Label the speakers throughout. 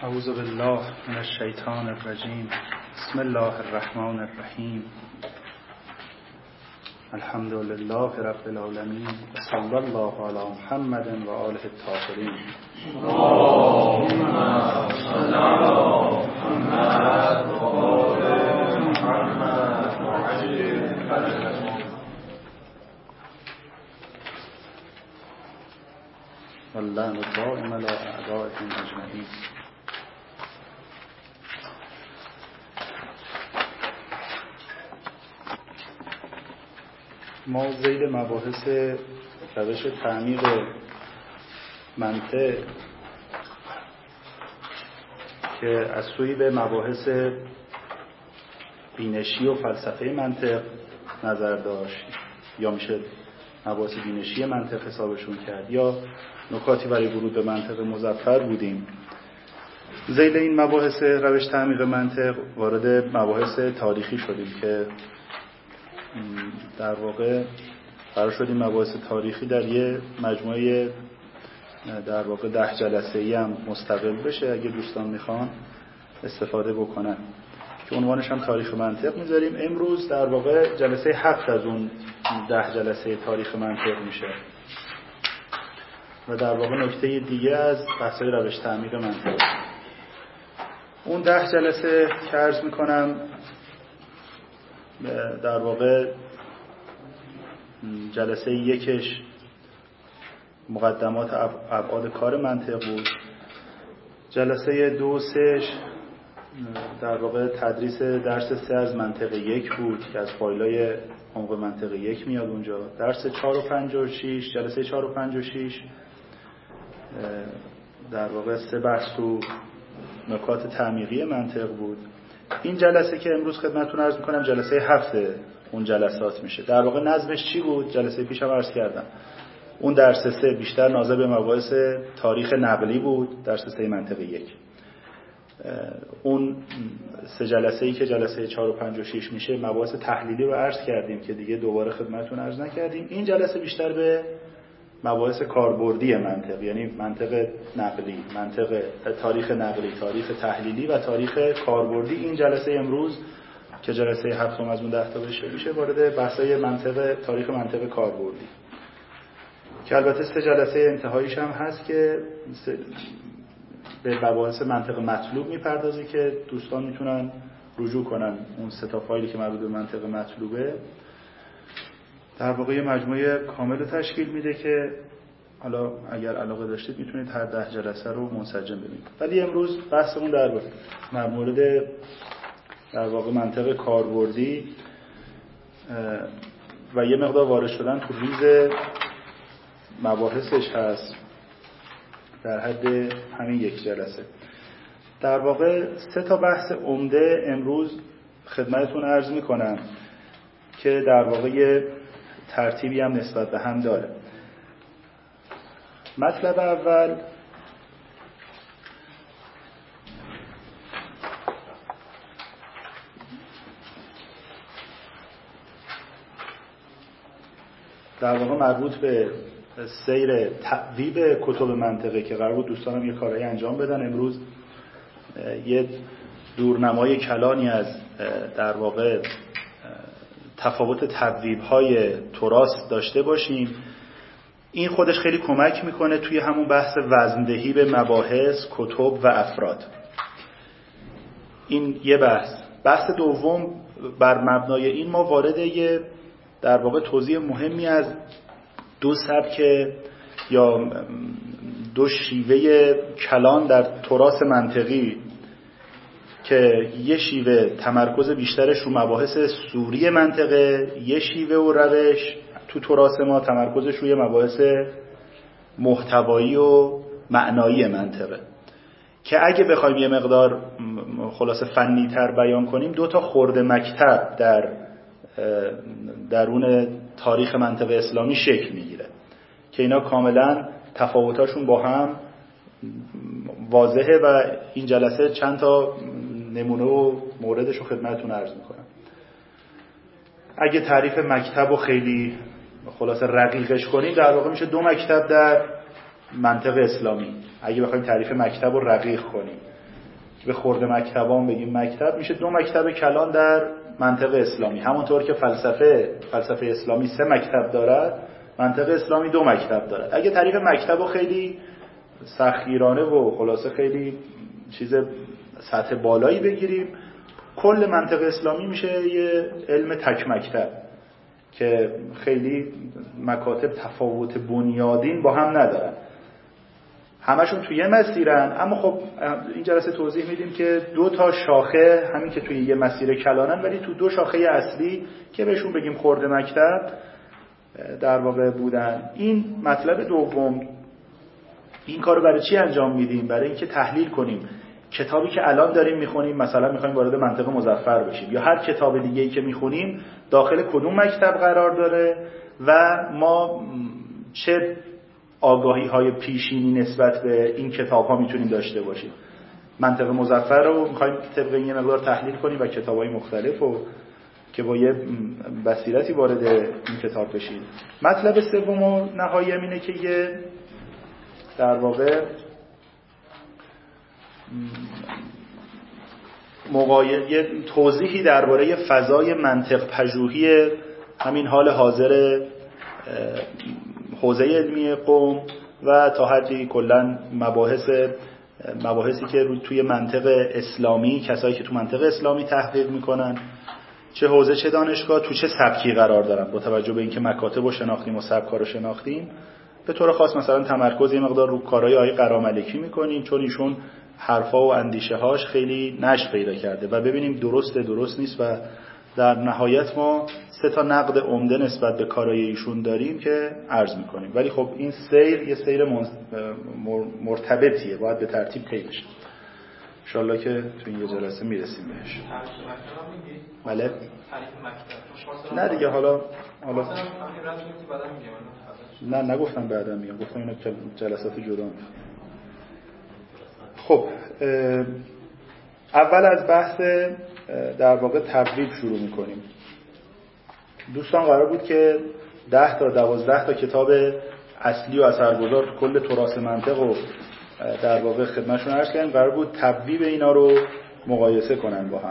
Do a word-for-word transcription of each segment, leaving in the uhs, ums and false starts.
Speaker 1: اعوذ بالله من الشیطان الرجیم. بسم الله الرحمن الرحیم. الحمد لله رب العالمین و صلی الله علی محمد و آله الطاهرین.
Speaker 2: اللهم صل علی محمد و آل محمد و عجل فرجهم.
Speaker 1: واللعن الدائم علی اعدائهم اجمعین. ما ذیل مباحث روش تعمیق منطق که از سوی به مباحث بینشی و فلسفه منطق نظر داشت، یا میشه مباحث بینشی منطق حسابشون کرد، یا نکاتی برای ورود به منطق مظفر بودیم. ذیل این مباحث روش تعمیق منطق وارد مباحث تاریخی شدیم که در واقع قرار شد این مباحث تاریخی در یه مجموعه در واقع ده جلسه‌ای هم مستقل بشه اگه دوستان میخوان استفاده بکنن، که عنوانش هم تاریخ منطق میذاریم. امروز در واقع جلسه هفت از اون ده جلسه تاریخ منطق میشه و در واقع نکته دیگه از بحث‌های روش تعمیق منطق. اون ده جلسه که عرض میکنم در واقع جلسه یکش مقدمات ابعاد کار منطق بود، جلسه دو سهش در واقع تدریس درس سه از منطق یک بود که از فایلای عمق منطق یک میاد اونجا. درس چهار و پنج و شیش، جلسه چهار و پنج و شیش در واقع سه بحث تو نکات تعمیقی منطق بود. این جلسه که امروز خدمتتون عرض میکنم جلسه هفته اون جلسات میشه. در واقع نظمش چی بود؟ جلسه پیشم عرض کردم اون درس سه بیشتر ناظر به مباحث تاریخ نقلی بود، درس سه منطق یک. اون سه جلسه‌ای که جلسه چهار و پنج و شش میشه مباحث تحلیلی رو عرض کردیم که دیگه دوباره خدمتتون عرض نکردیم. این جلسه بیشتر به مباحث کاربردی منطق، یعنی منطق نقلی، منطق تاریخ نقلی، تاریخ تحلیلی و تاریخ کاربردی. این جلسه امروز که جلسه هفتم از اون ده تا بشه میشه وارد بحث‌های منطق تاریخ منطق کاربردی، که البته سه جلسه انتهاییش هم هست که به مباحث منطق مطلوب میپردازه که دوستان میتونن رجوع کنن اون سه تا فایلی که مربوط به منطق مطلوبه. در واقع یه مجموعه کامل تشکیل میده که حالا اگر علاقه داشتید میتونید هر ده جلسه رو منسجم ببینید. ولی امروز بحثمون در مورد در واقع منطق کاربردی و یه مقدار وارد شدن تو ریز مباحثش هست در حد همین یک جلسه. در واقع سه تا بحث عمده امروز خدمتتون عرض میکنم که در واقع ترتیبی هم نسبت به هم داره. مطلب اول در واقع مربوط به سیر تعویب کتب منطقه که قرار بود دوستانم یه کارایی انجام بدن. امروز یه دورنمای کلانی از در واقع تفاوت تبویب‌های تراث داشته باشیم. این خودش خیلی کمک میکنه توی همون بحث وزندهی به مباحث، کتب و افراد. این یه بحث. بحث دوم، بر مبنای این ما وارد یه در واقع توضیح مهمی از دو سبک یا دو شیوه کلان در تراث منطقی که یه شیوه تمرکز بیشترش رو مباحث سوری منطقه، یه شیوه و روش تو تراث ما تمرکزش روی مباحث محتوایی و معنایی منطقه، که اگه بخوایم یه مقدار خلاصه فنی تر بیان کنیم دو تا خرد مکتب در درون تاریخ منطقه اسلامی شکل میگیره که اینا کاملا تفاوتاشون با هم واضحه و این جلسه چند تا نمونه و موردش رو خدمتتون عرض میکنم. اگه تعریف مکتب رو خیلی خلاصه رقیقش کنیم در واقع میشه دو مکتب در منطق اسلامی. اگه بخوایم تعریف مکتب رو رقیق کنیم به خورده مکتبان بگیم مکتب، میشه دو مکتب کلان در منطق اسلامی. همونطور که فلسفه فلسفه اسلامی سه مکتب دارد، منطق اسلامی دو مکتب دارد. اگه تعریف مکتب رو خیلی سختگیرانه و خلاصه خیلی چیز سطح بالایی بگیریم، کل منطق اسلامی میشه یه علم تک مکتب که خیلی مکاتب تفاوت بنیادین با هم ندارن، همشون توی یه مسیرن. اما خب این جلسه توضیح میدیم که دو تا شاخه همین که توی یه مسیر کلانن، ولی تو دو شاخه اصلی که بهشون بگیم خورده مکتب در واقع بودن. این مطلب دوم، این کارو برای چی انجام میدیم؟ برای اینکه تحلیل کنیم کتابی که الان داریم میخونیم، مثلا میخوایم وارد منطق مظفر بشیم، یا هر کتاب دیگه‌ای که میخونیم داخل کدوم مکتب قرار داره و ما چه آگاهی‌های پیشینی نسبت به این کتاب‌ها میتونیم داشته باشیم. منطق مظفر رو میخوایم طبق این مقدار تحلیل کنیم و کتاب‌های مختلف رو که با یه بصیرتی وارد این کتاب بشیم. مطلب سوم و نهایی اینه که یه در واقع مقایسه، یه توضیحی درباره فضای منطق پژوهی همین حال حاضر حوزه علمی قم و تا حدی کلا مباحث مباحثی که توی منطق اسلامی، کسایی که تو منطق اسلامی تحقیق میکنن، چه حوزه چه دانشگاه، تو چه سبکی قرار دارن، با توجه به اینکه مکاتب رو شناختیم و سبک‌ها رو شناختیم، به طور خاص مثلا تمرکز یه مقدار رو کارهای آقای قراملکی میکنیم، چون ایشون حرفا و اندیشه هاش خیلی نشر پیدا کرده و ببینیم درسته درست نیست. و در نهایت ما سه تا نقد عمده نسبت به کارهای ایشون داریم که عرض میکنیم. ولی خب این سیر یه سیر مرتبطیه، باید به ترتیب طی بشه. ان شاءالله که تو این جلسه میرسیم بهش. بله. نه دیگه حالا حالا نه نگفتم بعدا میگم، گفتم اینا جلسات جدا میشه. خب اول از بحث در واقع تبویب شروع میکنیم. دوستان قرار بود که ده تا دوازده تا کتاب اصلی و اثرگذار کل تراث منطق رو در واقع خدمتشون عرض کردیم. قرار بود تبویب اینا رو مقایسه کنن با هم.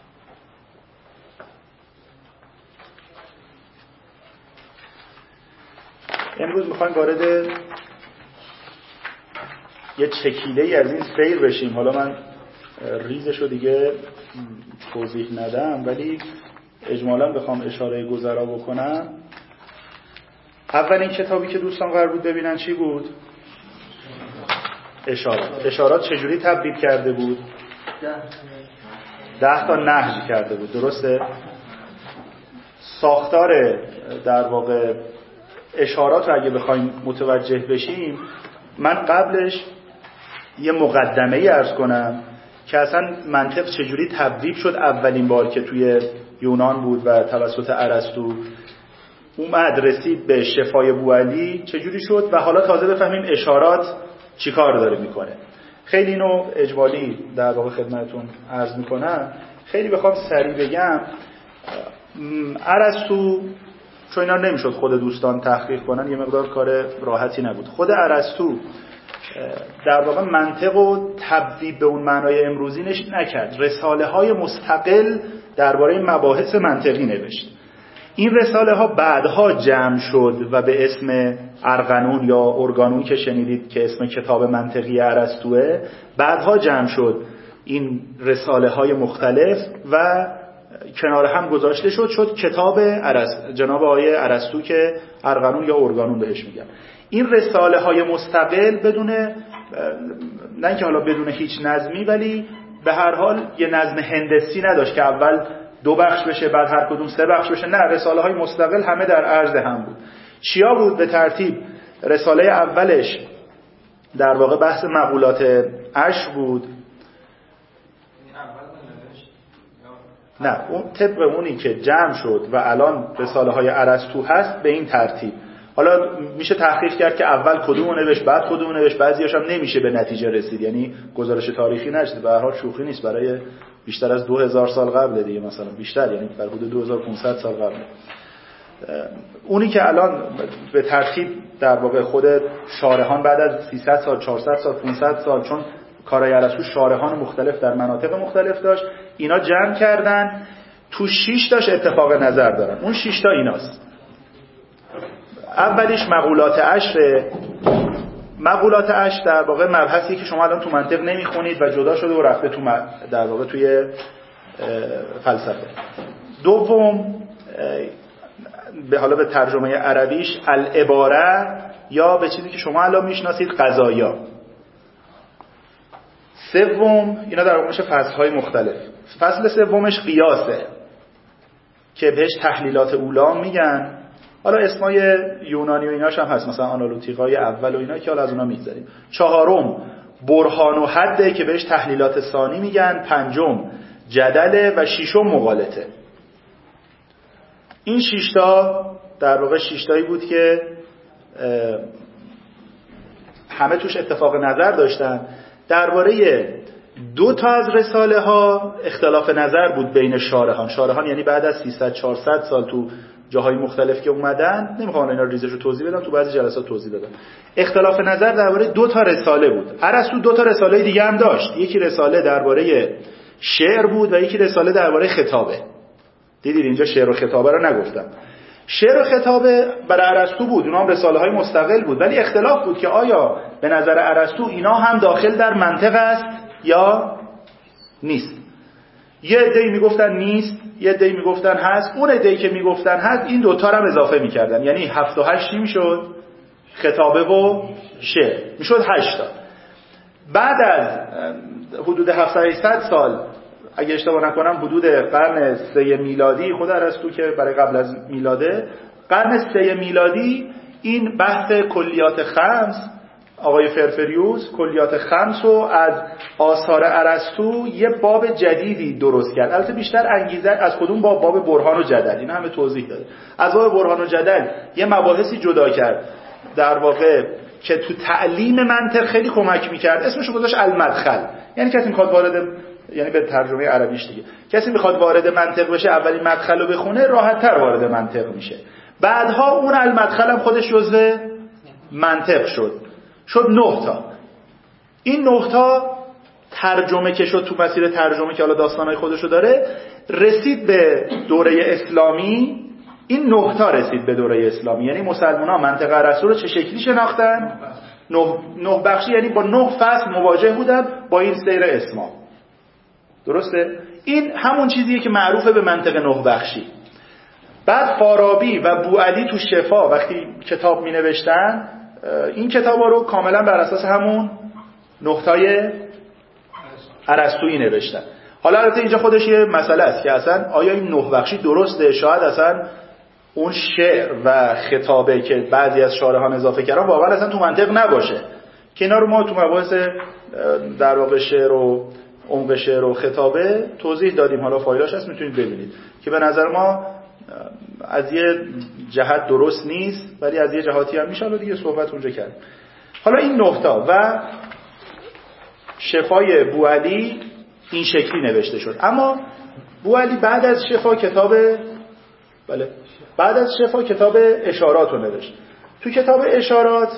Speaker 1: امروز میخوایم وارد یه چکیده‌ای از این سیر بشیم. حالا من ریزشو دیگه توضیح ندم، ولی اجمالاً بخوام اشاره گذرا بکنم. اولین کتابی که دوستان قرار بود ببینن چی بود؟ اشارات. اشارات چجوری تبدیل کرده بود؟ ده تا نهج کرده بود، درسته؟ ساختار در واقع اشارات رو اگه بخوایم متوجه بشیم، من قبلش یه مقدمه‌ای عرض کنم که اصلا منطق چجوری تبدیل شد اولین بار که توی یونان بود و توسط ارسطو اومد رسید به شفای بوعلی چجوری شد، و حالا تازه بفهمیم اشارات چی کار داره میکنه. خیلی اینو اجمالی در واقع خدمتتون عرض میکنم. خیلی بخوام سریع بگم، ارسطو چون اینا نمیشد خود دوستان تحقیق کنن، یه مقدار کار راحتی نبود. خود ارسطو در واقع منطق و تبویب به اون معنای امروزینش نکرد. رساله های مستقل درباره مباحث منطقی نوشت. این رساله ها بعدها جمع شد و به اسم ارغنون یا ارگانون که شنیدید که اسم کتاب منطقی ارسطوئه، بعدها جمع شد این رساله های مختلف و کنار هم گذاشته شد شد کتاب ارسطو، جناب آقای ارسطو که ارغنون یا ارگانون بهش میگن. این رساله های مستقل بدون نه اینکه حالا بدون هیچ نظمی، ولی به هر حال یه نظم هندسی نداشت که اول دو بخش بشه بعد هر کدوم سه بخش بشه. نه، رساله های مستقل همه در عرض هم بود. چیا بود به ترتیب؟ رساله اولش در واقع بحث مقولات عشر بود. نه، اون طبق اونی که جمع شد و الان رساله های ارسطو هست به این ترتیب. حالا میشه تحقیق کرد که اول کدومو نوشت بعد کدومو نوشت، بعضیاش هم نمیشه به نتیجه رسید، یعنی گزارش تاریخی نشد. به هر حال شوخی نیست، برای بیشتر از دو هزار سال قبل دیگه، مثلا بیشتر، یعنی در حدود دو هزار و پانصد سال قبل. اونی که الان به ترتیب در واقع خود شارحان بعد از سیصد سال، چهارصد سال، پانصد سال، چون کارای ارسطو شارحان مختلف در مناطق مختلف داشت، اینا جمع کردن تو شش تاش اتفاق نظر دارن. اون شش تا ایناست. اولیش مقولات عشر. مقولات عشر در واقع مبحثی که شما الان تو منطق نمیخونید و جدا شده و رفته تو در واقع توی فلسفه. دوم به حالا به ترجمه عربیش العباره یا به چیزی که شما الان میشناسید قضایا. سوم اینا در واقع میشه فصل‌های مختلف. فصل سومش قیاسه که بهش تحلیلات اولا میگن. حالا اسمای یونانی و ایناش هم هست، مثلا آنالوتیقای اول و اینا که حالا از اونا میگذاریم. چهارم برهان و حده که بهش تحلیلات ثانی میگن. پنجم جدله و ششم مقالطه. این شش تا در واقع شش تایی بود که همه توش اتفاق نظر داشتن. درباره دو تا از رساله ها اختلاف نظر بود بین شارحان. شارحان یعنی بعد از سیصد چهارصد سال تو جاهای مختلف که اومدن، نمیخوام اینا ریزش رو توضیح بدم، تو بعضی جلسات توضیح دادم. اختلاف نظر درباره دو تا رساله بود. ارسطو دو تا رساله دیگه هم داشت. یکی رساله درباره شعر بود و یکی رساله درباره خطابه. دیدید اینجا شعر و خطابه رو نگفتم. شعر و خطابه برای ارسطو بود، اونا هم رساله های مستقل بود، ولی اختلاف بود که آیا به نظر ارسطو اینا هم داخل در منطق است یا نیست. یه عده‌ای میگفتن نیست، یه عده‌ای میگفتن هست. اون عده‌ای که میگفتن هست این دوتا رو هم اضافه میکردن، یعنی هفت و هشت میشد خطابه و شعر، میشد هشت تا. بعد از حدود هفتصد هشتصد سال اگه اشتباه نکنم حدود قرن سه میلادی، خود ارسطو که برای قبل از میلاده، قرن سه میلادی این بحث کلیات خمس، آقای فرفریوس کلیات خمس رو از آثار ارسطو یه باب جدیدی درست کرد. البته بیشتر انگیزه از کدوم باب؟ باب برهان و جدل. این همه توضیح داده. از باب برهان و جدل یه مباحثی جدا کرد در واقع که تو تعلیم منطق خیلی کمک میکرد. اسمشو گذاشت المدخل. یعنی کسی میخواد وارد، یعنی به ترجمه عربیش دیگه، کسی میخواد وارد منطق بشه اولین مدخل رو بخونه راحت‌تر وارد منطق میشه. بعدها اون المدخل هم خودش جزء منطق شد. شد نه تا. این نه تا ترجمه که شد تو مسیر ترجمه که حالا داستانای خودشو داره، رسید به دوره اسلامی. این نه تا رسید به دوره اسلامی، یعنی مسلمان‌ها منطق ارسطو رو چه شکلی شناختن؟ نه نه بخشی، یعنی با نه فصل مواجه بودن با این سیر اسلام. درسته؟ این همون چیزیه که معروفه به منطق نه بخشی. بعد فارابی و بوعلی تو شفا وقتی کتاب می نوشتن، این کتابا رو کاملا بر اساس همون نقطای ارسطویی نوشتن. حالا البته اینجا خودش یه مسئله است که اصلا آیا این نه بخشی درسته؟ شاید اصلا اون شعر و خطابه که بعضی از شارحان اضافه کردن واقعا اصلا تو منطق نباشه، که اینا رو ما تو مباحث در واقع شعر و عمق شعر و خطابه توضیح دادیم. حالا فایلاش هست میتونید ببینید که به نظر ما از یه جهت درست نیست، ولی از یه جهاتی هم میشه. حالا دیگه صحبت اونجا کرد. حالا این نقطه و شفای بوعلی این شکلی نوشته شد. اما بوعلی بعد از شفا کتاب بله بعد از شفا کتاب اشارات رو نوشت. تو کتاب اشارات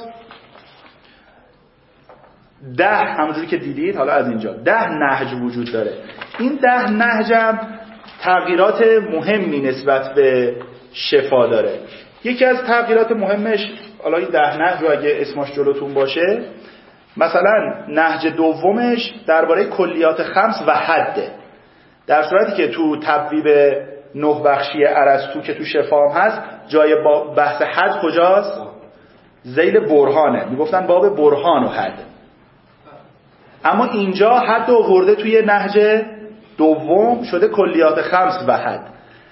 Speaker 1: ده، همونجوری که دیدید حالا از اینجا ده نهج وجود داره. این ده نهج هم تغییرات مهمی نسبت به شفا داره. یکی از تغییرات مهمش، حالا این ده نهج رو اگه اسمش جلوتون باشه، مثلا نهج دومش درباره کلیات خمس و حده، در صورتی که تو تبویب نه بخشی ارسطو که تو شفا هم هست جای بحث حد کجاست؟ ذیل برهانه، میگفتن باب برهان و حد. اما اینجا حد رو آورده توی نهج دوم، شده کلیات خمس و حد.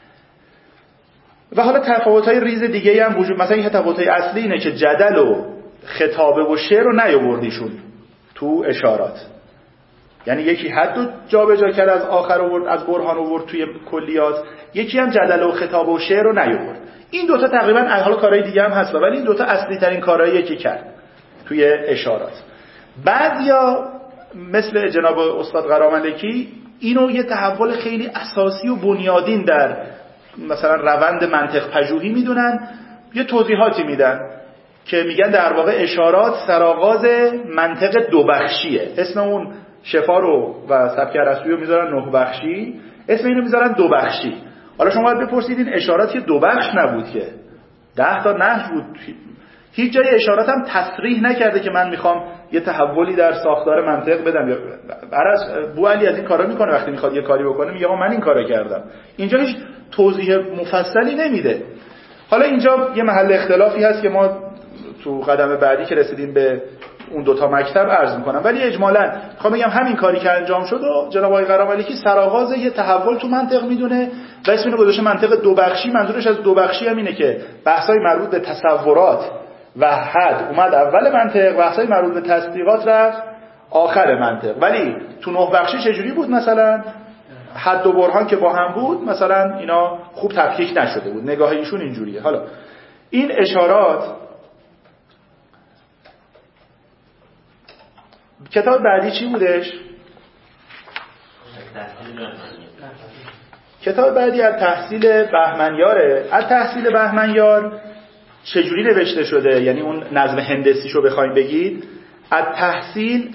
Speaker 1: و حالا تفاوت‌های ریز دیگه هم وجود، مثلا این تفاوت‌های اصلی اینه که جدل و خطابه و شعر رو نیاوردیشون تو اشارات، یعنی یکی حد رو جابجا کرد از آخر آورد، از برهان آورد توی کلیات، یکی هم جدل و خطابه و شعر رو نیاورد. این دوتا تقریبا حالا کارهای دیگه هم هست، ولی این دوتا اصلی ترین کارهاییه که کرد توی اشارات. بعضیا مثل جناب استاد قراملکی اینو یه تحول خیلی اساسی و بنیادین در مثلا روند منطق پژوهی میدونن، یه توضیحاتی میدن که میگن در واقع اشارات سرآغاز منطق دو بخشیه. اسم اون شفا رو و سبک ارسطویی رو میذارن نه بخشی، اسم اینو میذارن دو بخشی. حالا شما باید بپرسید این اشارات که دو بخش نبود که ده تا نهج بود، هیچ جای اشارات هم تصریح نکرده که من میخوام یه تحولی در ساختار منطق بدم. یا عرض بو علی از این کارا میکنه وقتی میخواد یه کاری بکنه میگه من این کارو کردم. اینجا هیچ توضیح مفصلی نمیده. حالا اینجا یه محل اختلافی هست که ما تو قدم بعدی که رسیدیم به اون دوتا مکتب عرض میکنم، ولی اجمالاً میخوام بگم همین کاری که انجام شد و جناب آقای قراملیکی سرآغاز یه تحول تو منطق میدونه و اسم اینو گذاشته منطق دو بخشی. منظورش از دو بخشی هم اینه که بحثای مربوط به تصورات و حد اومد اول منطق، بحثای مربوط به تصدیقات رفت آخر منطق. ولی تو نه بخشی چجوری بود؟ مثلا حد و برهان که با هم بود مثلا اینا خوب تفکیک نشده بود، نگاه ایشون اینجوریه. حالا این اشارات کتاب بعدی چی بودش؟ کتاب بعدی از تحصیل بهمنیاره. از تحصیل بهمنیار چجوری نوشته شده؟ یعنی اون نظم هندسیشو بخوایم بگید، از تحصیل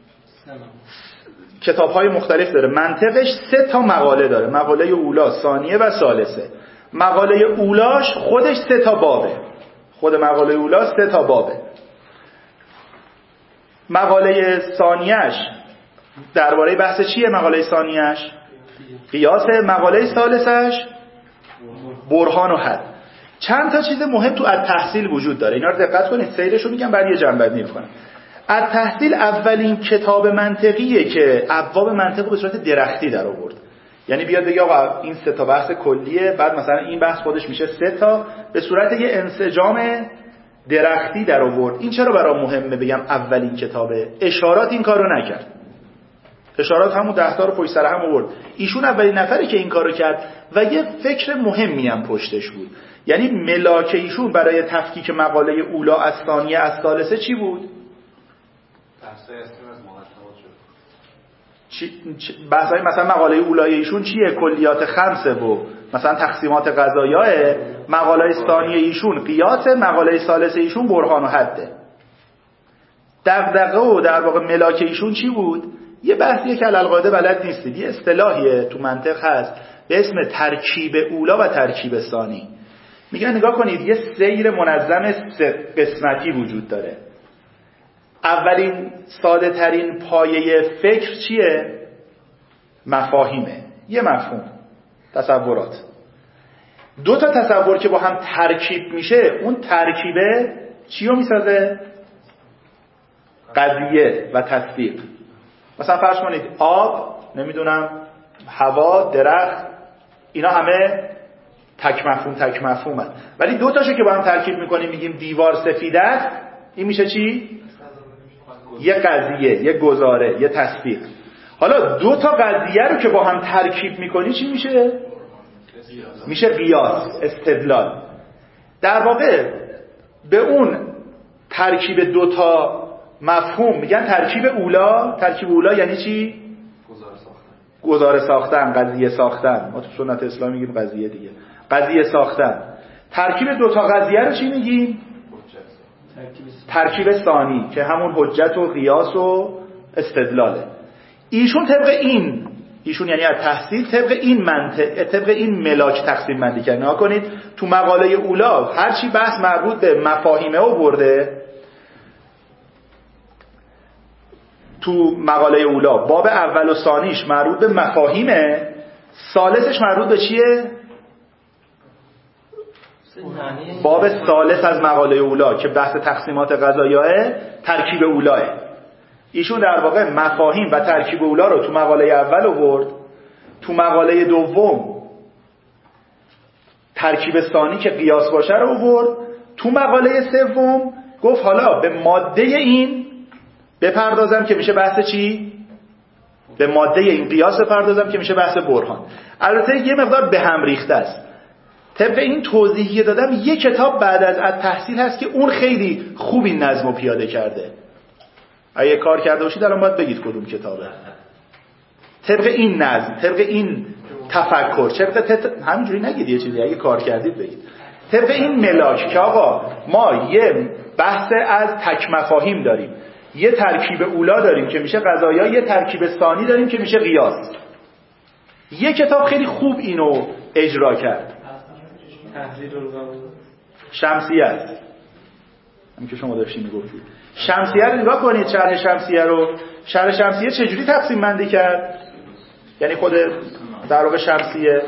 Speaker 1: کتاب‌های مختلف داره. منطقش سه تا مقاله داره، مقاله اولا، ثانیه و ثالثه. مقاله اولاش خودش سه تا بابه، خود مقاله اولا سه تا بابه. مقاله ثانیه‌اش درباره بحث چیه؟ مقاله ثانیه‌اش قیاس. مقاله ثالثش برهان و حد. چند تا چیز مهم تو التحصیل وجود داره، اینا رو دقت کنید، سیرشو میگم بعد یه جنبندی میکنم. التحصیل اولین کتاب منطقیه که ابواب منطق به صورت درختی در آورد. یعنی بیاد بگه آقا این سه تا بحث کلیه، بعد مثلا این بحث خودش میشه سه تا، به صورت یه انسجام درختی در آورد. این چرا برام مهمه بگم اولین کتابه؟ اشارات این کارو نکرد. اشارات همون ده تا رو پشت سر هم آورد. ایشون اولین نفری که این کارو کرد و یه فکر مهمی هم پشتش بود. یعنی ملاک ایشون برای تفکیک مقاله اولا از ثانیه از ثالثه چی بود؟
Speaker 2: بحثای اصلی از مقدمات شد.
Speaker 1: بحثای مثلا مقاله اولای ایشون چیه؟ کلیات خمسه و مثلا تقسیمات قضایاه. مقاله ثانیه ایشون قیاس، مقاله ثالثه ایشون برهان و حده. دغدغه و در واقع ملاک ایشون چی بود؟ یه بحثیه که علالقاعده بلد نیستید، یه اصطلاحیه تو منطق هست به اسم ترکیب اولا و ترکیب ثانی. میگن نگاه کنید یه سیر منظم سه قسمتی وجود داره. اولین ساده ترین پایه فکر چیه؟ مفاهیمه، یه مفهوم، تصورات. دو تا تصور که با هم ترکیب میشه، اون ترکیبه چی رو میسازه؟ قضیه و تصدیق. مثلا فرض کنید آب، نمیدونم هوا، درخت، اینا همه تک مفهوم تک مفهومن، ولی دو تاشو که با هم ترکیب میکنیم میگیم دیوار سفید است، این میشه چی؟ یه قضیه، یه گزاره، یه تصدیق. حالا دو تا قضیه رو که با هم ترکیب میکنی چی میشه؟ میشه قیاس، استدلال. در واقع به اون ترکیب دو تا مفهوم میگن ترکیب اولا. ترکیب اولا یعنی چی؟
Speaker 2: گزاره ساختن.
Speaker 1: گزاره ساختن، قضیه ساختن. ما تو سنت اسلامی میگیم قضیه دیگه. قضیه ساختن. ترکیب دو تا قضیه رو چی میگیم؟ ترکیب ثانی که همون حجت و قیاس و استدلاله. ایشون طبق این ایشون یعنی از تحصیل طبق این منطق، طبق این ملاک تقسیم بندی کرد. نگاه کنید تو مقاله اولا هر چی بحث مربوط به مفاهیمه آورده، تو مقاله اولا باب اول و ثانیش مربوط به مفاهیمه، ثالثش مربوط به چیه؟ باب ثالث از مقاله اولا که بحث تقسیمات قضایاه، ترکیب اولاه. ایشون در واقع مفاهیم و ترکیب اولا رو تو مقاله اول آورد، تو مقاله دوم ترکیب ثانی که قیاس باشه رو آورد، تو مقاله سوم گفت حالا به ماده این بپردازم که میشه بحث چی؟ به ماده این قیاس بپردازم که میشه بحث برهان. البته یه مقدار به هم ریخته است. طبق این توضیحی دادم یه کتاب بعد از التحصیل هست که اون خیلی خوب این نظم رو پیاده کرده. اگه کار کرده باشید الان باید بگید کدوم کتابه. طبق این نظم، طبق این تفکر، طبق تت... همینجوری نگید یه چیزی، اگه کار کردید بگید. طبق این ملاک که آقا ما یه بحث از تک مفاهیم داریم، یه ترکیب اولا داریم که میشه قضایا، یه ترکیب ثانی داریم که میشه قیاس. یه کتاب خیلی خوب اینو اجرا کرد، شمسیه است، همین که شما داشتین میگفتید. شمسیه رو نگاه کنید، شرح شمسیه رو. شرح شمسیه چجوری تقسیم بندی کرد؟ یعنی خود در واقع شمسیه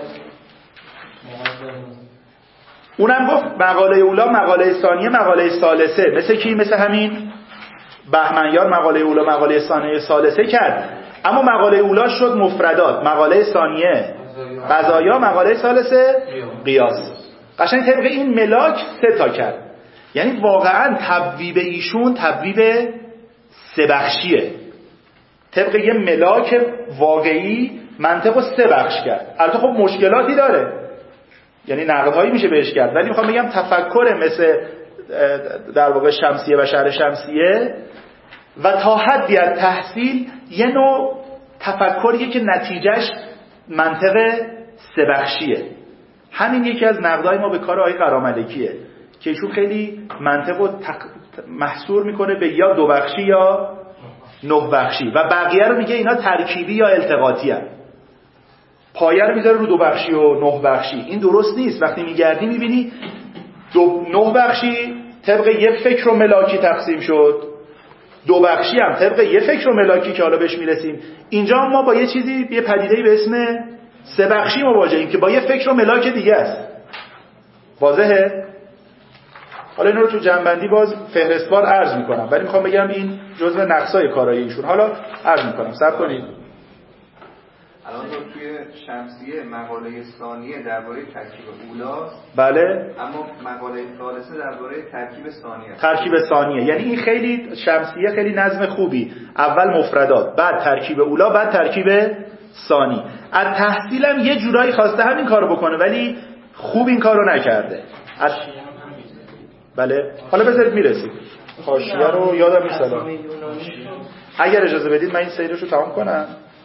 Speaker 1: اونم گفت مقاله اولا، مقاله ثانیه، مقاله ثالثه. مثل کی؟ مثل همین بهمنیار مقاله اولا، مقاله ثانیه، ثالثه کرد. اما مقاله اولا شد مفردات، مقاله ثانیه قضایا، مقاله ثالثه قیاس. قشنگ طبق این ملاک سه تا کرد. یعنی واقعا تبویب ایشون تبویب سه بخشیه، طبق یه ملاک واقعی منطق رو سه بخش کرد. البته خب مشکلاتی داره، یعنی نقدهایی میشه بهش کرد، ولی میخوام بگم تفکر مثل در واقع شمسیه و شرح شمسیه و تا حدی از تحصیل یه نوع تفکریه که نتیجهش منطق سه بخشیه. همین یکی از نقدهای ما به کار آقای قراملکیه که ایشون خیلی منطق رو تق... محصور میکنه به یا دو بخشی یا نه بخشی و بقیه رو میگه اینا ترکیبی یا التقاطی هست. پایه رو میذاره رو دو بخشی و نه بخشی. این درست نیست. وقتی میگردی میبینی دو نه بخشی طبق یه فکر و ملاکی تقسیم شد، دو بخشی هم طبق یه فکر و ملاکی که حالا بهش میرسیم. اینجا ما با یه چیزی، یه پدیده‌ای به اسم سه بخشی مواجهیم که با یه فکر و ملاک دیگه است. واضحه؟ حالا اینو رو تو جنبندی باز فهرستوار عرض میکنم، ولی میخوام بگم این جزء نقصای کارهای ایشون. حالا عرض میکنم، صبر کنید.
Speaker 2: الان توی شمسیه مقاله ثانیه درباره ترکیب اولاست،
Speaker 1: بله،
Speaker 2: اما مقاله ثالثه درباره ترکیب ثانیه.
Speaker 1: ترکیب ثانیه یعنی این خیلی شمسیه خیلی نظم خوبی، اول مفردات، بعد ترکیب اولا، بعد ترکیب ثانی. از تحصیلم یه جورایی خواسته همین کارو بکنه ولی خوب این کارو نکرده. از... بله حالا بذارید میرسید. حاشیه رو یادم نیست الان. اگر اجازه بدید من این سیرشو تمام کنم.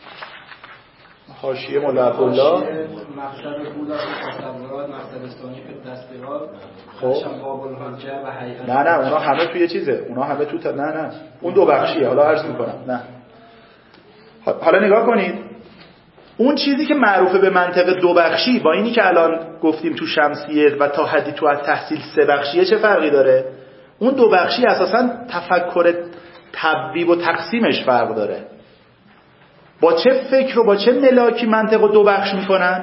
Speaker 1: حاشیه مولا عبدالله،
Speaker 3: مقصد اولا تصورات، مقصد ثانی به تصدیقات، خب باب الحجه و هیئت.
Speaker 1: نه نه اونا همه توی چیزه، اونا همه تو ت... نه نه اون دو بخشیه. حالا عرض میکنم. نه حالا نگاه کنید، اون چیزی که معروفه به منطق دو بخشی با اینی که الان گفتیم تو شمسیه و تا حدی تو از تحصیل سه بخشیه چه فرقی داره؟ اون دو بخشی اساساً تفکر تبویب و تقسیمش فرق داره. با چه فکر و با چه ملاکی منطق رو دو بخش میکنن؟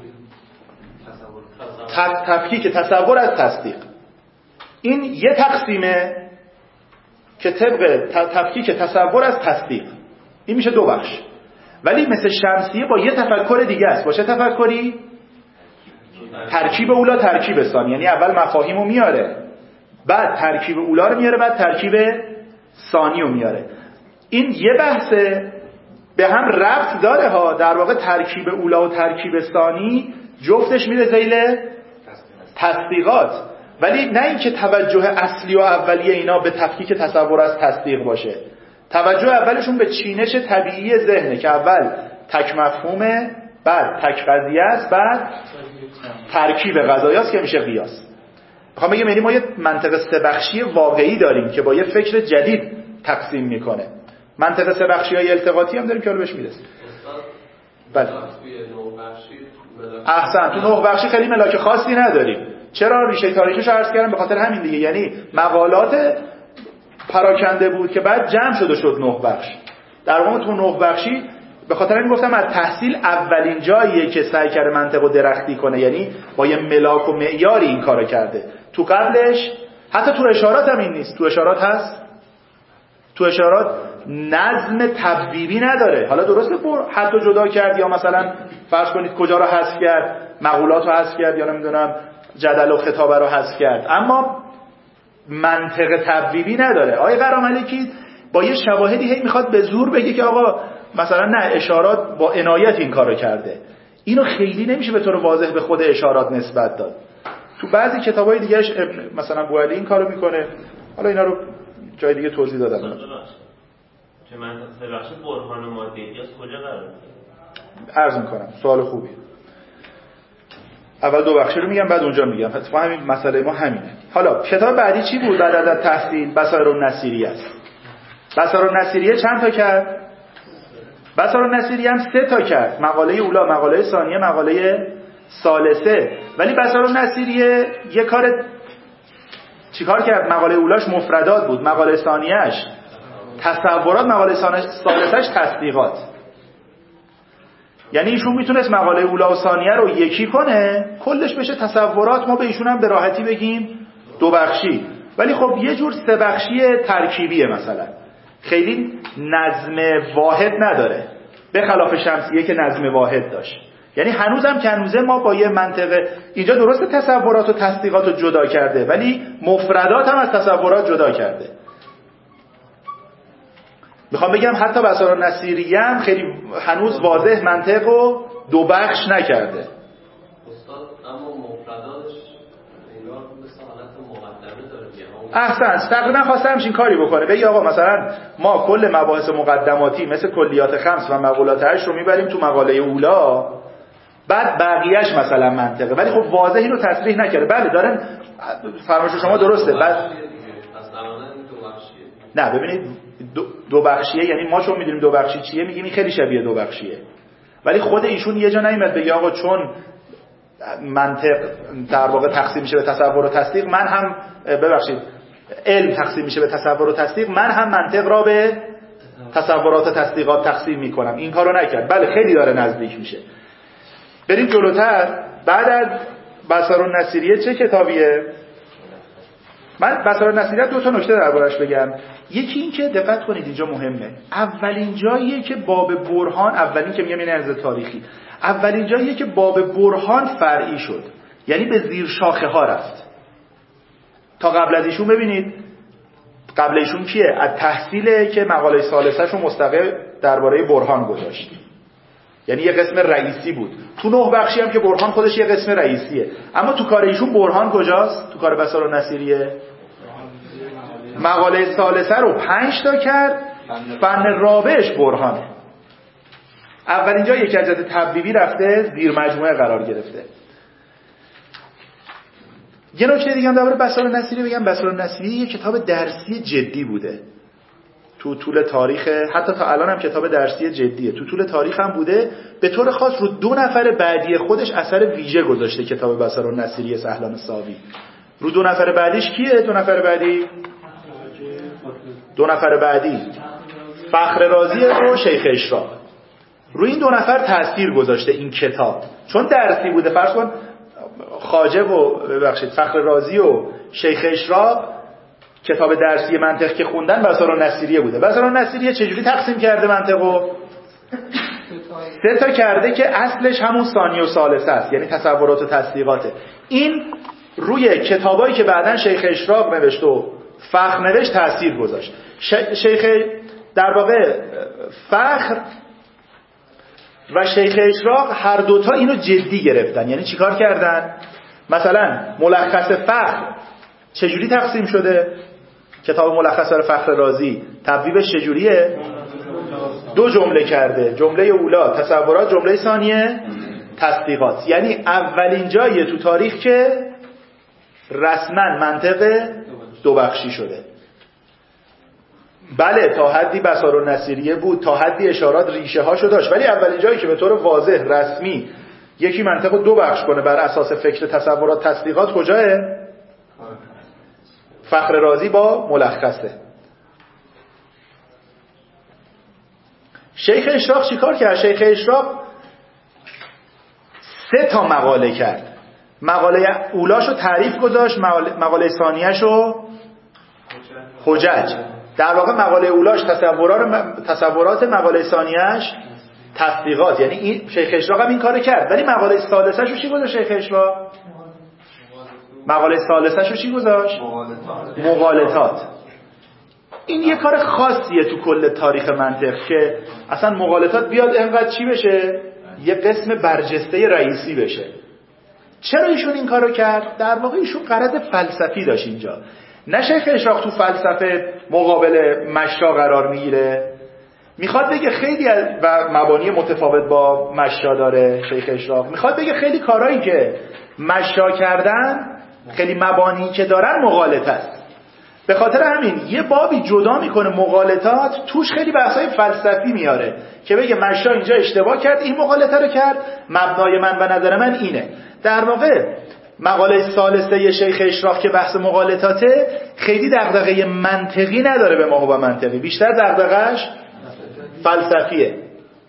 Speaker 1: تفکیک تصور از تصدیق. این یه تقسیمه که طبق تفکیک تصور از تصدیق، این میشه دو بخش. ولی مثل شمسیه با یه تفکر دیگه است. با چه تفکری؟ ترکیب اولا ترکیب ثانی، یعنی اول مفاهیمو میاره، بعد ترکیب اولا رو میاره، بعد ترکیب ثانی رو میاره. این یه بحثه، به هم ربط داره ها. در واقع ترکیب اولا و ترکیب ثانی جفتش میره ذیل تصدیقات، ولی نه اینکه توجه اصلی و اولیه اینا به تفکیک تصور از تصدیق باشه. توجه اولشون به چینش طبیعی ذهنه که اول تک مفهومه، بعد تک قضیه است، بعد ترکیب قضایاست که میشه قیاس. میخوام بگم یعنی ما یه منطق سه بخشی واقعی داریم که با یه فکر جدید تقسیم میکنه. منطقه سه بخشی های التقاطی هم داریم که حالا بهش میرسیم. بله احسن، تو نه بخشی خیلی ملاک خاصی نداریم. چرا؟ ریشه تاریخیشو عرض کردم، به خاطر همین دیگه. یعنی مقالات پراکنده بود که بعد جمع شده شد نه بخش. در واقع تو نه بخشی به خاطر همین گفتم از تحصیل اولین جاییه که سعی کرده منطق رو درختی کنه، یعنی با یه ملاک و معیاری این کارو کرده. تو قبلش حتی تو اشارات هم این نیست. تو اشارات هست، تو اشارات نظم تبویبی نداره. حالا درسته حتی جدا کرد یا مثلا فرض کنید کجا رو حذف کرد، مقولات رو حذف کرد یا نمیدونم جدل و خطابه رو حذف کرد، اما منطق تبویبی نداره. آقای قراملکی با یه شواهدی هی میخواد به زور بگه که آقا مثلا نه اشارات با عنایت این کارو کرده. اینو خیلی نمیشه به طور واضح به خود اشارات نسبت داد. تو بعضی کتابای دیگه‌اش مثلا بوعلی این کارو میکنه. حالا اینا رو جای دیگه توضیح دادم.
Speaker 4: چه منطقه سه بخش برهان و ماده قیاس کجا قرار داره؟
Speaker 1: عرض میکنم، سوال خوبی. اول دو بخشی رو میگم بعد اونجا میگم. اتفاقا همین مسئله ما همینه. حالا کتاب بعدی چی بود بعد از تحصیل؟ بصائر النصیری است. بصرالنصیریه چند تا کرد؟ بصرالنصیریه هم سه تا کرد، مقاله اولا، مقاله ثانیه، مقاله ثالثه. ولی بصرالنصیریه یه کار چیکار کرد؟ مقاله اولاش مفردات بود، مقاله ثانیه‌اش تصورات، مقاله ثالثه‌اش تصدیقات. یعنی ایشون میتونست مقاله اولا و ثانیه رو یکی کنه، کلش بشه تصورات، ما به ایشون هم به راحتی بگیم دو بخشی. ولی خب یه جور سه بخشی ترکیبیه، مثلا خیلی نظم واحد نداره، به خلاف شمسیه که نظم واحد داشت. یعنی هنوزم که هنوزه ما با یه منطقه اینجا درست تصورات و تصدیقات رو جدا کرده، ولی مفردات هم از تصورات جدا کرده. میخوام بگم حتی بصرالنصیریه هم خیلی هنوز واضح منطق رو دو بخش نکرده.
Speaker 5: استاد اما مفرداتش انگار مثل حالت مقدمه داره دیگه.
Speaker 1: احسن، تقریبا خواسته همچین کاری بکنه، بگی آقا مثلا ما کل مباحث مقدماتی مثل کلیات خمس و مقولات هشت رو میبریم تو مقاله اولا، بعد بقیهش مثلا منطقه، ولی خب واضح اینو تصریح نکرده. بله دارن فرمایش شما درسته. بعد نه ببینید دو, دو بخشیه، یعنی ما چون میدونیم دو بخشی چیه میگیم این خیلی شبیه دو بخشیه، ولی خود ایشون یه جا نمیاد بگه آقا چون منطق در واقع تقسیم میشه به تصور و تصدیق، من هم ببخشید علم تقسیم میشه به تصور و تصدیق، من هم منطق را به تصورات و تصدیقات تقسیم میکنم. این کارو نکرد. بله خیلی داره نزدیک میشه. بریم جلوتر. بعد از بصرالنصیریه چه کتابیه؟ من بصرالنصیریه دو تا نکته دربارش بگم. یکی این که دقت کنید اینجا مهمه، اولین جاییه که باب برهان، اولین که میگم این از تاریخی، اولین جاییه که باب برهان فرعی شد، یعنی به زیر شاخه ها رفت. تا قبل از ایشون ببینید، قبل ایشون کیه؟ از تحصیله که مقاله ثالثه‌ش رو مستقل درباره برهان گذاشت، یعنی یه قسم رئیسی بود. تو نه بخشی هم که برهان خودش یه قسم رئیسیه، اما تو کار ایشون برهان کجاست؟ تو کار بصرالنصیریه مقاله ثالثه رو پنج تا کرد، فن رابعش برهانه. اولین جا یک جهت تبویبی رفته زیر مجموعه قرار گرفته. یه نکته دیگه هم درباره بصرالنصیریه بگم، بصرالنصیریه یه کتاب درسی جدی بوده تو طول تاریخ، حتی تا الان هم کتاب درسی جدیه، تو طول تاریخ هم بوده. به طور خاص رو دو نفر بعدی خودش اثر ویژه گذاشته کتاب بصرالنصیریه سهلان صاوی. رو دو نفر بعدیش کیه؟ دو نفر بعدی دو نفر بعدی فخر رازی و شیخ اشراق. روی این دو نفر تأثیر گذاشته این کتاب، چون درسی بوده. فرض کن خواجه و ببخشید فخر رازی و شیخ اشراق کتاب درسی منطق که خوندن بصرالنصیریه بوده. بصرالنصیریه چجوری تقسیم کرده منطقو؟ سه تا کرده که اصلش همون ثانی و ثالثه است، یعنی تصورات و تصدیقاته. این روی کتابایی که بعداً شیخ اشراق نوشت و فخر نوشت تأثیر گذاشت. شیخ در واقع فخر و شیخ اشراق هر دوتا اینو جدی گرفتن. یعنی چیکار کردن؟ مثلا ملخص فخر چجوری تقسیم شده؟ کتاب ملخص برای فخر رازی تبویبش چجوریه؟ دو جمله کرده، جمله اولا تصورات، جمله ثانیه تصدیقات. یعنی اولین جاییه تو تاریخ که رسما منطق دو بخشی شده. بله تا حدی بصرالنصیریه بود، تا حدی اشارات ریشه هاشو داشت، ولی اولین جایی که به طور واضح رسمی یکی منطق رو دو بخش کنه بر اساس فکر تصورات تصدیقات کجاه؟ فخر رازی با ملخصه. شیخ اشراق چیکار کرد؟ شیخ اشراق سه تا مقاله کرد. مقاله اولاشو تعریف گذاشت، مقاله, مقاله ثانیه‌شو حجج. در واقع مقاله اولاش تصورات تصورات مقاله ثانیه‌اش تصدیقات. یعنی این شیخ اشراق هم این کارو کرد. ولی مقاله ثالثه‌شو چی گذاشت شیخ اشراق؟ مقاله ثالثه‌شو چی گذاشت؟ مغالطات. این یه کار خاصیه تو کل تاریخ منطق که اصلا مغالطات بیاد اینقدر چی بشه؟ یه قسم برجسته رئیسی بشه. چرا ایشون این کارو کرد؟ در واقع ایشون غرض فلسفی داشت اینجا. نه شیخ اشراق تو فلسفه مقابل مشا قرار میگیره، میخواد بگه خیلی از و مبانی متفاوت با مشا داره. شیخ اشراق میخواد بگه خیلی کارهایی که مشا کردن، خیلی مبانی که دارن مغالطه است، به خاطر همین یه بابی جدا میکنه مغالطات، توش خیلی بحثای فلسفی میاره که بگه مشا اینجا اشتباه کرد، این مغالطه رو کرد، مبنای من و نظر من اینه. در واقع مقاله ثالثه شیخ اشراق که بحث مغالطاته خیلی دغدغه منطقی نداره به ما و منطقی، بیشتر دغدغه‌اش فلسفیه.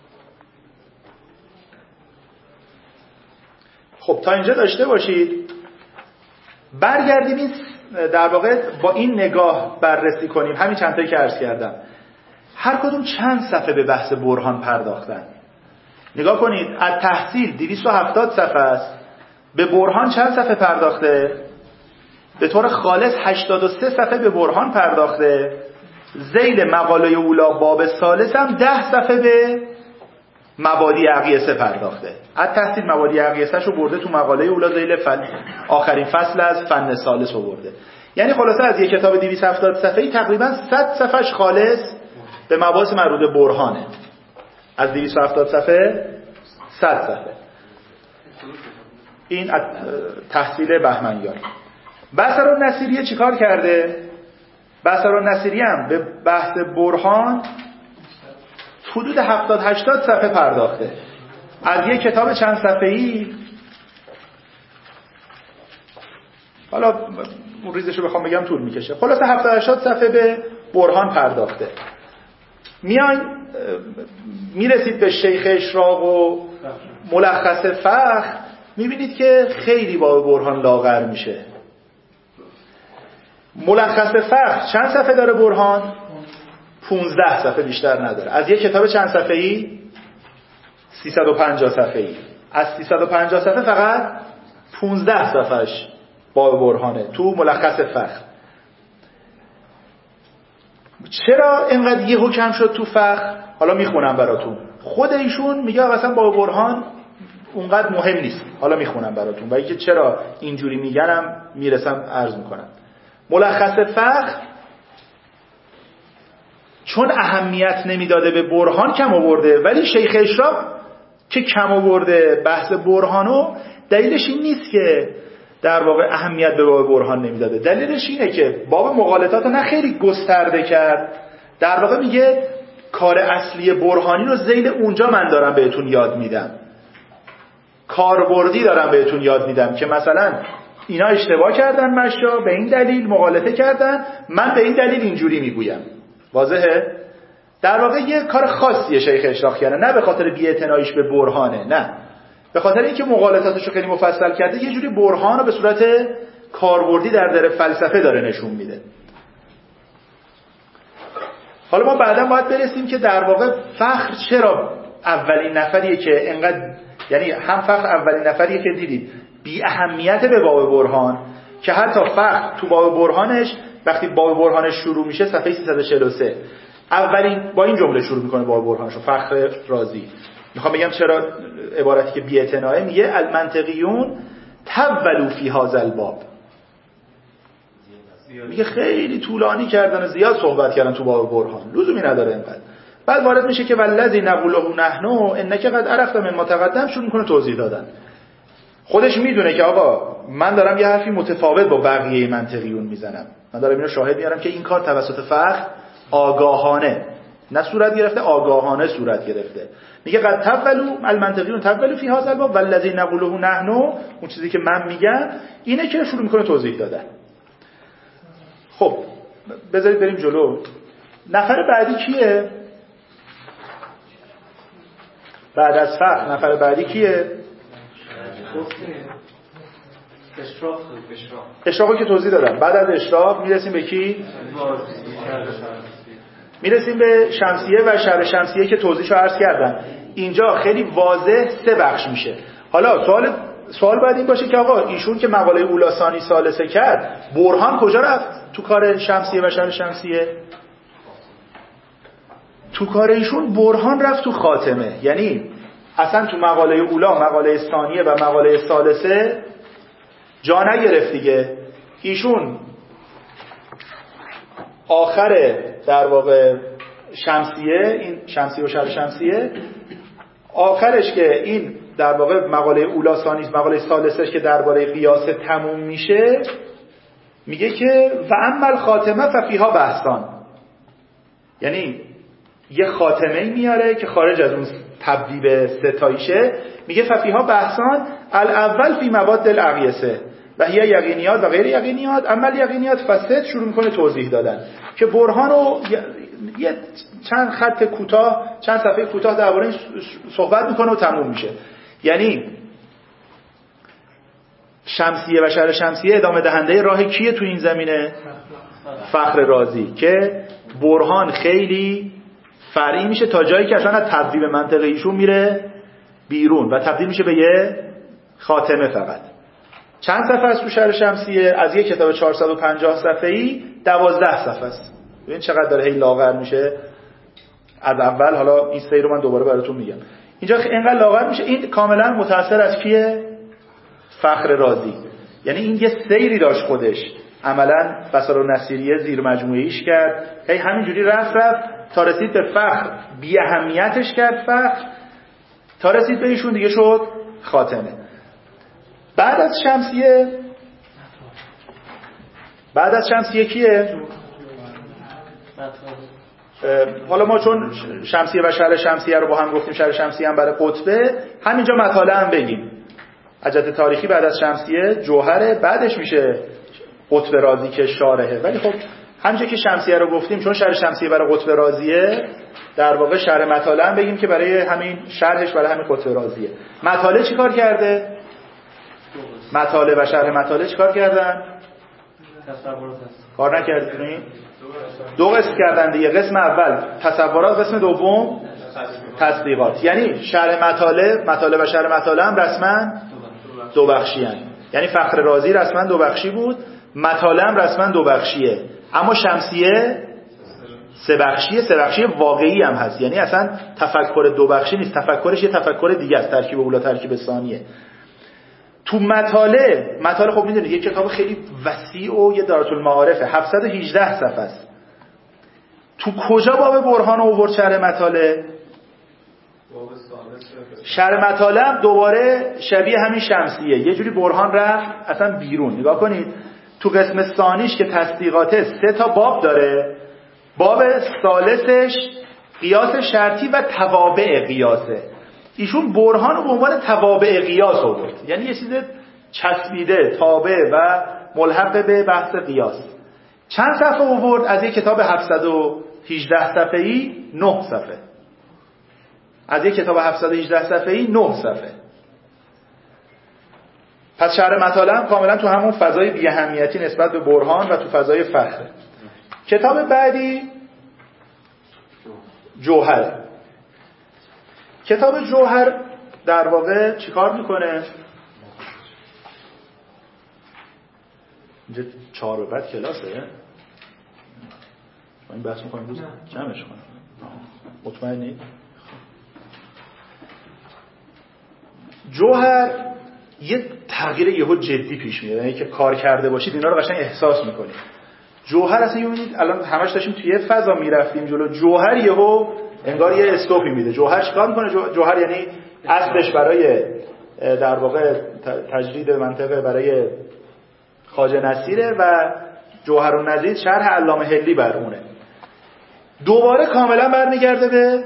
Speaker 1: خب تا اینجا داشته باشید. برگردیم این در واقع با این نگاه بررسی کنیم همین چند تایی که عرض کردم. هر کدوم چند صفحه به بحث برهان پرداختن. نگاه کنید، از تحصیل دویست و هفتاد صفحه است، به برهان چند صفحه پرداخته؟ به طور خالص هشتاد و سه صفحه به برهان پرداخته. ذیل مقاله اولا باب ثالث هم ده صفحه به مبادی اقیسه پرداخته. از تحصیل مبادی اقیسه شو برده تو مقاله اولا ذیل فن آخرین فصل از فن ثالث رو برده. یعنی خلاصه از یک کتاب دویست و هفتاد صفحه‌ای تقریبا صد صفحه‌اش خالص به مباحث مربوط به برهانه. از دویست و هفتاد صفحه صد صفحه. این تحصیل بهمنیار. بصرالنصیریه چیکار کرده؟ بصرالنصیریه هم به بحث برهان حدود هفتاد هشتاد صفحه پرداخته. از یک کتاب چند صفحه‌ای، حالا اون ریزشو بخوام بگم طول میکشه، خلاصه هفتاد هشتاد صفحه به برهان پرداخته. میاین میرسید به شیخ اشراق و ملخص فخر، میبینید که خیلی با برهان لاغر میشه. ملخص فخر چند صفحه داره برهان؟ پونزده صفحه، بیشتر نداره. از یک کتاب چند صفحه‌ای؟ سیصد و پنجاه صفحه‌ای. از سیصد و پنجاه صفحه فقط پونزده صفحهش با برهانه تو ملخص فخر. چرا اینقدر یه حکم شد تو فخر؟ حالا میخونم براتون. خود ایشون میگه اصلا با برهان اونقدر مهم نیست. حالا میخونم براتون و اینکه چرا اینجوری میگنم میرسم عرض میکنم. ملخص فخر چون اهمیت نمیداده به برهان کم آورده، ولی شیخ اشراق که کم آورده بحث برهانو، دلیلش این نیست که در واقع اهمیت به باب برهان نمیداده، دلیلش اینه که باب مغالطات نه خیلی گسترده کرد. در واقع میگه کار اصلی برهانی رو ذیل اونجا من دارم بهتون یاد میدم، کاربردی دارم بهتون یاد میدم که مثلا اینا اشتباه کردن، مشا به این دلیل مغالطه کردن، من به این دلیل اینجوری میگویم. واضحه؟ در واقع یه کار خاصیه شیخ اشراق کرده، نه به خاطر بی‌اعتناییش به برهانه، نه، به خاطر اینکه مغالطاتشو خیلی مفصل کرده، یه جوری برهان رو به صورت کاربردی در در فلسفه داره نشون میده. حالا ما بعدا باید برسیم که در واقع فخر چرا اولین نفریه که انقدر، یعنی هم فخر اولین نفریه که دیدید بی اهمیت به باب برهان، که حتی فخر تو باب برهانش وقتی باب برهانش شروع میشه صفحه سیصد و چهل و سه اولین با این جمله شروع میکنه باب برهانشو، فخر رازی. میخوام بگم چرا عبارتی که بی اعتناءه، میگه المنطقیون تولوا فی هذا الباب، میگه خیلی طولانی کردن و زیاد صحبت کردن تو باب برهان، لزومی نداره اینقدر. بعد وارد میشه که والذی نقوله نحن انک قد عرفت من ما تقدم، شروع میکنه توضیح دادن. خودش میدونه که آقا من دارم یه حرفی متفاوت با بقیه منطقیون میزنم، من دارم اینو شاهد میارم که این کار توسط فخر آگاهانه نه صورت گرفته، آگاهانه صورت گرفته. میگه قد تولوا المنطقیون تولوا فی هذا الباب والذی نقوله نحن، اون چیزی که من میگم اینه که شروع میکنه توضیح دادن. خب بذارید بریم جلو. نفر بعدی کیه؟ بعد از فخر نفر بعدی کیه؟
Speaker 3: اشراق.
Speaker 1: اشراقو که توضیح دادم. بعد از اشراق میرسیم به کی؟ میرسیم به شمسیه و شرح شمسیه که توضیحشو عرض کردم. اینجا خیلی واضح سه بخش میشه. حالا سوال سوال باید این باشه که آقا ایشون که مقاله اولا ثانی ثالثه کرد، برهان کجا رفت تو کار شمسیه و شرح شمسیه؟ تو کار ایشون برهان رفت تو خاتمه. یعنی اصلا تو مقاله اولا، مقاله ثانیه و مقاله ثالثه جا نگرفت دیگه. ایشون آخر در واقع شمسیه، این شمسیه و شرح شمسیه، آخرش که این در واقع مقاله اولا ثانی، مقاله ثالثش که درباره قیاس تموم میشه، میگه که و اما الخاتمه ففیها بحثان، یعنی یه خاتمه میاره که خارج از اون تبدیب ستایشه، میگه ففیها بحثان الاول فی مواد الاقیسه و هی یقینیات و غیر یقینیات، اما یقینیات فسد شروع میکنه توضیح دادن که برهان رو یه چند خط کوتاه، چند صفحه کوتاه درباره این صحبت میکنه و تموم میشه. یعنی شمسیه و شرح شمسیه ادامه دهنده راه کیه تو این زمینه؟ فخر رازی، که برهان خیلی فرعی میشه تا جایی که اصلا از تبدیل منطقه ایشون میره بیرون و تبدیل میشه به یه خاتمه فقط. چند صفحه است تو شرح شمسیه؟ از یک کتاب چهارصد و پنجاه صفحه‌ای دوازده صفحه است. ببین چقدر داره هی لاغر میشه از اول. حالا این سری رو من دوباره براتون میگم. اینجا اینقدر لاغر میشه. این کاملا متأثر از کیه؟ فخر رازی. یعنی این یه سیری داشت خودش، عملا بصر و نصیریه زیر مجموعه‌ایش کرد، هی همینجوری رفت رفت تا رسید به فخر، بی اهمیتش کرد فخر، تا رسید به ایشون دیگه شد خاتمه. بعد از شمسیه بعد از شمسیه کیه؟ حالا ما چون شمسیه و شرح شمسیه رو با هم گفتیم، شرح شمسیه هم برای قطبه، همینجا مطالعه هم بگیم. عجت تاریخی بعد از شمسیه جوهره، بعدش میشه قطب رازی که شارحه. ولی خب همینجا که شمسیه رو گفتیم، چون شرح شمسیه برای قطب رازیه، در واقع شرح مطالعه هم بگیم که برای همین شرحش برای همین قطب رازیه. مطالعه چی کار کرده؟ مطالعه و شرح مطالعه چی کار کردن؟ کار نکردین؟ دو قسم کردن دیگه. قسم اول تصورات، قسم دوم تصدیقات. یعنی شرح مطالعه مطالعه و شرح مطالعه هم رسما دو بخشی هستند. یعنی فخر رازی رسما دو بخشی بود، مطالعه هم رسما دو بخشیه، اما شمسیه سه بخشیه. سه بخشی واقعی هم هست، یعنی اصلا تفکر دو بخشی نیست، تفکرش یه تفکر دیگه است، ترکیب اولا ترکیب ثانیه. تو مطالعه مطالعه خب میدونید یه کتاب خیلی وسیع و یه دارالمعارفه، هفتصد و هجده صفحه است. تو کجا باب برهان آورد شرح مطالعه؟ شرح مطالعه هم دوباره شبیه همین شمسیه، یه جوری برهان رفت اصلا بیرون. نگاه کنید تو قسم ثانیش که تصدیقاته سه تا باب داره. باب ثالثش قیاس شرطی و توابع قیاسه. ایشون برهان رو به عنوان توابع قیاس آورد، یعنی یه چیز چسبیده تابع و ملحق به بحث قیاس. چند صفحه آورد؟ از یک کتاب هفتصد و هجده صفحه‌ای نه صفحه. از یک کتاب هفتصد و هجده صفحه‌ای نه صفحه. پس شرح مطالعه هم کاملا تو همون فضای بی اهمیتی نسبت به برهان و تو فضای فخره. کتاب بعدی جوهر. کتاب جوهر در واقع چیکار میکنه؟ اینجا چهار به بعد کلاسه؟ ما این بحث میکنیم روز جمعش کنم. مطمئنی؟ جوهر یه تغییر یهو جدی پیش میاد، یعنی که کار کرده باشید اینا رو قشنگ احساس میکنید. جوهر اصلا میبینید الان همش داشتیم توی فضا میرفتیم جلو، جوهر یهو انگار یه استوپی میده. جوهر چیکار میکنه؟ جوهر یعنی اصلش برای در واقع تجرید منطقه برای خواجه نصیره و جوهرالنظیر شرح علامه حلی بر اونه. دوباره کاملا برمیگرده به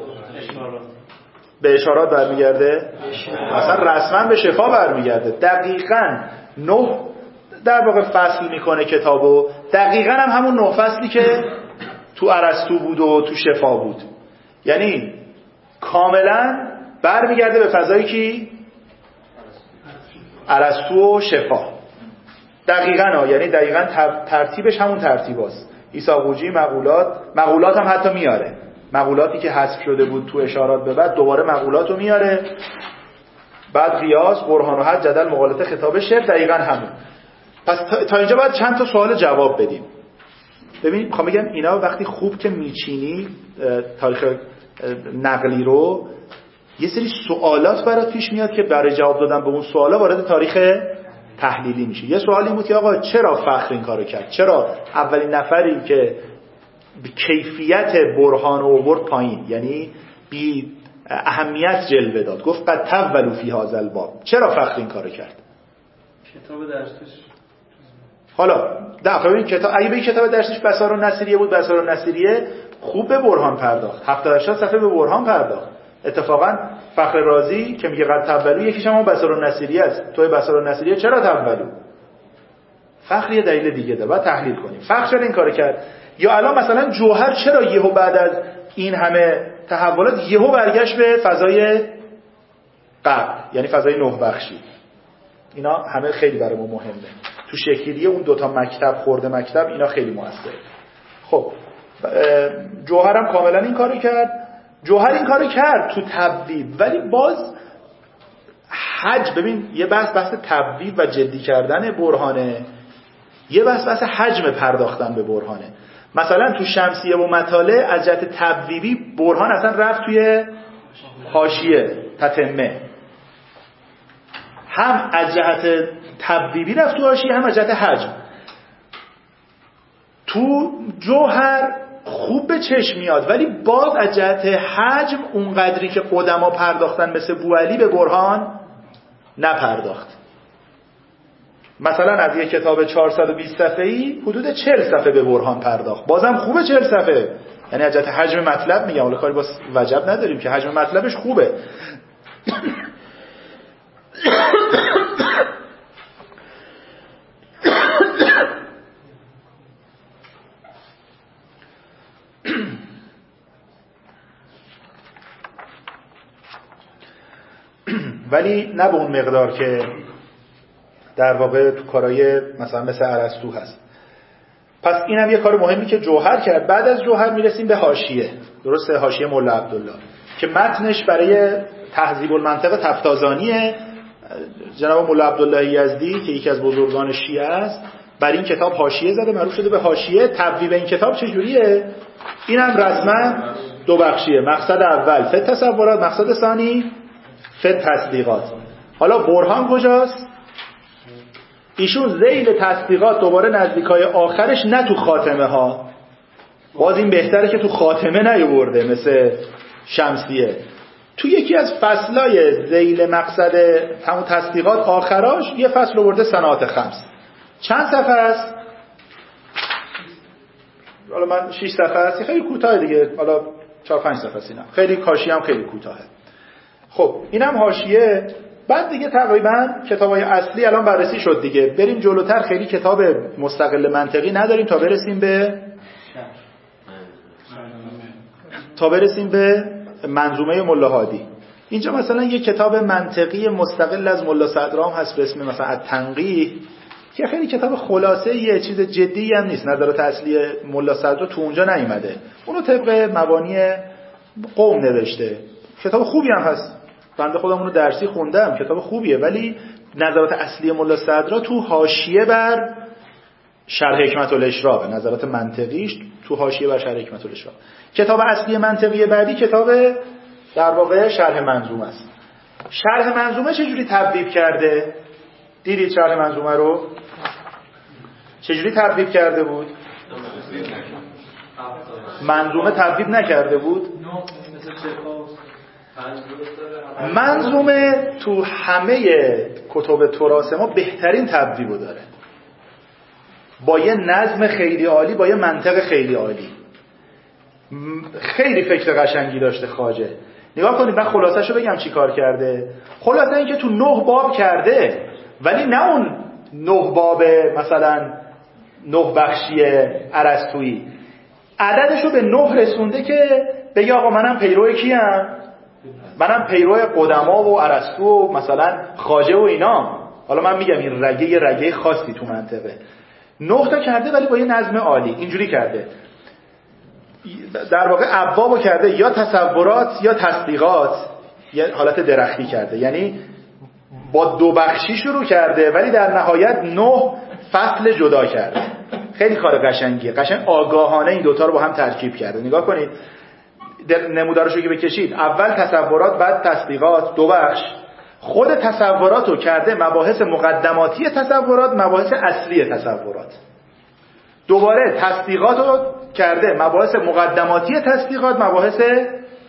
Speaker 1: به اشارات برمیگرده، اصلا رسما به شفا برمیگرده. دقیقاً نه در واقع فصل میکنه کتابو، دقیقاً هم همون نه فصلی که تو ارسطو بود و تو شفا بود. یعنی کاملا برمیگرده به فضایی که ارسطو و شفا. دقیقاً ها، یعنی دقیقاً ترتیبش همون ترتیب هست. عیسی قوجی مقولات مقولات هم حتی میاره، مقولاتی که حذف شده بود تو اشارات به بعد دوباره مقولاتو میاره. بعد قیاس، برهان و حد، جدل، مقالطه، خطاب، شعر، دقیقاً همون. پس تا اینجا باید چند تا سوال جواب بدیم. ببینید میخوام بگم اینا وقتی خوب که میچینی تاریخ نقلی رو، یه سری سوالات برات پیش میاد که برای جواب دادن به اون سوالا وارد تاریخ تحلیلی میشه. یه سوالی بود که آقا چرا فخر این کارو کرد؟ چرا اولین نفری که کیفیت برهان رو آورد پایین، یعنی بی اهمیت جلوه داد، گفت قد تولوا فی هذا الباب؟ چرا فخر این کارو کرد؟
Speaker 3: کتاب درسش
Speaker 1: حالا دفعه این کتاب اگه به این کتاب درسش بصار النصیریه بود، بصار النصیریه خوب به برهان پرداخت، هفتاد هشتاد صفحه به برهان پرداخت. اتفاقا فخر رازی که میگه قد تولو یکیش هم بصار النصیریه است. توی بصار النصیریه چرا تولو؟ فخر یه دلیل دیگه داره، باید تحلیل کنیم. فخر چرا این کارو کرد؟ یا الان مثلا جوهر چرا یهو بعد از این همه تحولات یهو برگشت به فضای قبل، یعنی فضای نه بخشی؟ اینا همه خیلی برای ما مهمه. تو شکلیه اون دوتا مکتب، خورده مکتب، اینا خیلی موثره. خب جوهر هم کاملا این کارو کرد. جوهر این کارو کرد تو تبویب، ولی باز حج، ببین یه بحث بحث تبویب و جدی کردن برهانه، یه بحث بحث حجم پرداختن به برهانه. مثلا تو شمسیه و مطالع از جهت تبویبی برهان اصلا رفت توی حاشیه تتمه، هم از جهت تبویبی رفت تو حاشیه، هم از جهت حجم. تو جوهر خوب به چشم میاد، ولی باز از جهت حجم اونقدری که قدما پرداختن مثل بوعلی به برهان نپرداخت. مثلا از یک کتاب چهارصد و بیست صفحه‌ای حدود چهل صفحه به برهان پرداخت، بازم خوبه چهل صفحه، یعنی از جهت حجم مطلب میگم، حالا کاری با وجب نداریم که حجم مطلبش خوبه. ولی نه به اون مقدار که در واقع تو کارهای مثلا مثل ارسطو هست. پس اینم یه کار مهمی که جوهر کرد. بعد از جوهر میرسیم به حاشیه، درسته؟ حاشیه ملا عبدالله که متنش برای تهذیب المنطق تفتازانیه. جناب ملا عبدالله یزدی که یکی از بزرگان شیعه است، برای این کتاب حاشیه زده، معروف شده به حاشیه. تبویب این کتاب چجوریه؟ اینم رسما دو بخشیه. مقصد اول فت تصورات، مقصد ثانی فت تصدیقات. حالا برهان کجاست؟ ایشون ذیل تصدیقات دوباره نزدیکای آخرش، نه تو خاتمه ها، باز این بهتره که تو خاتمه نیورده مثل شمسیه، تو یکی از فصلای ذیل مقصد همون تصدیقات آخراش یه فصل آورده صناعات خمس. چند صفحه است؟ حالا من شش صفحه است، خیلی کوتاه دیگه، حالا چهار پنج صفحه است. اینا خیلی کاشی هم خیلی کوتاهه. خب اینم حاشیه. بعد دیگه تقریبا کتابای اصلی الان بررسی شد دیگه. بریم جلوتر، خیلی کتاب مستقل منطقی نداریم تا برسیم به تا برسیم به منظومه ملا هادی. اینجا مثلا یه کتاب منطقی مستقل از ملا صدرام هست به اسم مثلا التنقیح، که خیلی کتاب خلاصه، یه چیز جدی هم نیست. نظرات اصلی ملا صدرا تو اونجا نیومده، اونو طبق مبانی قوم نوشته. کتاب خوبی هم هست، بنده خودم اونو درسی خوندم، کتاب خوبیه، ولی نظرات اصلی ملا صدرا تو حاشیه بر شرح حکمت الاشراق، نظرات منطقیش تو حاشیه بر شرح حکمت الاشراق. کتاب اصلی منطقی بعدی کتاب در واقع شرح منظومه است. شرح منظومه چجوری تبویب کرده؟ دیدید شرح منظومه رو چجوری تبویب کرده بود؟ منظومه تبویب نکرده بود. منظومه تو همه کتب تراث ما بهترین تبویبو داره، با یه نظم خیلی عالی، با یه منطق خیلی عالی. خیلی فکر قشنگی داشته خواجه. نگاه کنید، من خلاصه‌شو بگم چی کار کرده. خلاصه این که تو نه باب کرده، ولی نه اون نه باب مثلا نه بخشی ارسطویی، عددشو به نه رسونده که بگه آقا منم پیرو کیم؟ منم پیرو قدما و ارسطو و مثلا خواجه و اینا. حالا من میگم این رگه یه رگه خاصی تو منطقه. نه تا کرده ولی با یه نظم عالی. اینجوری کرده، در واقع ابوابو کرده یا تصورات یا تصدیقات، یه حالت درختی کرده، یعنی با دو بخشی شروع کرده ولی در نهایت نه فصل جدا کرده. خیلی کار قشنگیه، قشنگ آگاهانه این دوتا رو با هم ترکیب کرده. نگاه کنید نمودارشو که بکشید، اول تصورات بعد تصدیقات، دو بخش. خود تصورات رو کرده مباحث مقدماتی تصورات، مباحث اصلی تصورات. دوباره تصدیقات رو کرده مباحث مقدماتی تصدیقات، مباحث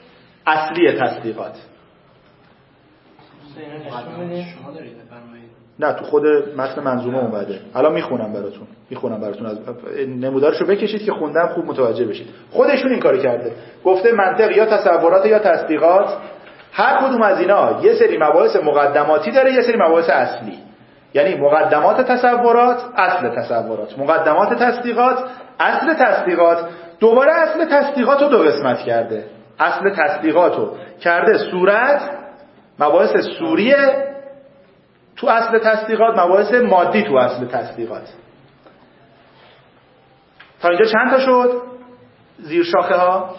Speaker 1: اصلی تصدیقات.
Speaker 3: شما دارید بفرمایید.
Speaker 1: نه تو خود متن منظومه اومده. الان میخونم براتون میخونم براتون از نمودارشو بکشید که خوندم خوب متوجه بشید. خودشون این کارو کرده، گفته منطق یا تصورات یا تصدیقات، هر کدوم از اینا یه سری مباحث مقدماتی داره، یه سری مباحث اصلی. یعنی مقدمات تصورات، اصل تصورات، مقدمات تصدیقات، اصل تصدیقات. دوباره اصل تصدیقات رو دو قسمت کرده. اصل تصدیقات رو کرده صورت، مباحث سوریه تو اصل تصدیقات، مباحث مادی تو اصل تصدیقات. تا اینجا چند تا شد؟ زیر شاخه ها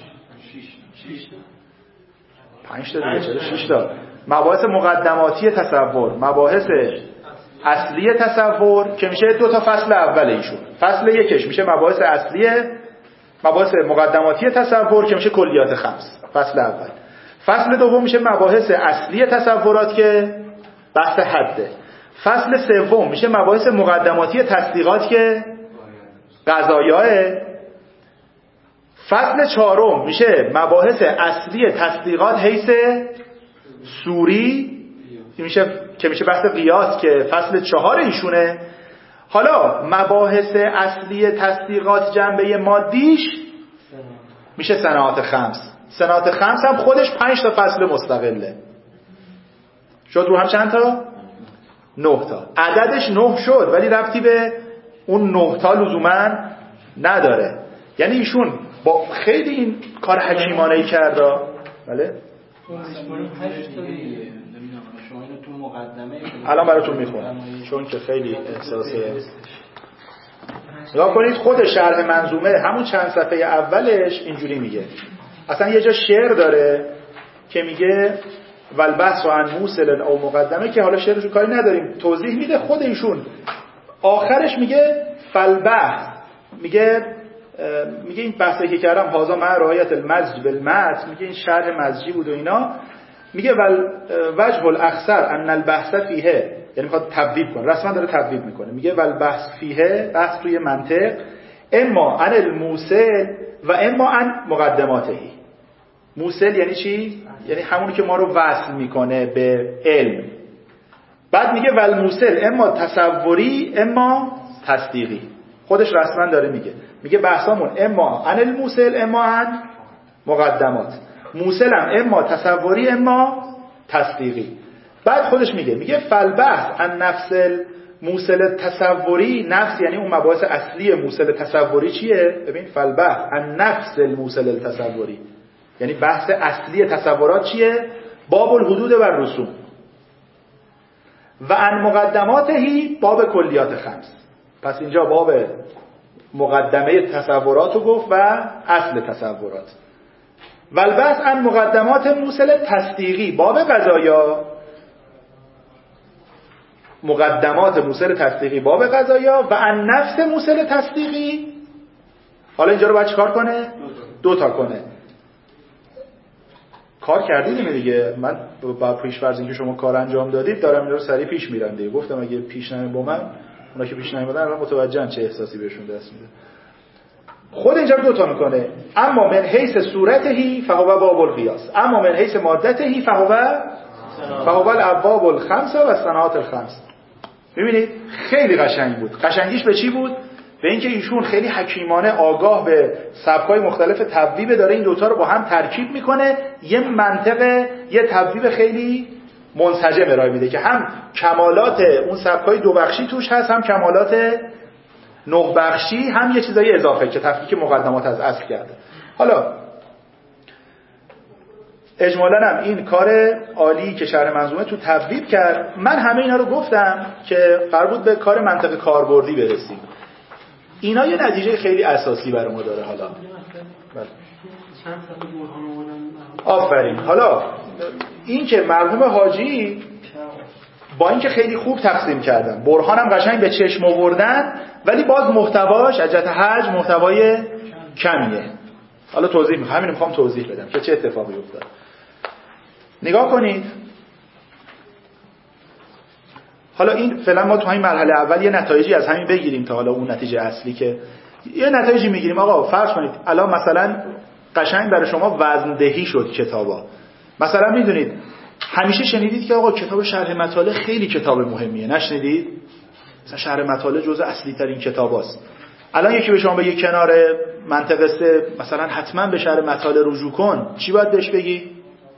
Speaker 1: پنج تا دیگه، چرا شش تا؟ مباحث مقدماتی تصور، مباحث اصلی تصور که میشه دو تا فصل اول ایشون. فصل یکش میشه مباحث اصلیه، مباحث مقدماتی تصور که میشه کلیات خمس، فصل اول. فصل دوم میشه مباحث اصلی تصورات که بحث حده. فصل سوم میشه مباحث مقدماتی تصدیقات که قضایاه. فصل چهارم میشه مباحث اصلی تصدیقات حیث سوری میشه که میشه بحث قیاس که فصل چهار ایشونه. حالا مباحث اصلی تصدیقات جنبه مادیش میشه صناعات خمس. صناعات خمس هم خودش پنج تا فصل مستقله. شد رو هم چند تا؟ نه تا. عددش نه شد ولی ربطی به اون نه تا لزوما نداره. یعنی ایشون با خیلی این کار حکیمانه‌ای کرده. بله؟ الان براتون میخونم چون که خیلی احساسه. نگاه کنید خود شرح منظومه همون چند صفحه اولش اینجوری میگه. اصلا یه جا شعر داره که میگه والبحث عن موصل او مقدمه که حالا شعرشو کاری نداریم، توضیح میده خود ایشون. آخرش میگه فالبحث، میگه میگه این بحثی که کردم هازا مع رعایت المزج بالمتن، میگه این شرح مزجی بود و اینا. میگه ول وجه الاخصر ان البحث فیه، یعنی میخواد تبدیل کنه، رسما داره تبدیل میکنه. میگه ول بحث فیه، بحث توی منطق، اما عن الموصل و اما عن مقدماتهی. موصل یعنی چی؟ یعنی همونی که ما رو وصل میکنه به علم. بعد میگه ول موصل اما تصوری اما تصدیقی. خودش رسما داره میگه میگه بحثامون اما عن الموصل اما عن مقدمات، موصل هم اما تصوری اما تصدیقی. بعد خودش میگه میگه فالبحث عن نفس موصل تصوری، نفس یعنی اون مباحث اصلی موصل تصوری چیه؟ ببین فالبحث عن نفس الموصل التصوری یعنی بحث اصلی تصورات چیه؟ باب الحدود و الرسوم. و عن مقدماتهی باب کلیات خمس. پس اینجا باب مقدمه تصورات رو گفت و اصل تصورات. والبحث عن مقدمات موصل تصدیقی باب قضایا، مقدمات موصل تصدیقی باب قضایا و عن نفس موصل تصدیقی. حالا اینجا رو باید چیکار کنه؟ دو تا کنه. کار کردید دیگه. من با پیش فرض اینکه شما کار انجام دادید دارم اینا رو سریع پیش میرم دیگه. گفتم اگه پیش نمی با من، اونا که پیش نمیادن الان متوجهن چه احساسی بهشون دست میده. خود اینجا دو تا میکنه. اما من حیث صورتهی فهو باب القیاس، اما من حیث مادتهی فهو فهو الابواب الخمسه و صناعات الخمس. ببینید خیلی قشنگ بود. قشنگیش به چی بود؟ به اینکه ایشون خیلی حکیمانه آگاه به سبک‌های مختلف تبویب داره این دوتا رو با هم ترکیب میکنه، یه منطقه، یه تبویب خیلی منسجم ارائه میده که هم کمالات اون سبک‌های دو بخشی توش هست، هم کمالات نه بخشی، هم یه چیزای اضافه که تفکیک مقدمات از اصل کرده. حالا اجمالاً هم این کار عالی که شرح منظومه تو تبویب کرد. من همه اینا رو گفتم که قرار بود به کار منطق کاربردی برسیم. اینا یه نتیجه خیلی اساسی برای ما داره. حالا آفرین. حالا این که مرحوم حاجی با اینکه خیلی خوب تقسیم کردن، برهان هم قشنگ به چشم آوردن، ولی باز محتواش از جهت حجم محتوای کمیه. حالا توضیح می‌خوام، همین می‌خوام توضیح بدم که چه اتفاقی افتاد. نگاه کنید. حالا این فعلا ما تو همین مرحله اول یه نتایجی از همین بگیریم تا حالا اون نتیجه اصلی که یه نتایجی میگیریم. آقا فرض کنید الان مثلا قشنگ برای شما وزندهی شد کتابا. مثلا میدونید همیشه شنیدید که آقا کتاب شرح مطالع خیلی کتاب مهمیه، نشنیدید؟ مثلا شرح مطالع جزء اصلی ترین کتاباست. الان یکی به شما بگه کنار منطق سه مثلا حتما به شرح مطالع رجوع کن، چی باید بهش بگی؟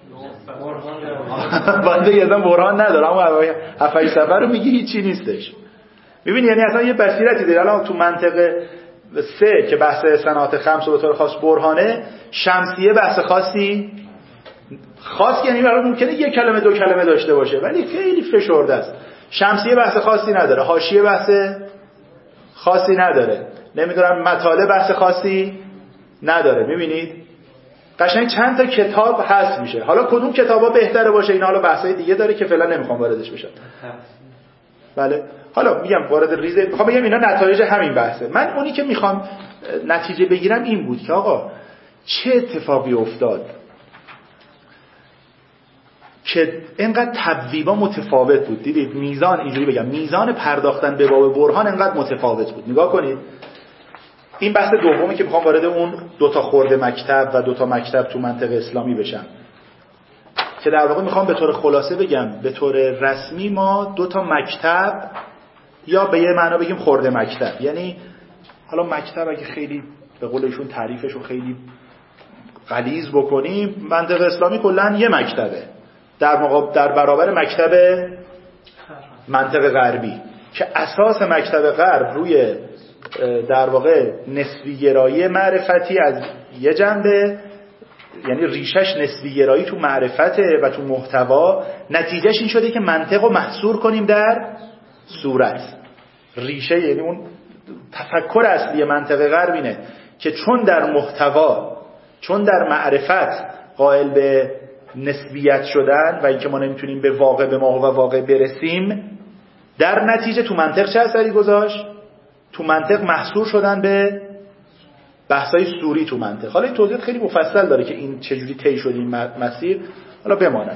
Speaker 1: باید بگی اصلا برهان نداره، اما هفت هشت صفحه رو میگی هیچی نیستش. میبینی یعنی اصلا یه بصیرتی داره. الان تو منطق سه که بحث صنعات خمس و به طور خاص برهانه، شمسیه بحث خاصی خاص یعنی برای ممکنه یک کلمه دو کلمه داشته باشه ولی خیلی فشرده است. شمسیه بحث خاصی نداره، حاشیه بحث خاصی نداره، نمیدونم مطالع بحث خاصی نداره. میبینید قشنگ چند تا کتاب هست میشه. حالا کدوم کتابا بهتره باشه اینا حالا بحثای دیگه داره که فعلا نمیخوام واردش بشم. بله حالا میگم وارد ریزه میخوام بگم اینا نتایج همین بحثه. من اونی که میخوام نتیجه بگیرم این بود که آقا چه اتفاقی افتاد که اینقدر تبویبا متفاوت بود. دیدید میزان، اینجوری بگم، میزان پرداختن به باب برهان اینقدر متفاوت بود. نگاه کنید این بحث دومی که میخوام وارد اون دوتا خورده مکتب و دوتا مکتب تو منطق اسلامی بشم که در واقع میخوام به طور خلاصه بگم به طور رسمی ما دوتا مکتب یا به یه معنا بگیم خورده مکتب، یعنی حالا مکتب اگه خیلی به قول ایشون تعریفشو خیلی غلیظ بکنیم، منطق اسلامی کلا یه مکتبه در مقابل در برابر مکتب منطق غربی که اساس مکتب غرب روی در واقع نسبی گرایی معرفتی از یه جنبه، یعنی ریشش نسبی گرایی تو معرفته و تو محتوا، نتیجهش این شده که منطق رو محصور کنیم در صورت. ریشه یعنی اون تفکر اصلی منطق غرب اینه که چون در محتوا، چون در معرفت قائل به نسبیت شدن و اینکه ما نمیتونیم به واقع به ما و واقع برسیم، در نتیجه تو منطق چه اثری گذاشت؟ تو منطق محصور شدن به بحثای سوری تو منطق. حالا این توضیح خیلی مفصل داره که این چجوری طی شد این مسیر، حالا بماند.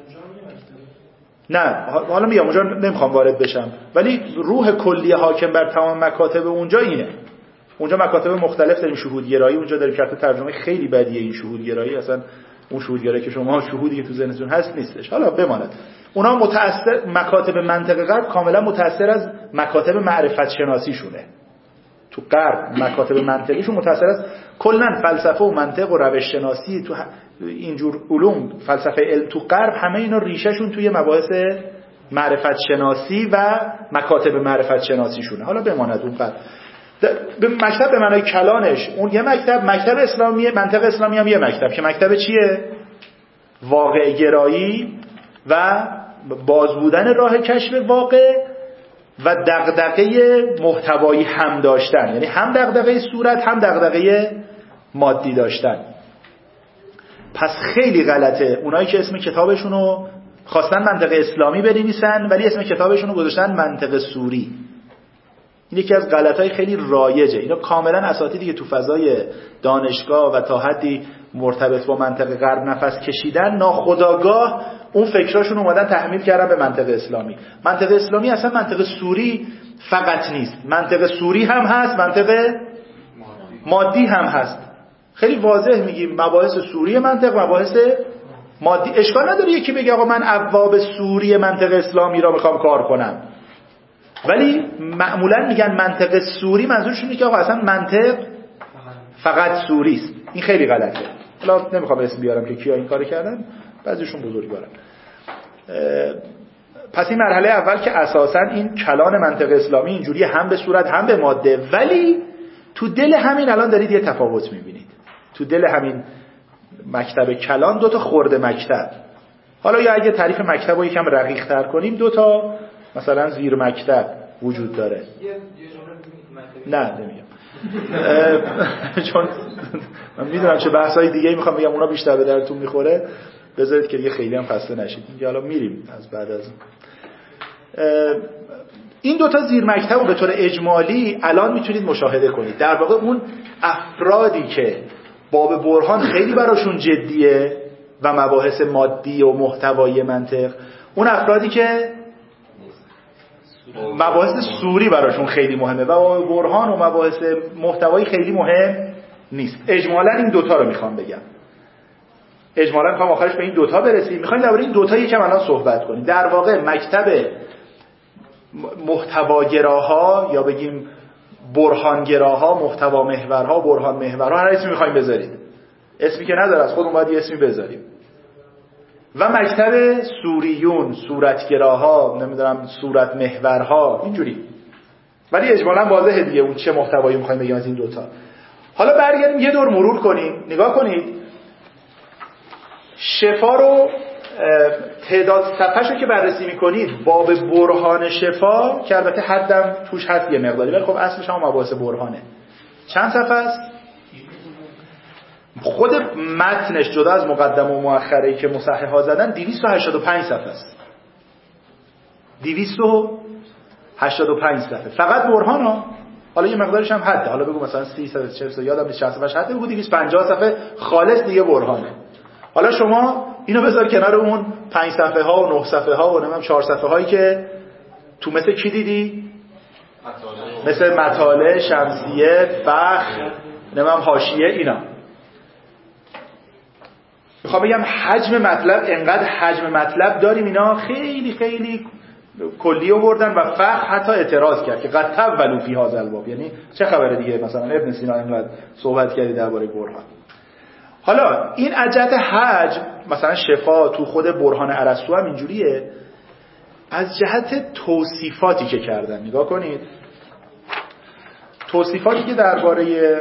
Speaker 1: نه حالا میگم اونجا نمیخوام وارد بشم، ولی روح کلی حاکم بر تمام مکاتب اونجا اینه. اونجا مکاتب مختلف داریم، شهودگرایی اونجا داریم که ترجمه خیلی بدیه این شهودگرایی، اصلا اون شهودگرایی که شما شهودی که تو ذهنتون هست نیستش. حالا بماند. اونا متأثر، مکاتب منطق غرب کاملا متأثر از مکاتب معرفت شناسی شونه. تو غرب مکاتب منطقیشون متأثر از کلا فلسفه و منطق و روش شناسی، تو اینجور علوم فلسفه علم تو غرب همه اینا ریشهشون توی مباحث معرفت شناسی و مکاتب معرفت شناسی شونه. حالا بماند اون غرب. به مکتب به معنای کلانش اون یه مکتب، مکتب اسلامی، منطق اسلامی هم یه مکتب که مکتب چیه؟ واقع گرایی و باز بودن راه کشف واقع و دغدغه محتوایی هم داشتن، یعنی هم دغدغه صورت هم دغدغه مادی داشتن. پس خیلی غلطه اونایی که اسم کتابشونو خواستن منطق اسلامی بنویسن ولی اسم کتابشونو گذاشتن منطق سوری. این یکی از غلطای خیلی رایجه. اینا کاملا اساتیدی که تو فضای دانشگاه و تا حدی مرتبط با منطق غرب نفس کشیدن، ناخودآگاه اون فکراشون اومدن تحمیل کردن به منطق اسلامی. منطق اسلامی اصلا منطق سوری فقط نیست، منطق سوری هم هست، منطق مادی هم هست. خیلی واضح میگیم مباحث سوری منطق، مباحث مادی. اشکال نداره یکی بگه آقا من ابواب سوری منطق اسلامی را میخوام کار کنم، ولی معمولا میگن منطق سوری منظورشون اینه که آقا اصلا منطق فقط سوری است. این خیلی غلطه. حالا نمیخوام اسم بیارم که کیا این کارو کردن، بعضیشون بزرگوارن. پس این مرحله اول که اساسا این کلان منطق اسلامی اینجوری هم به صورت هم به ماده، ولی تو دل همین الان دارید یه تفاوت میبینید. تو دل همین مکتب کلان دو تا خورده مکتب، حالا یا اگه تعریف مکتب رو یکم رقیق تر کنیم دو تا مثلا زیر مکتب وجود داره. نه نمیگم چون من میدونم چه بحثای دیگه میخوام بگم، اونا بیشتر به درتون میخوره، بذارید که دیگه خیلی هم خسته نشید. اینجا حالا میریم از بعد از این دو تا زیر مکتب رو به طور اجمالی الان میتونید مشاهده کنید. در واقع اون افرادی که باب برهان خیلی براشون جدیه و مباحث مادی و محتوایی منطق، اون افرادی که مباحث سوری براشون خیلی مهمه و باب برهان و مباحث محتوایی خیلی مهم نیست. اجمالا این دوتا رو میخوام بگم. اجمالاً میخوام آخرش به این دوتا برسیم. میخوایم درباره این دوتا یکم الان صحبت کنیم. در واقع مکتب محتواگراها یا بگیم برهانگراها، محتوا محورها، برهان محورها، هر اسمی میخوایم بذارید، اسمی که نداره از خودمون باید یه اسمی بذاریم، و مکتب سوریون، صورتگراها، نمیدونم صورت محورها، اینجوری. ولی اجمالاً واضحه دیگه اون چه محتوایی میخوایم بگیم از این دوتا. حالا برگردیم یه دور مرور کنیم. نگاه کنید شفا رو، تعداد صفحه‌شو که بررسی میکنید باب برهان شفا که البته حدم توش هست یه مقداری، ولی خب اصلش هم مباحث برهانه. چند صفحه است؟ خود متنش جدا از مقدمه و مؤخره‌ای که مصحح‌ها زدن دویست و هشتاد و پنج صفحه است. دویست و هشتاد و پنج صفحه فقط برهان ها. حالا یه مقدارش هم حده، حالا بگو مثلا سی صفحه چهل صفحه یادم نیست چند صفحه‌اش حده، بگو دویست و پنجاه صفحه خالص دیگه برهانه. حالا شما اینو بذار کنار اون پنج صفحه ها و نه صفحه ها و نمیدونم چهار صفحه هایی که تو مثل کی دیدی؟ مطالعه. مثل مطالعه، شمسیه، فخر، نمیدونم حاشیه، اینا. میخوام بگم حجم مطلب، انقدر حجم مطلب داریم اینا خیلی خیلی کلی آوردن و فخر حتی اعتراض کرد که قد تولوا فی هذا الباب، یعنی چه خبره دیگه، مثلا ابن سینا اینقدر صحبت کردی درباره برهان. حالا این عجت حجم مثلا شفا تو خود برهان ارسطو هم اینجوریه، از جهت توصیفاتی که کردن. نگاه کنید توصیفاتی که درباره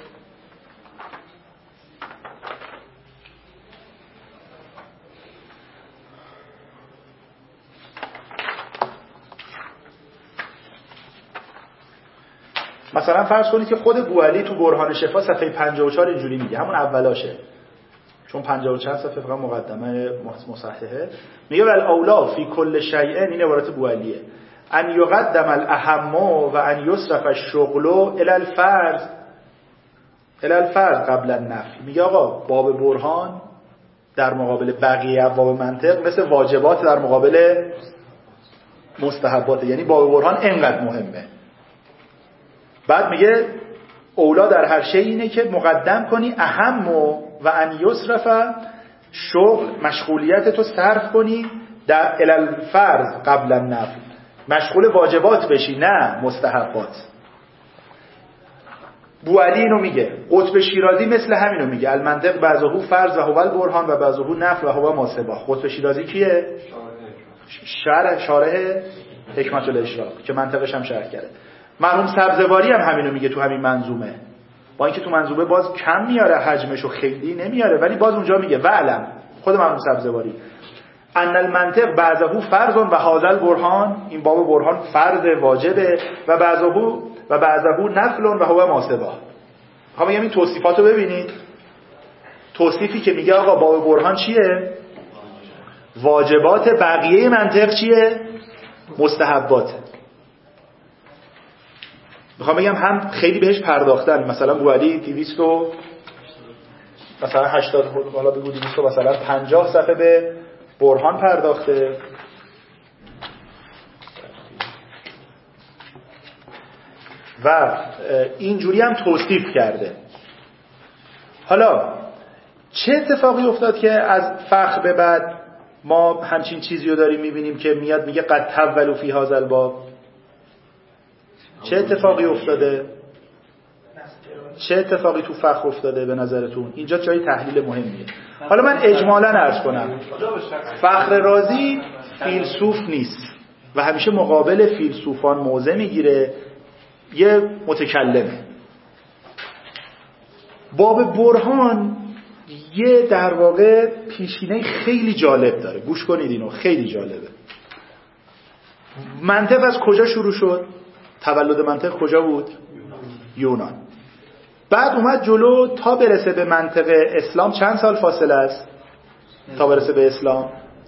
Speaker 1: مثلا فرض کنید که خود بوعلی تو برهان شفا صفحه پنجاه و چهار اینجوری میگه، همون اولاشه چون پنجاه و چهار صفحه فقط مقدمه مصححه، میگه ول اولا فی کل شیء، این عبارت بوعلیه، ان یقدم الاهم و ان یصرف الشغل الی الفرض الی الفرض قبل النفی. میگه آقا باب برهان در مقابل بقیه ابواب منطق مثل واجبات در مقابل مستحبات، یعنی باب برهان اینقدر مهمه. بعد میگه اولا در هر شی اینه که مقدم کنی اهم و ان یصرف شغل، مشغولیت تو صرف کنی در الی الفرض قبل النفل، مشغول واجبات بشی نه مستحبات. بوعلی اینو میگه. قطب شیرازی مثل همینو میگه، المنطق بعضهو فرض و هو البرهان و بعضهو نفل و هو ما سباق. قطب شیرازی کیه؟ شارح شارح حکمت الاشراق که منطقش هم شرح کرده. مرحوم سبزواری هم همینو میگه تو همین منظومه، با اینکه تو منظومه باز کم میاره حجمشو، خیلی نمیاره، ولی باز اونجا میگه وعلم، خود مرحوم سبزواری، ان المنطق بعضهو فرض و هذا البرهان، این باب برهان فرض واجبه، و بعضهو و بعضهو نفل و هو ما سباق. میخوام بگم این توصیفاتو ببینید. توصیفی که میگه آقا باب برهان چیه؟ واجبات، بقیه منطق چیه؟ مستحبات. میخوام بگم هم خیلی بهش پرداختن، مثلا بوعلی دویست و مثلا هشتاد، حالا بگو دویست و مثلا پنجاه صفحه به برهان پرداخته و اینجوری هم توصیف کرده. حالا چه اتفاقی افتاد که از فخر به بعد ما همچین چیزی رو داریم میبینیم که میاد میگه قد تولوا فی هذا الباب؟ چه اتفاقی افتاده؟ چه اتفاقی تو فخر افتاده به نظرتون؟ اینجا جای تحلیل مهمیه. حالا من اجمالاً عرض کنم، فخر رازی فیلسوف نیست و همیشه مقابل فیلسوفان موضع میگیره، یه متکلمه. باب برهان یه در واقع پیشینه خیلی جالب داره، گوش کنید اینو، خیلی جالبه. منطق از کجا شروع شد؟ تولد منطق کجا بود؟ یونان. بعد اومد جلو تا برسه به منطق اسلام چند سال فاصله است؟ تا برسه به اسلام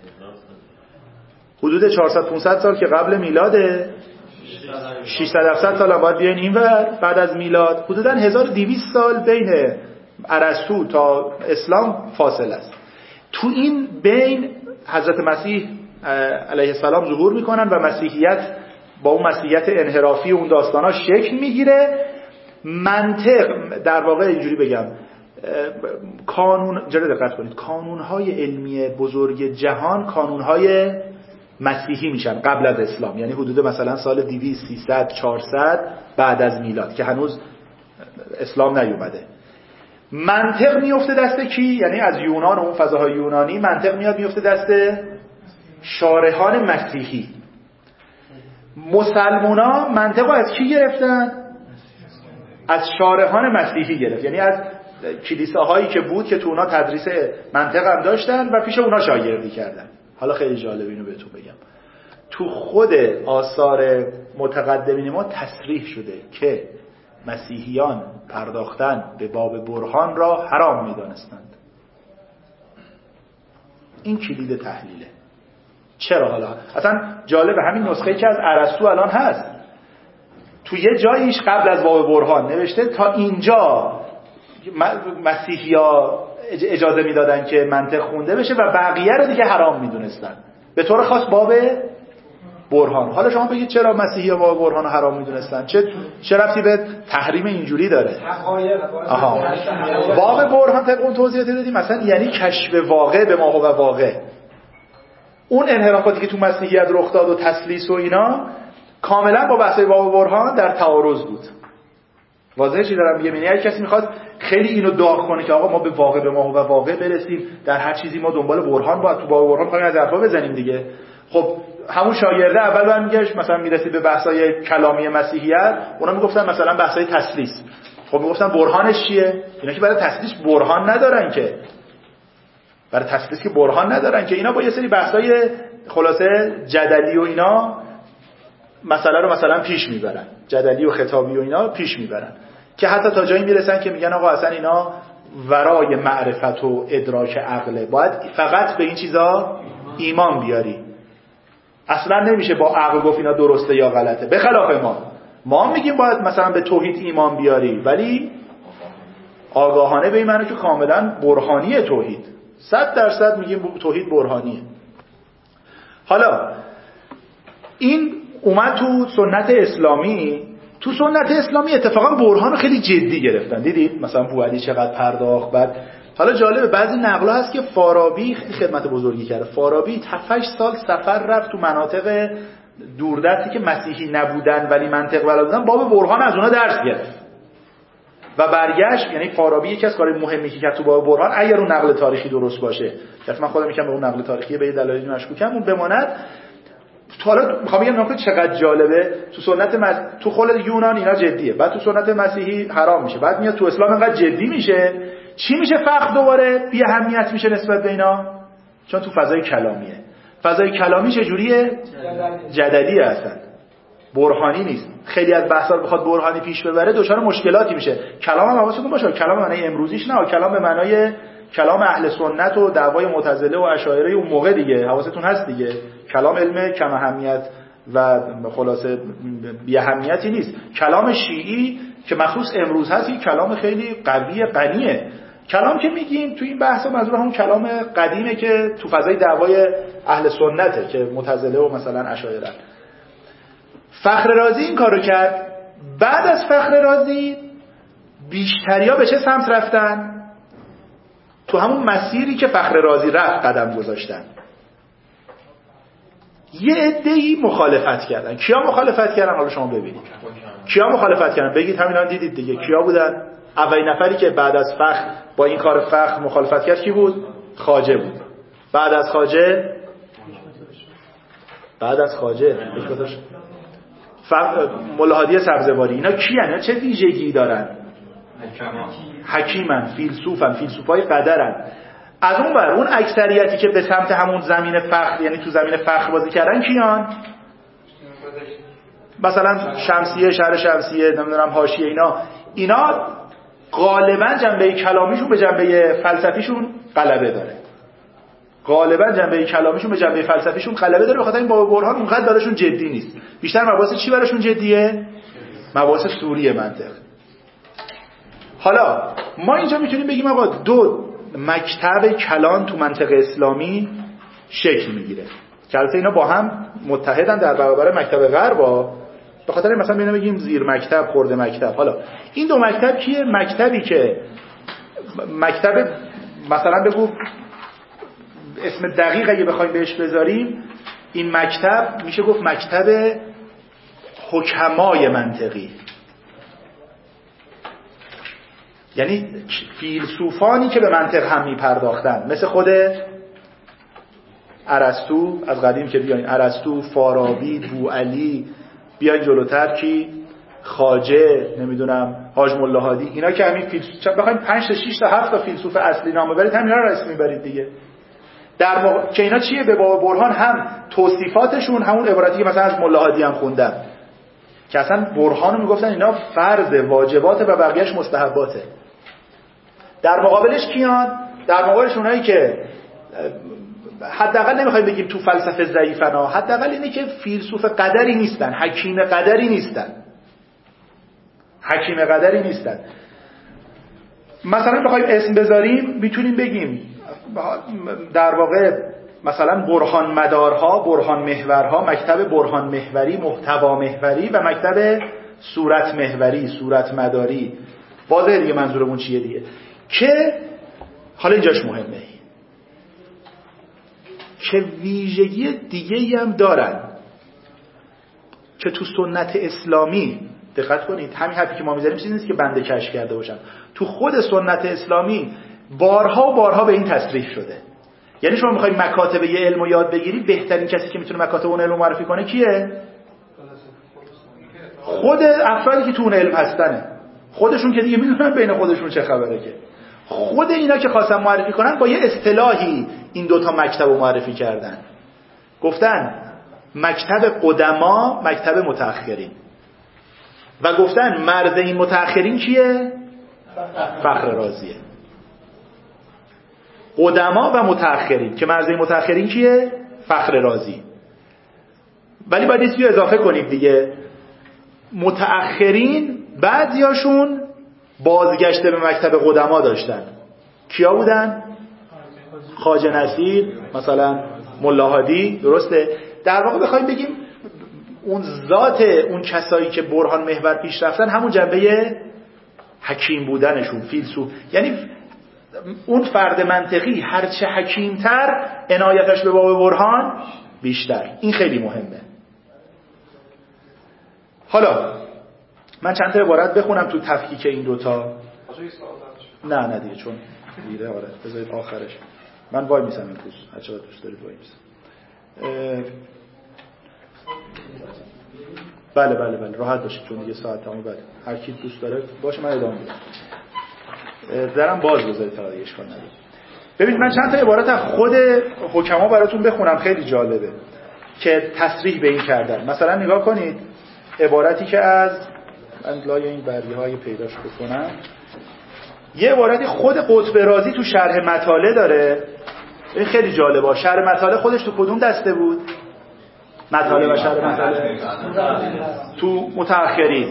Speaker 1: حدود چهارصد پانصد سال که قبل میلاده، ششصد هفتصد سال هم باید بیاین اینور بعد از میلاد، حدوداً هزار و دویست سال بین ارسطو تا اسلام فاصله است. تو این بین حضرت مسیح علیه السلام ظهور میکنن و مسیحیت با اون مسیحیت انحرافی اون داستانا شکل میگیره. منطق در واقع اینجوری بگم کانون جلوی دقت کنید، کانونهای علمی بزرگ جهان کانونهای مسیحی میشن قبل از اسلام، یعنی حدود مثلا سال دویست سیصد چهارصد بعد از میلاد که هنوز اسلام نیومده. منطق میفته دست کی؟ یعنی از یونان و اون فضاهای یونانی منطق میاد میفته دست شارحان مسیحی. مسلمونا منطق از کی گرفتن؟ از شارحان مسیحی گرفت، یعنی از کلیساهایی که بود که تو اونا تدریس منطق هم داشتن و پیش اونا شاگردی کردن. حالا خیلی جالب اینو بهتون بگم، تو خود آثار متقدمین ما تصریح شده که مسیحیان پرداختن به باب برهان را حرام می‌دانستند. این کلید تحلیله. چرا؟ حالا اصلا جالب، همین نسخه‌ای که از ارسطو الان هست تو یه جاییش قبل از باب برهان نوشته تا اینجا مسیحی‌ها اجازه میدادن که منطق خونده بشه و بقیه رو دیگه حرام میدونستن، به طور خاص باب برهان. حالا شما بگید چرا مسیحی‌ها باب برهان رو حرام میدونستن؟ چه چه ربطی به تحریم اینجوری داره؟ آها، باب برهان طبق اون توضیحاتی دادیم مثلا یعنی کشف واقع به ما هو واقع. اون انحرافاتی که تو مسیحیت رخ داد و تسلیس و اینا کاملا با بحث‌های باب برهان در تعارض بود. واضحه چی دارم میگم؟ یعنی اگه کسی میخواد خیلی اینو داغ کنه که آقا ما به واقع به ما و واقع برسیم، در هر چیزی ما دنبال برهان باید تو باب برهان خواهیم از حرفا بزنیم دیگه. خب همون شاگرده اول برمیگشت مثلا میرسید به بحث‌های کلامی مسیحیت، اونا میگفتن مثلا بحث‌های تسلیس. خب میگفتن برهانش چیه؟ اینا که برای تسلیس برهان ندارن که. برای تسلیس که برهان ندارن که، اینا با یه سری بحث‌های خلاصه جدلی و اینا مسئله رو مثلا پیش میبرن، جدلی و خطابی و اینا پیش میبرن که حتی تا جایی میرسن که میگن آقا اصلا اینا ورای معرفت و ادراک عقله، باید فقط به این چیزا ایمان بیاری، اصلا نمیشه با عقل گفت اینا درسته یا غلطه. به خلاف ما ما میگیم باید مثلا به توحید ایمان بیاری، ولی آگاهانه به این معنی که کاملا برهانی توحید، صد درصد میگیم توحید برهانیه. حالا این اومد تو سنت اسلامی، تو سنت اسلامی اتفاقا برهان رو خیلی جدی گرفتن. دیدید مثلا بوعلی چقدر پرداخت. بعد حالا جالبه بعضی نقلا هست که فارابی خیلی خدمت بزرگی کرده. فارابی هفت سال سفر رفت تو مناطق دوردستی که مسیحی نبودن ولی منطق بلد بودن، باب برهان از اونها درس گرفت و برگشت. یعنی فارابی یکی از کارهای مهمی که کرد تو باب برهان، اگر اون نقل تاریخی درست باشه، که من خودم میگم به اون نقل تاریخی به دلایلی مشکوکم اون بماند. حالا میخوام بگم نکته چقدر جالبه، تو سنت مس... تو خود یونان اینا جدیه، بعد تو سنت مسیحی حرام میشه، بعد میاد تو اسلام انقدر جدی میشه، چی میشه؟ فقط دوباره بی اهمیت میشه نسبت به اینا، چون تو فضای کلامیه. فضای کلامی چه جوریه؟ جدلیه، اصلا برهانی نیست. خیلی از بحثا بخواد برهانی پیش ببره دچار مشکلاتی میشه. کلام هم حواستون باشه، کلام معنی امروزیش نه، کلام به معنای کلام اهل سنت و دعوای معتزله و اشاعره اون موقع دیگه، حواستون هست دیگه. کلام علم کم اهمیت و خلاصه بی اهمیتی نیست. کلام شیعی که مخصوص امروز هست این کلام خیلی قوی غنیه. کلام که میگیم تو این بحثا منظور همون کلام قدیمه که تو فضای دعوای اهل سنته که معتزله و مثلا اشاعره. فخر رازی این کارو کرد. بعد از فخر رازی بیشتریا به چه سمت رفتن؟ تو همون مسیری که فخر رازی رفت قدم گذاشتن. یه عده‌ای مخالفت کردن. کیا مخالفت کردن؟ حالا شما ببینید. کیا مخالفت کردن؟ بگید، همینا دیدید دیگه. کیا بودن؟ اولین نفری که بعد از فخر با این کار فخر مخالفت کرد کی بود؟ خواجه بود. بعد از خواجه بعد از خواجه ملا هادی سبزواری. اینا کیان؟ چه ویژگی دارن؟ حکیمن، فیلسوفن، فیلسوفای قدرن. از اون بر اون اکثریتی که به سمت همون زمین فخر، یعنی تو زمین فخر بازی کردن کیان؟ مثلا شمسیه، شهر شمسیه، نمیدونم حاشیه، اینا اینا غالبا جنبه کلامیشون به جنبه فلسفیشون غلبه داره. غالبا جنبه کلامیشون به جنبه فلسفیشون غلبه داره، بخاطر این باب برهان اونقدر براشون جدی نیست. بیشتر مباحث چی براشون جدیه؟ مباحث سوری منطق. حالا ما اینجا میتونیم بگیم آقا دو مکتب کلان تو منطق اسلامی شکل میگیره که البته اینا با هم متحدن در برابر مکتب غرب، به خاطر مثلا ببینیم بگیم زیر مکتب، خرد مکتب. حالا این دو مکتب کیه؟ مکتبی که مکتب مثلا بگو اسم دقیق اگه بخوایم بهش بذاریم، این مکتب میشه گفت مکتب حکمای منطقی، یعنی فیلسوفانی که به منطق هم میپرداختن، مثل خود ارسطو از قدیم که بیاین، ارسطو، فارابی، بوعلی، بیاین جلوتر کی، خواجه، نمیدونم حاج ملا هادی، اینا که همین فیلسوف بخواید پنج تا شش تا هفت تا فیلسوف اصلی نام ببرید همینا رو اسم میبرید دیگه. در موقع که اینا چیه؟ به باب برهان هم توصیفاتشون همون عبارتی که مثلا از ملا هادی هم خوندن که اصلا برهانو میگفتن اینا فرض واجباته و بقیه‌اش مستحباته. در مقابلش کیان؟ در مقابلش اونایی که حداقل نمیخوایم بگیم تو فلسفه ضعیفن ها، حداقل اینه که فیلسوف قدری نیستن، حکیم قدری نیستن، حکیم قدری نیستن. مثلا بخوایم اسم بذاریم میتونیم بگیم در واقع مثلا برهان مدارها، برهان محورها، مکتب برهان محوری، محتوا محوری و مکتب صورت محوری، صورت مداری. واضحه دیگه منظورمون چیه دیگه. که حالا اینجاش مهمه که ویژگی دیگه‌ای هم دارن که تو سنت اسلامی، دقت کنید همین حرفی که ما می‌زنیم چیزی نیست که بنده کشف کرده باشم، تو خود سنت اسلامی بارها و بارها به این تصریح شده. یعنی شما می‌خواید مکاتب یه علم رو یاد بگیری، بهترین کسی که میتونه مکاتب اون علم رو معرفی کنه کیه؟ خود افرادی که تو اون علم هستنه. خودشون که دیگه میدونن بین خودشون چه خبره، که خود اینا که خواستن معرفی کنن با یه اصطلاحی این دوتا مکتب رو معرفی کردن. گفتن مکتب قدما، مکتب متأخرین، و گفتن مرز این متأخرین کیه؟ فخر رازیه. قدما و متأخرین که مرز این متأخرین کیه؟ فخر رازی. ولی باید یه چیزی اضافه کنید دیگه، متأخرین بعضیاشون بازگشته به مکتب قدما داشتن. کیا بودن؟ خواجه نصیر، مثلا ملا هادی، درسته؟ در واقع بخوایم بگیم اون ذات اون کسایی که برهان محور پیش رفتن همون جنبه حکیم بودنشون، فیلسوف، یعنی اون فرد منطقی هرچه حکیمتر عنایتش به باب برهان بیشتر. این خیلی مهمه. حالا من چند تا عبارت بخونم تو تفکیک این دوتا. نه نه دیگه چون دیره. آره بذارید آخرش. من وای میسم امروز، هر چقدر دوست دارید وای میسم. بله بله بله راحت باشید چون دیگه ساعت تمام. بله هر کی دوست داره باشه من ادامه میدم. درم باز بذارید تا دیگه اشکال نداره. ببینید من چند تا عبارت از خود حکما براتون بخونم، خیلی جالبه که تصریح به این کردن. مثلا نگاه کنید عبارتی که از من لای این بریه‌های پیداش بکنم، یه عبارتی خود قطب رازی تو شرح مطالع داره. این خیلی جالبه. شرح مطالع خودش تو کدوم دسته بود؟ مطالع و شرح مطالع تو متأخرین.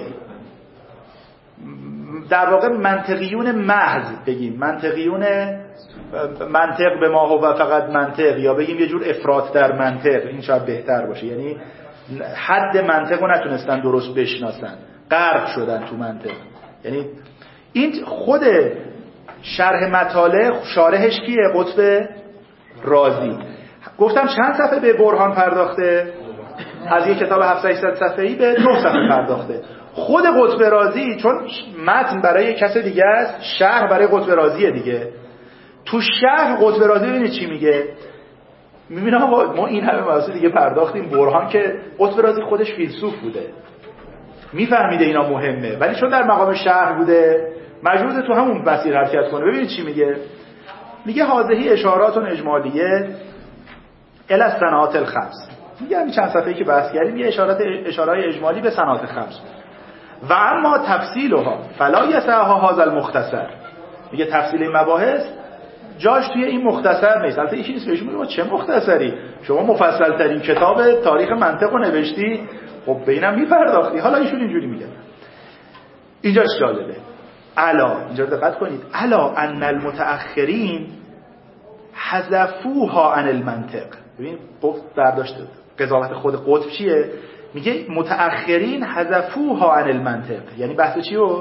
Speaker 1: در واقع منطقیون محض بگیم، منطقیون منطق به ما هو فقط منطق، یا بگیم یه جور افراط در منطق، این شاید بهتر باشه. یعنی حد منطق رو نتونستن درست بشناسن، غرق شدن تو منطق. یعنی این خود شرح مطالع شارحش کیه؟ قطب رازی. گفتم چند صفحه به برهان پرداخته؟ از یک کتاب هفتصد هشتصد صفحه‌ای به نه صفحه پرداخته. خود قطب رازی چون متن برای کس دیگه است، شرح برای قطب رازیه دیگه. تو شرح قطب رازی ببینید چی میگه. میبینم ما این همه موضوع دیگه پرداختیم، برهان که قطب رازی خودش فیلسوف بوده، میفهمیده اینا مهمه، ولی چون در مقام شرح بوده مجبور تو همون مسیر حرکت کنه. ببینید چی میگه. میگه هذه اشارات اجمالیه الی الصناعات الخمس. میگه همین چند صفحه‌ای که بحث کردیم یه اشارات اشارهای اجمالی به صناعات خمس. و اما تفصیلها فلا یسعها هذا المختصر. میگه تفصیل این مباحث جاش توی این مختصر نیست. البته یکی نیست بهشون میگه چه مختصری، شما مفصل ترین کتاب تاریخ منطق رو نوشتی، خب به اینم میپرداختی. حالا ایشون اینجوری میگه. اینجاش جالبه. الا، اینجا دقت کنید، الا ان المتأخرین حذفوها عن المنطق. ببین گفت برداشت قضاوت خود قطب چیه؟ میگه متأخرین حذفوها عن المنطق. یعنی بحث چی رو؟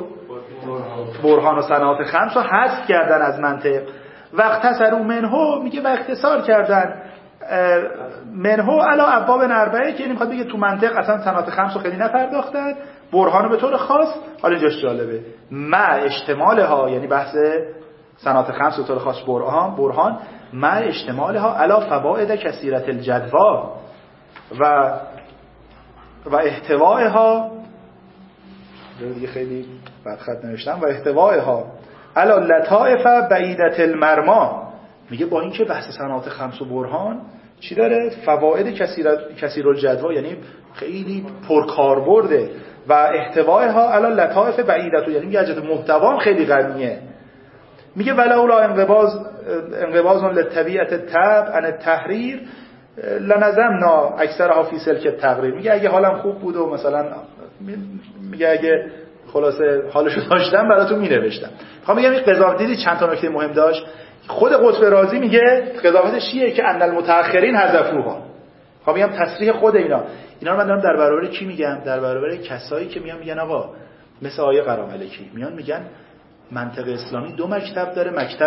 Speaker 1: برهان و صنعات خمس رو حذف کردن از منطق. وقت اثر منهو میگه و اختصار کردن منهو علا ابواب اربعه، که این میخواد بگه تو منطق اصلا صنعات خمس رو خیلی نپرداختن، برهان به طور خاص. حالا جاش جالبه مع اشتمالها، یعنی بحث صنعات خمس به طور خاص برهان برهان مع اشتمالها علا فوائد کثیرة الجدوا و و احتوائها، دیگه خیلی بدخط نوشتم، و احتوائها علا لطائف بعیدة المرما. میگه با اینکه بحث صنعات خمس و برهان چی داره؟ فواید کثیر الجدوا، یعنی خیلی پرکاربرده، و احتوائها علا لطائف بعیدة، یعنی میگه اجازه محتوام خیلی غنیه. میگه ولولا انقباض انقباض للطبیعه الطبع عن التحریر لنظمنا اکثرها فی سلک التقریر. میگه اگه حالم خوب بود و مثلا میگه اگه خلاصه حالشو داشتم براتون مینوشتم. میخوام بگم این قضاوت دیدی چند تا نکته مهم داشت. خود قطب رازی میگه قضاوتش چیه؟ که ان المتأخرین حذفوها. میخوام بگم تصریح خود اینا اینا رو من دارم در برابر کی میگم؟ در برابر کسایی که میان میگن آقا مثل آیه قراملکی میان میگن منطق اسلامی دو مکتب داره، مکتب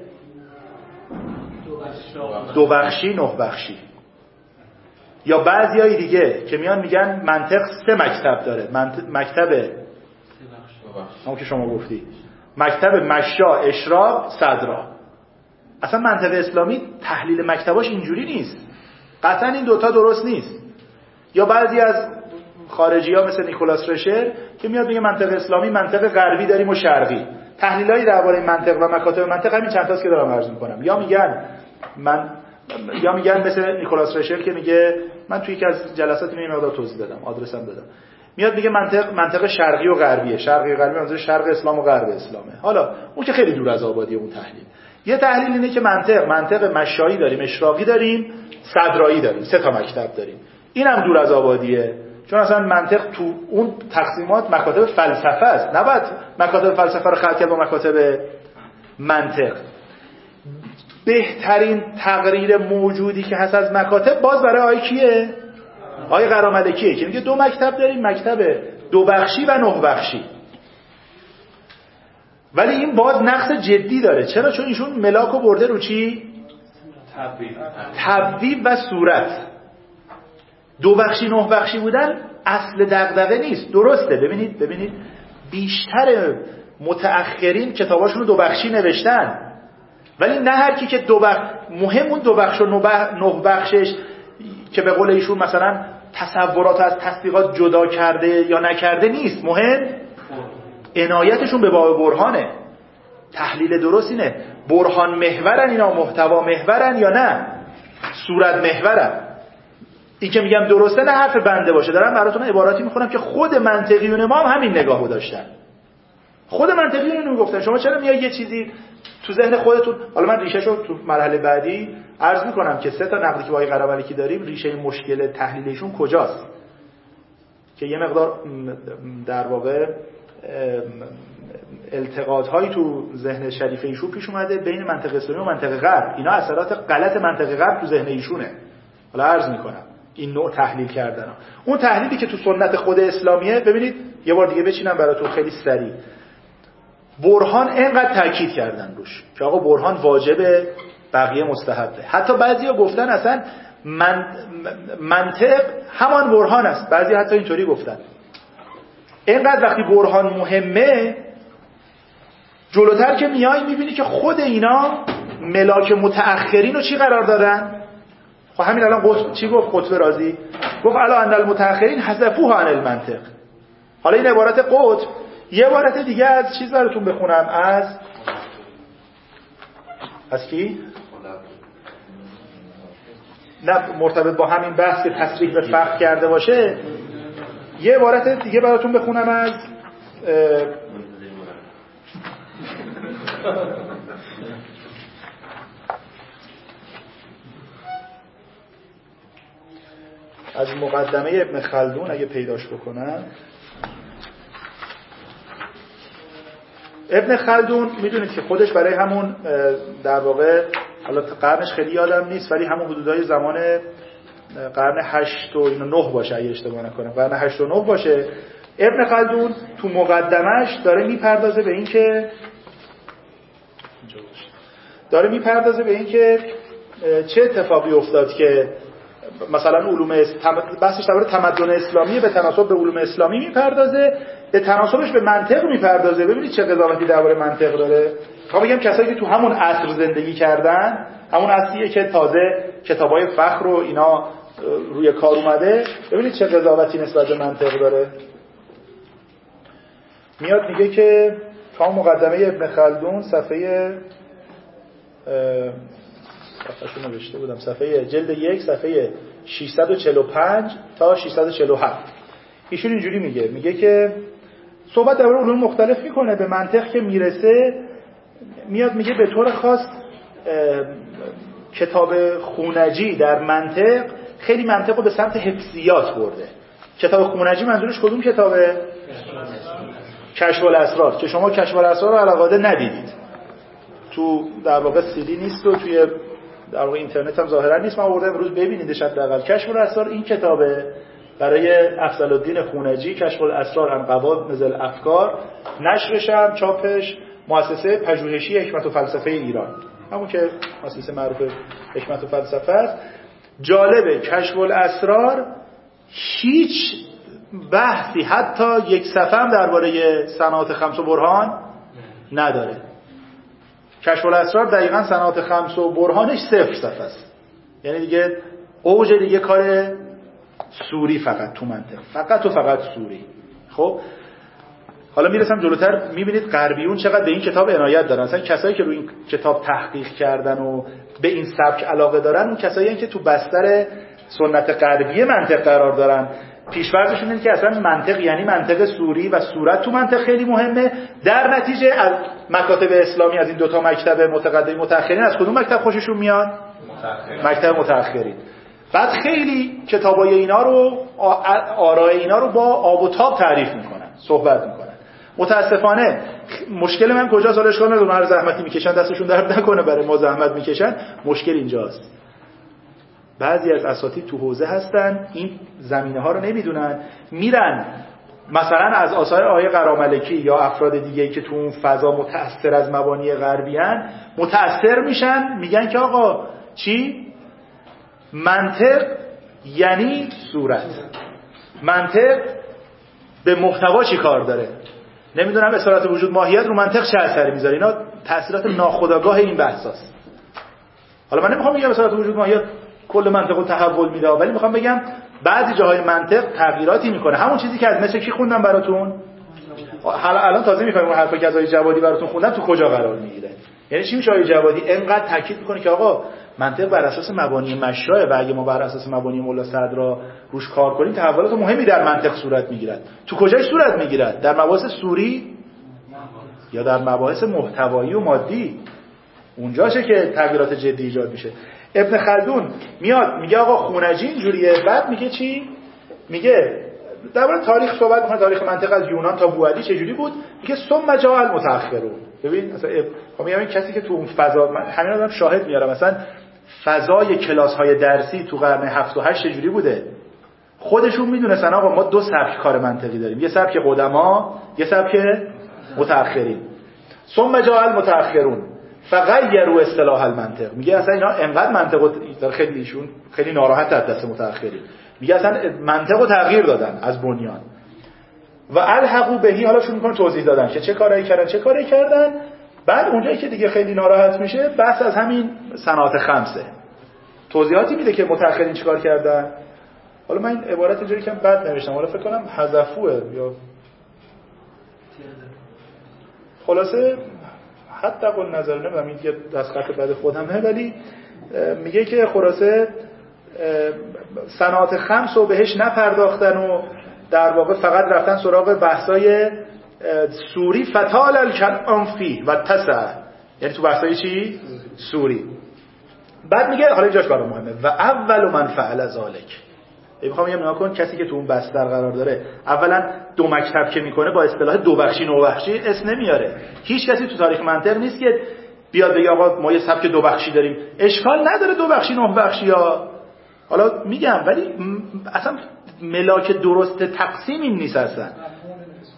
Speaker 1: دو بخشی نه بخشی. یا بعضیای دیگه که میان میگن منطق سه مکتب داره، مکتب همون که شما گفتی، مکتب مشا، اشراق، صدرا. اصلا منطق اسلامی تحلیل مکتباش اینجوری نیست، قطعا این دوتا درست نیست. یا بعضی از خارجی ها مثل نیکولاس رشر که میاد میگه منطق اسلامی منطق غربی داریم و شرقی. تحلیلایی درباره منطق و مکاتب منطق همین چند تاست که دارم عرض میکنم. یا میگن من یا میگن مثل نیکولاس رشر که میگه من توی یکی از جلسات می مقدار توضیح دادم، آدرسم دادم، میاد میگه منطق منطق شرقی و غربیه، شرقی و غربی منظور شرق اسلام و غرب اسلامه. حالا اون که خیلی دور از آبادی اون تحلیل. یه تحلیل اینه که منطق منطق مشایی داریم، اشراقی داریم، صدرایی داریم، سه تا مکتب داریم. اینم دور از آبادیه، چون اصلا منطق تو اون تقسیمات مکاتب فلسفه است، نباید مکاتب فلسفه رو خلط کرد با مکاتب منطق. بهترین تقریر موجودی که هست از مکاتب باز برای آیه کیه؟ آیه قراملکیه که میگه دو مکتب داریم، مکتب دو بخشی و نه بخشی. ولی این باز نقص جدی داره. چرا؟ چون ایشون ملاکو برده رو چی؟
Speaker 5: تبویب
Speaker 1: تبویب و صورت. دو بخشی نه بخشی بودن اصل دغدغه نیست. درسته، ببینید ببینید بیشتر متأخرین کتاباشون رو دو بخشی نوشتن، ولی نه هر کی که دو بخش مهم اون دو بخش و نه بخشش که به قول ایشون مثلا تصورات از تصدیقات جدا کرده یا نکرده نیست. مهم عنایتشون به باب برهانه. تحلیل درست اینه برهان محورن اینا، محتوا محورن یا نه صورت محورن. این که میگم درسته نه حرف بنده باشه، دارم براتون عباراتی میخونم که خود منطقیون ما هم همین نگاهو داشتن. خود منطقیون اینو میگفتن. شما چرا میای یه چیزی تو ذهن خودتون، حالا من ریشه‌شو تو مرحله بعدی عرض میکنم که سه تا نقدی که با آقای قراملکی داریم ریشه مشکل تحلیلشون کجاست، که یه مقدار در واقع التقاط‌هایی تو ذهن شریف ایشون پیش اومده بین منطق اسلامی و منطق غرب. اینا اثرات غلط منطق غرب تو ذهن ایشونه. حالا عرض میکنم این نوع تحلیل کردن. اون تحلیلی که تو سنت خود اسلامیه، ببینید یه بار دیگه بچینم براتون خیلی سریع. برهان اینقدر تاکید کردن روش که آقا برهان واجبه، بقیه مستحبه. حتی بعضیا گفتن اصلا من منطق همان برهان است. بعضی حتی اینطوری گفتن. اینقدر وقتی برهان مهمه، جلوتر که میای میبینی که خود اینا ملاک متأخرین رو چی قرار دارن؟ خب همین الان قطب چی گفت قطب رازی؟ گفت الا ان المتأخرین حذفوها عن المنطق. حالا این عبارت قطب، یه عبارت دیگه از چیز براتون بخونم، از از کی؟ نه مرتبط با همین بحث که تصریح به فقه کرده باشه. یه عبارت دیگه براتون بخونم از از مقدمه ابن خلدون اگه پیداش بکنم. ابن خلدون میدونید که خودش برای همون در واقع حالا قرنش خیلی یادم نیست، ولی همون حدودای زمان قرن هشت و نه باشه اگه اشتباه نکنم، قرن هشت و نه باشه. ابن خلدون تو مقدمش داره میپردازه به این که داره میپردازه به این که چه اتفاقی افتاد که مثلا علوم بحثش درباره تمدن اسلامی به تناسب به علوم اسلامی میپردازه، به تناسبش به منطق میپردازه. ببینید چه قضاوتی درباره منطق داره. تا بگم کسایی که تو همون عصر زندگی کردن، همون عصریه که تازه کتابای فخر و اینا روی کار اومده، ببینید چه قضاوتی نسبت به منطق داره. میاد میگه که تا مقدمه ابن خلدون صفحه صفحه‌شو نوشته بودم، صفحه جلد یک صفحه ششصد و چهل و پنج تا ششصد و چهل و هفت ایشون اینجوری میگه میگه که صحبت درباره علوم مختلف میکنه، به منطق که میرسه میاد میگه به طور خاص کتاب خونجی در منطق خیلی منطق رو به سمت حفظیات برده. کتاب خونجی منظورش کدوم کتابه؟ کشف الاسرار، که شما کشف الاسرار رو علاقاده ندیدید، تو در واقع سیدی نیست و توی در واقع اینترنت هم ظاهرا نیست. من آوردم امروز ببینیدش حداقل. کشف الاسرار این کتابه برای افضل الدین خونجی، کشف الاسرار عن قواعد الافکار، نشرش هم چاپش مؤسسه پژوهشی حکمت و فلسفه ایران، همون که مؤسسه معروف حکمت و فلسفه است. جالبه کشف الاسرار هیچ بحثی حتی یک صفحه هم درباره صناعت خمس و برهان نداره. کشف الاسرار دقیقاً صناعت خمس و برهانش صفر صفحه است. یعنی دیگه اوج دیگه کار سوری فقط تو منطق، فقط و فقط سوری. خب حالا میرسم جلوتر میبینید غربیون چقدر به این کتاب عنایت دارن. مثلا کسایی که روی این کتاب تحقیق کردن و به این سبک علاقه دارن، اون کسایی هستن که تو بستر سنت غربی منطق قرار دارن. پیش‌فرضشون اینه که اصلا منطق یعنی منطق سوری و صورت تو منطق خیلی مهمه. در نتیجه از مکاتب اسلامی، از این دوتا مکتب متقدم متأخرین، از کدوم مکتب خوششون میاد؟ متأخرین. مکتب متأخرین. بعد خیلی کتابای اینا رو، آرای اینا رو با آب و تاب تعریف میکنن، صحبت میکنن. متاسفانه مشکل من کجاست؟ حالا اشکال نداره، هر زحمتی میکشن دستشون درد نکنه، برای ما زحمت میکشن. مشکل اینجاست بعضی از اساتید تو حوزه هستن این زمینه ها رو نمیدونن، میرن مثلا از آثار آیه قراملکی یا افراد دیگه‌ای که تو اون فضا متأثر از مبانی غربی ان متأثر میشن، میگن که آقا چی؟ منطق یعنی صورت، منطق به محتوا چی کار داره، نمیدونم اصالت وجود ماهیت رو منطق چه اثری میذاره. اینا تأثیرات ناخودآگاه این بحثاست. حالا من نمیخوام بگم اصالت وجود ماهیت کل منطق رو تحول میده، ولی میخوام بگم بعضی جاهای منطق تغییراتی میکنه. همون چیزی که از مثل کی خوندم براتون، حالا الان تازه میفهمم اون حرفی که از آقای جوادی براتون خوندم تو کجا قرار میگیره. یعنی چی میشه آقای جوادی اینقدر تاکید میکنه که آقا منطق بر اساس مبانی مشروعه و اگه ما بر اساس مبانی مولا صدرا روش کار کنیم تحولات مهمی در منطق صورت میگیرد. تو کجای صورت میگیرد؟ در مباحث سوری یا در مباحث محتوایی و مادی؟ اونجاشه که تغییرات جدی ایجاد میشه. ابن خلدون میاد میگه آقا خونجی اینجوریه، بعد میگه چی؟ میگه درباره تاریخ صحبت میکنه، تاریخ منطق از یونان تا بوعلی چجوری بود. میگه ثم جاء المتأخرون. ببین مثلا میگم این کسی که تو اون فضا، همین آدم شاهد میارم، مثلا فضای کلاس‌های درسی تو قرن هفت و هشت چجوری بوده. خودشون میدونستن آقا ما دو سبک کار منطقی داریم، یه سبک قدما، یه سبک متأخرین. ثم جاء المتأخرون فغیروا اصطلاح المنطق. میگه اصلا اینا انقدر منطقو خیلی ایشون خیلی ناراحت از دست متأخرین، میگه اصلا منطقو تغییر دادن از بنیان. و الحقوا بهی، حالا شروع میکنه توضیح دادن که چه کارایی کردن چه کاری کردن. بعد اونجایی که دیگه خیلی ناراحت میشه بحث از همین صناعت خمسه، توضیحاتی میده که متأخرین چیکار کردن. حالا من این عبارت اینجوری که بد نوشتم، حالا فکر کنم حذفوه یا خلاصه حتی قول نظر نمیدونم این که دستخط بعد خودمه، ولی میگه که خلاصه صناعت خمس رو بهش نپرداختن و در واقع فقط رفتن سراغ بحثای سوری. فتال الکلام فی و تسع، یعنی تو بحثای چی؟ سوری. بعد میگه حالا اینجاش برام مهمه، و اول من فعل ذلک. میخوام بگم نگاه کن، کسی که تو اون بستر قرار داره اولا دو مکتب که میکنه با اصطلاح دو بخشی نو بخشی اسم نمیاره. هیچ کسی تو تاریخ منطق نیست که بیاد بگه آقا ما یه سبک دو بخشی داریم. اشکال نداره دو بخشی نه بخشی ها، حالا میگم، ولی اصلا ملاک درست تقسیم این نیست اصلا.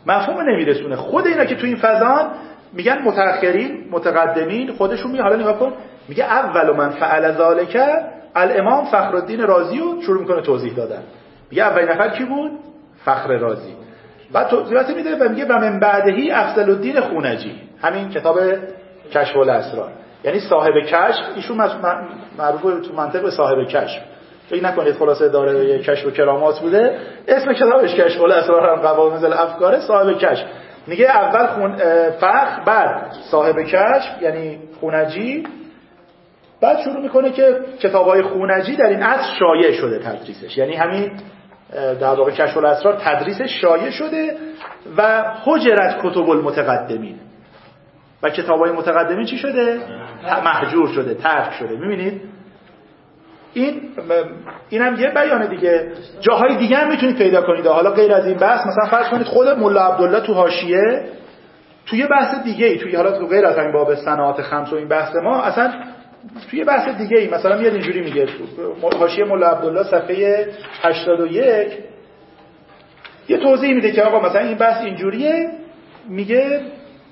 Speaker 1: مفهوم نمیرسونه. خود اینا که تو این فضان میگن متأخرین متقدمین، خودشون می حالا نگاه کن میگه اول من فعل ذالک الامام فخرالدین رازی رو شروع میکنه توضیح دادن. میگه اولین نفر کی بود؟ فخر رازی. بعد توضیحات میده و میگه و من بعدهی افضل الدین خونجی، همین کتاب کشف الاسرار، یعنی صاحب کشف. ایشون معروف تو منطق به صاحب کشف. فکر نکنید خلاصه داره کشف و کرامات بوده، اسم کتابش کشف الاسرار هم قوامض الافکار. صاحب کشف میگه اول خون فخر، بعد صاحب کشف یعنی خونجی. بعد شروع میکنه که کتابای خونجی در این عصر شایع شده تدریسش، یعنی همین در واقع کشف الاسرار تدریسش شایع شده و حجرت کتب المتقدمین، و کتابای متقدمین چی شده؟ محجور شده، ترک شده. میبینید این اینم یه بیانه دیگه. جاهای دیگه هم میتونید پیدا کنید حالا غیر از این بحث. مثلا فرض کنید خود ملا عبدالله تو حاشیه توی بحث دیگه ای، توی حالا تو غیر از این باب صناعات خمس و این بحث ما، اصلا توی بحث دیگه ای مثلا میاد اینجوری میگه تو حاشیه ملا عبدالله صفحه هشتاد و یک یه توضیح میده که آقا مثلا این بحث اینجوریه. میگه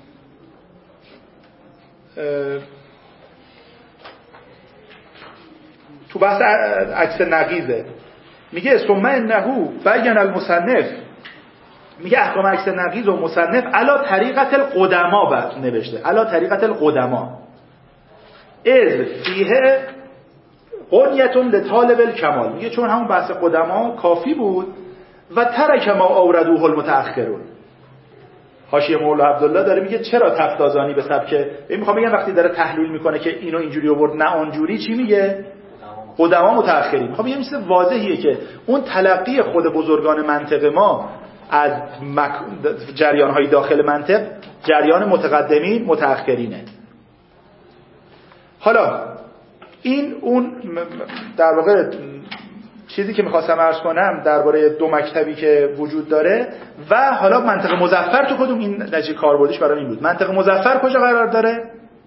Speaker 1: تو بحث عکس نقیزه، میگه ثم انه بیان المصنف، میگه احکام عکس نقیز و مصنف علا طریقت القدما بعد نوشته، علا طریقت القدما از فیه قنیتون لطالب الکمال. میگه چون همون بحث قدما کافی بود و ترک ما اوردوه المتأخرون. حاشیه مولا عبدالله داره میگه چرا تفتازانی به سبک، این میخوام بگم وقتی داره تحلیل میکنه که اینو اینجوری آورد نه آنجوری، چی میگه؟ قدما متأخرین. میخوام بگم چیز واضحیه که اون تلقی خود بزرگان منطق ما از مک... جریان‌های داخل منطق جریان متقدمین متأخرینه. حالا این اون در واقع چیزی که میخواستم عرض کنم درباره دو مکتبی که وجود داره. و حالا منطق مظفر تو کدوم این نتیجه کاربردیش برای این بود. منطق مظفر کجا قرار داره؟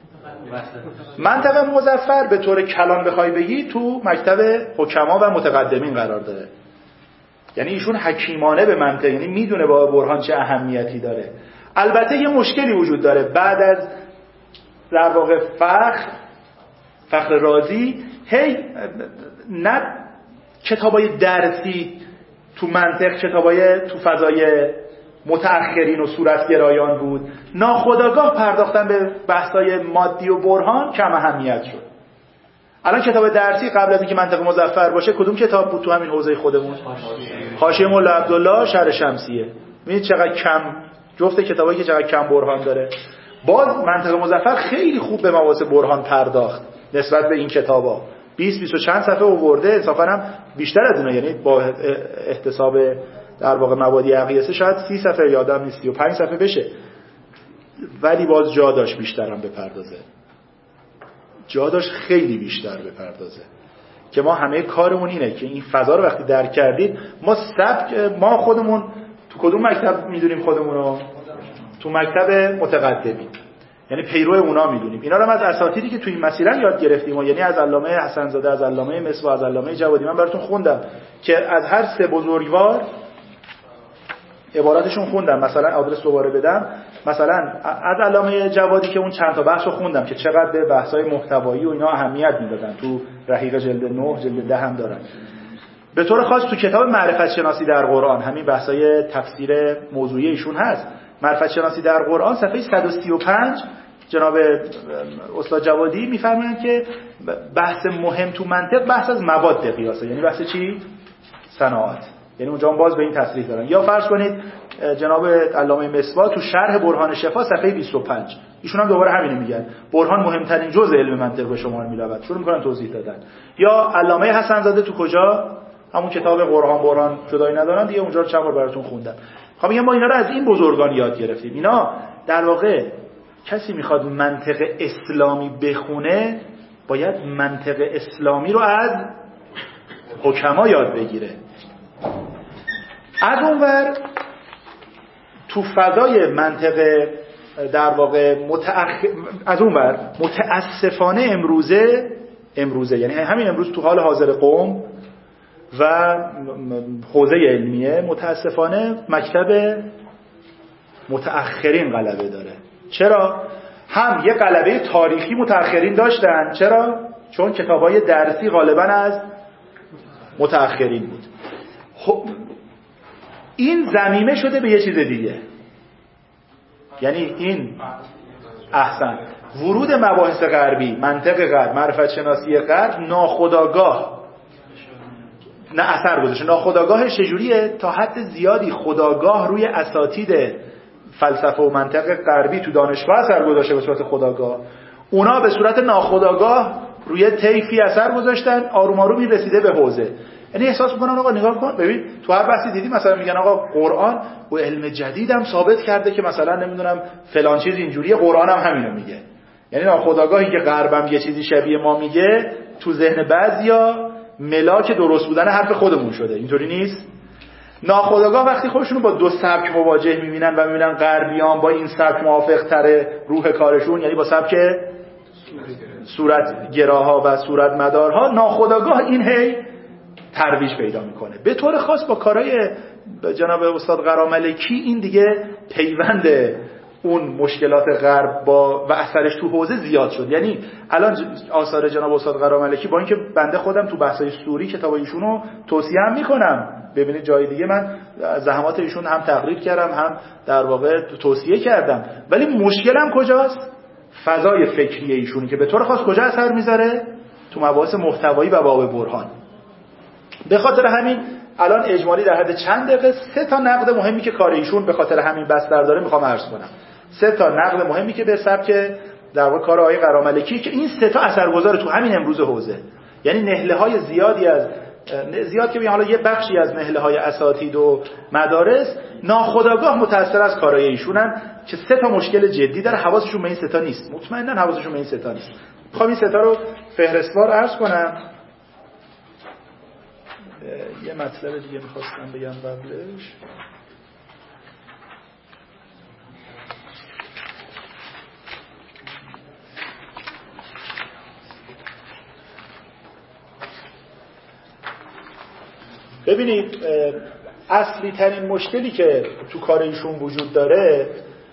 Speaker 1: منطق مظفر به طور کلان بخوای بگی تو مکتب حکما و متقدمین قرار داره. یعنی ایشون حکیمانه به منطق، یعنی میدونه با برهان چه اهمیتی داره. البته یه مشکلی وجود داره بعد از در واقع فخر فخر رازی، هی نه کتابای درسی تو منطق، کتابای تو فضای متأخرین و صورتگرایان بود، ناخودآگاه پرداختن به بحث‌های مادی و برهان کم اهمیت شد. الان کتاب درسی قبل از اینکه منطق مظفر باشه کدوم کتاب بود تو همین حوزه خودمون؟ حاشیه مولا عبدالله شرح شمسیه. ببینید چقدر کم، جفت کتابایی که چقدر کم برهان داره. باز منطق مظفر خیلی خوب به مباحث برهان پرداخت نسبت به این کتابا. بیست بیست و چند صفحه آورده، انصافا هم بیشتر از اونه، یعنی با احتساب در واقع مبادی اقیسه شاید سی صفحه یادم نیست سی و پنج صفحه بشه، ولی باز جا داشت بیشتر هم بپردازه، جا داشت خیلی بیشتر بپردازه. که ما همه کارمون اینه که این فضا رو وقتی درک کردید، ما سبک ما خودمون تو کدوم مکتب میدونیم خودمون رو؟ تو مکتب متقدمین، یعنی پیرو اونا میدونیم. اینا رو هم از اساتیدی که تو این مسیرن یاد گرفتیم و یعنی از علامه حسن زاده، از علامه مصباح، از علامه جوادی. من براتون خوندم که از هر سه بزرگوار عباراتشون خوندم. مثلا آدرس دوباره بدم، مثلا از علامه جوادی که اون چند تا بحثو خوندم که چقدر به بحث‌های محتوایی و اینا اهمیت میدادن، تو رحیق جلد نه جلد ده هم دارن. به طور خاص تو کتاب معرفت شناسی در قرآن همین بحث‌های تفسیر موضوعی ایشون هست. معرفت شناسی در قرآن صفحه صد و سی و پنج جناب استاد جوادی میفرمایند که بحث مهم تو منطق بحث از مواد قیاسه، یعنی بحث چی؟ صناعات. یعنی اونجا هم باز به این تصریح دارن. یا فرض کنید جناب علامه مصباح تو شرح برهان شفا صفحه بیست و پنج ایشون هم دوباره همینو میگن، برهان مهمترین جزء علم منطق به شمار میرود، شروع میکنن توضیح دادن. یا علامه حسن زاده تو کجا همون کتاب قرآن برهان جدایی ندارن دیگه، اونجا رو چند بار براتون خوندم. خب میگم ما اینا رو از این بزرگان یاد گرفتیم. اینا در واقع کسی میخواد منطق اسلامی بخونه باید منطق اسلامی رو از حکما یاد بگیره. از اونور تو فضای منطق در واقع متأخر، از اونور متاسفانه امروزه امروزه یعنی همین امروز تو حال حاضر قوم و حوزه علمیه متاسفانه مکتب متأخرین غلبه داره. چرا؟ هم یه غلبه تاریخی متأخرین داشتن. چرا؟ چون کتابای درسی غالبا از متأخرین بود. خب این ضمیمه شده به یه چیز دیگه، یعنی این احسن ورود مباحث غربی، منطق غرب، معرفت شناسی غرب ناخودآگاه نه اثر گذاشته. ناخودآگاهش چجوریه؟ تا حد زیادی خودآگاه روی اساتید فلسفه و منطق غربی تو دانشگاه اثر گذاشته به صورت خودآگاه، اونا به صورت ناخودآگاه روی طیفی اثر گذاشتن، آروم آروم این رسیده به حوزه. یعنی احساس میکنن آقا نگاه کن ببین تو هر بحثی دیدی مثلا میگن آقا قرآن و علم جدیدم ثابت کرده که مثلا نمیدونم فلان چیز اینجوریه، قرآن هم همینو میگه. یعنی ناخودآگاهی که غربم یه چیزی شبیه ما میگه تو ذهن بعضیا ملاک درست بودن حرف خودمون شده. اینطوری نیست؟ ناخودآگاه وقتی خودشونو با دو سبک مواجه میبینن و میبینن غربیان با این سبک موافق تره روح کارشون، یعنی با سبک صورت گراها و صورت مدارها، ناخودآگاه این هی ترویج پیدا میکنه. به طور خاص با کارهای جناب استاد قراملکی این دیگه پیوند اون مشکلات غرب با و اثرش تو حوزه زیاد شد. یعنی الان آثار جناب استاد قراملکی با اینکه بنده خودم تو بحث‌های سوری کتاب ایشونو توصیه هم میکنم، ببینید جای دیگه من زحمات ایشون هم تقریر کردم هم در واقع توصیه کردم، ولی مشکلم کجاست؟ فضای فکری ایشونی که به طور خاص کجا اثر میذاره؟ تو مباحث محتوایی و باب برهان. به خاطر همین الان اجمالی در حد چند دقیقه سه تا نقد مهمی که کار ایشون به خاطر همین بستر داره میخوام عرض کنم. سه تا نقد مهمی که به سبک در واقع کار آقای قراملکی که این سه تا اثرگذار تو همین امروز حوزه، یعنی نهله‌های زیادی از زیاد که بگم حالا یه بخشی از نهله‌های اساتید و مدارس ناخودآگاه متأثر از کارهای ایشونن که سه تا مشکل جدی داره. حواسشون به این سه تا نیست، مطمئنا حواسشون به این سه تا نیست. میخوام این سه تا رو فهرستوار عرض کنم. یه مطلب دیگه میخواستم بگم قبلش. ببینید اصلی ترین مشکلی که تو کار ایشون وجود داره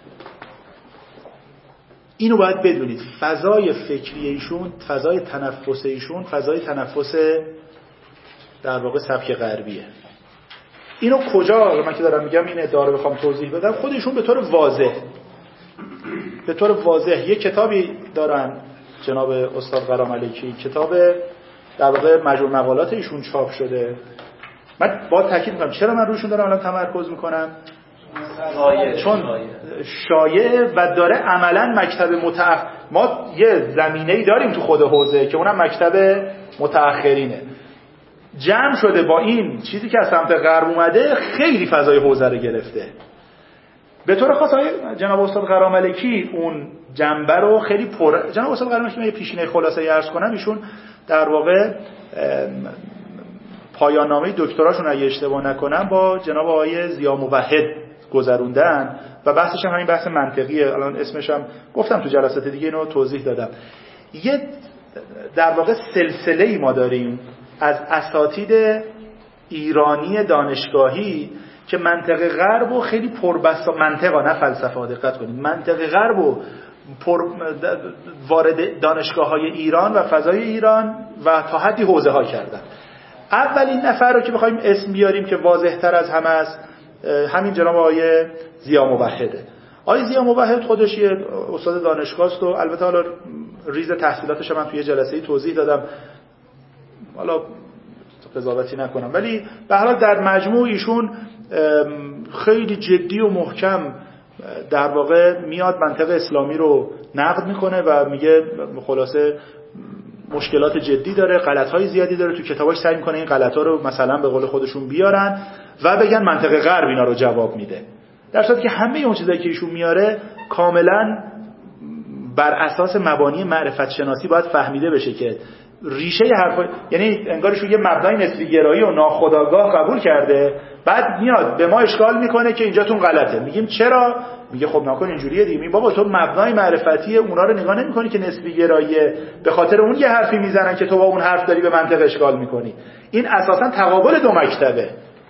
Speaker 1: اینو باید بدونید، فضای فکری ایشون، فضای تنفس ایشون فضای تنفس در واقع سبک غربیه. اینو کجا من که دارم میگم این ادعا رو بخوام توضیح بدم، خودشون به طور واضح به طور واضح یه کتابی دارن جناب استاد قراملکی، کتاب در واقع مجموع مقالات ایشون چاپ شده. من با تاکید میکنم چرا من روشون دارم الان تمرکز میکنم؟ چون شایع و داره عملا مکتب متأخر، ما یه زمینه‌ای داریم تو خود حوزه که اونم مکتب متأخرینه، جمع شده با این چیزی که از سمت غرب اومده خیلی فضای حوزه رو گرفته. به طور خاص جناب استاد قراملکی اون جنبه رو خیلی پر. جناب استاد قراملکی من یه پیشینه خلاصه عرض کنم، ایشون در واقع پایان نامه دکتراشون اگه اشتباه نکنم با جناب آقای ضیا موحد گذروندن و بحثش هم همین بحث منطقیه. الان اسمش هم گفتم تو جلسات دیگه اینو توضیح دادم. یه در واقع سلسله‌ای ما داریم از اساتید ایرانی دانشگاهی که منطق غرب و خیلی پربسا، منطقا نه فلسفه، دقت کنید، منطق غرب و پر وارد دانشگاه‌های ایران و فضای ایران و تا حدی حوزه‌ها کردن. اولین نفر رو که بخوایم اسم بیاریم که واضح‌تر از همه است همین جناب آقای ضیا موحده. آقای ضیا موحد خودش یه استاد دانشگاه است و البته حالا ریز تحصیلاتش من توی جلسه‌ای توضیح دادم، حالا قضاوتی نکنم، ولی به هر حال در مجموع ایشون خیلی جدی و محکم در واقع میاد منطق اسلامی رو نقد میکنه و میگه خلاصه مشکلات جدی داره، غلط‌های زیادی داره، تو کتاباش سعی میکنه این غلط‌ها رو مثلا به قول خودشون بیارن و بگن منطق غرب اینا رو جواب میده، در صورتی که همه اون چیزایی که ایشون میاره کاملا بر اساس مبانی معرفت شناسی باید فهمیده بشه که ریشه حرف، یعنی انگارشون یه مبنای نسبی گرایی و ناخودآگاه قبول کرده، بعد میاد به ما اشکال میکنه که اینجاتون غلطه. میگیم چرا؟ میگه خب نکن اینجوریه دیگه. میگه بابا تو مبنای معرفتی اونا رو نگاه نمیکنی که نسبی گراییه، به خاطر اون یه حرفی میزنن که تو با اون حرف داری به منطق اشکال میکنی. این اساسا تقابل دو مکتبه.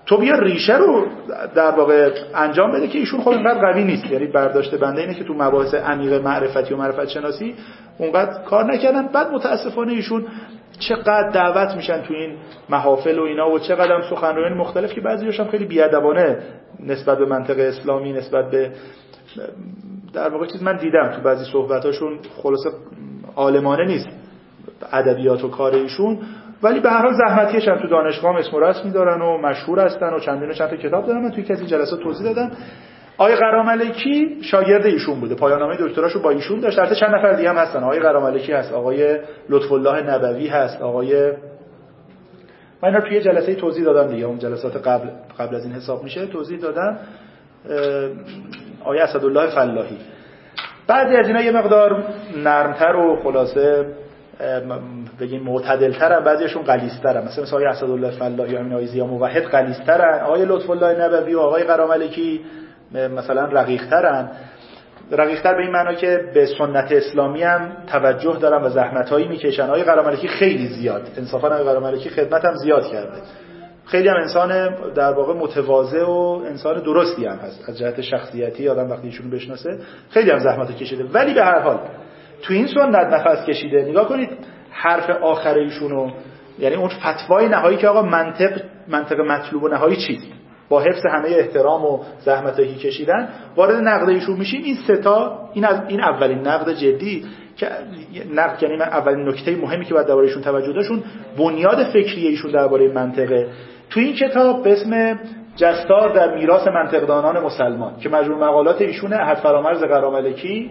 Speaker 1: تو بیا ریشه رو در واقع انجام بده که ایشون خود اینقدر قوی نیست. یعنی برداشت بنده اینه که تو مباحث عمیق معرفتی و معرفت شناسی اونقدر کار نکردن. بعد متاسفانه ایشون چقدر دعوت میشن تو این محافل و اینا و چقدر هم سخنرانیان مختلف که بعضی‌هاش هم خیلی بی‌ادبانه نسبت به منطق اسلامی، نسبت به در واقع چیز من دیدم تو بعضی صحبتاشون خلاصه عالمانه نیست ادبیات و کار ایشون، ولی به هر حال زحمتکشن، تو دانشگاه اسم و رسمی دارن و مشهور هستن و چندین و چند تا کتاب دارن. من توی کسی جلسات توضیح دادم. آقای قراملکی شاگرد ایشون بوده، پایان‌نامه دکتراشو با ایشون داشت. البته چند نفر دیگه هم هستن، آقای قراملکی هست، آقای لطف الله نبوی هست، آقای من اینا توی جلسه توضیح دادم دیگه، اون جلسات قبل قبل از این حساب میشه توضیح دادم. آقای اسدالله فلاحی. بعضی از اینا یه مقدار نرمتر و خلاصه بگیم معتدل‌ترن، بعضیشون غلیظ‌ترن. مثلا مثلا آقای اسدالله فلاحی و همین آقای ضیا موحد غلیظ‌ترن، آقای لطف الله نبوی و آقای قراملکی مثلا رقیق‌ترن. رقیق‌تر به این معنا که به سنت اسلامی هم توجه دارن و زحمت‌هایی می‌کشن. آقای قراملکی خیلی زیاد، انصافاً آقای قراملکی خدمت هم زیاد کرده. خیلی هم انسان در واقع متواضع و انسان درستی هم هست از جهت شخصیتی. آدم وقتی ایشونو بشناسه خیلی هم زحمت کشیده، ولی به هر حال تو این سنت نفس کشیده. نگاه کنید حرف آخر ایشونو، یعنی اون فتوای نهایی که آقا منطق منطق مطلوب و نهایی چیست، با حفظ همه احترام و زحمتایی که کشیدن وارد نقد ایشون میشیم. این سه تا این از این اولین نقد جدی که نقد، یعنی من اولین نکته مهمی که باید درباره ایشون توجه داشتون بنیاد فکری ایشون درباره منطقه. تو این کتاب به اسم جستار در میراث منطقدانان مسلمان که مجموع مقالات ایشونه، احد فرامرز قراملکی،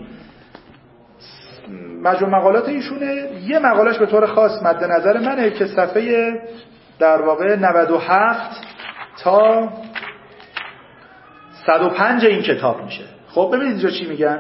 Speaker 1: مجموع مقالات ایشونه. یه مقالش به طور خاص مد نظر منه که صفحه در واقع نود و هفت تا صد و پنج این کتاب میشه. خب ببینید اینجا چی میگن.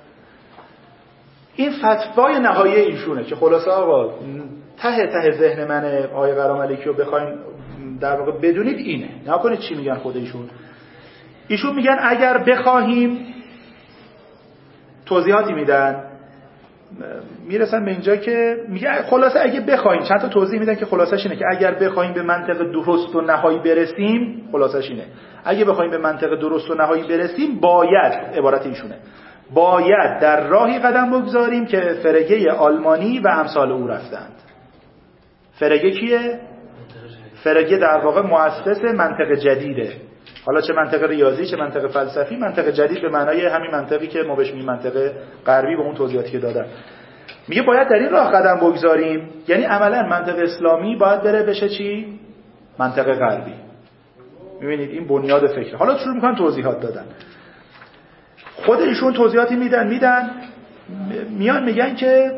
Speaker 1: این فتوای نهایی ایشونه که خلاصه آقا ته ته ذهن من آقای قراملکی رو بخواین در واقع بدونید اینه. نگاه کنید چی میگن خود ایشون. ایشون میگن اگر بخواهیم، توضیحاتی میدن، میرسن به اینجا که میگه خلاصه اگه بخوایم، چند تا توضیح میدن که خلاصش اینه که اگر بخوایم به منطق درست و نهایی برسیم، خلاصش اینه اگه بخوایم به منطق درست و نهایی برسیم باید، عبارت ایشونه، باید در راهی قدم بگذاریم که فرگه آلمانی و امثال او رفتند. فرگه کیه؟ فرگه در واقع مؤسس منطق جدیده. حالا چه منطق ریاضی چه منطق فلسفی، منطق جدید به معنای همین منطقی که ما بهش میگیم منطق غربی، با اون توضیحاتی که دادم. میگه باید در این راه قدم بگذاریم، یعنی عملا منطق اسلامی باید بره بشه چی؟ منطق غربی. میبینید این بنیاد فکر. حالا شروع میکنن توضیحات دادن. خود ایشون توضیحاتی میدن میدن میان میگن که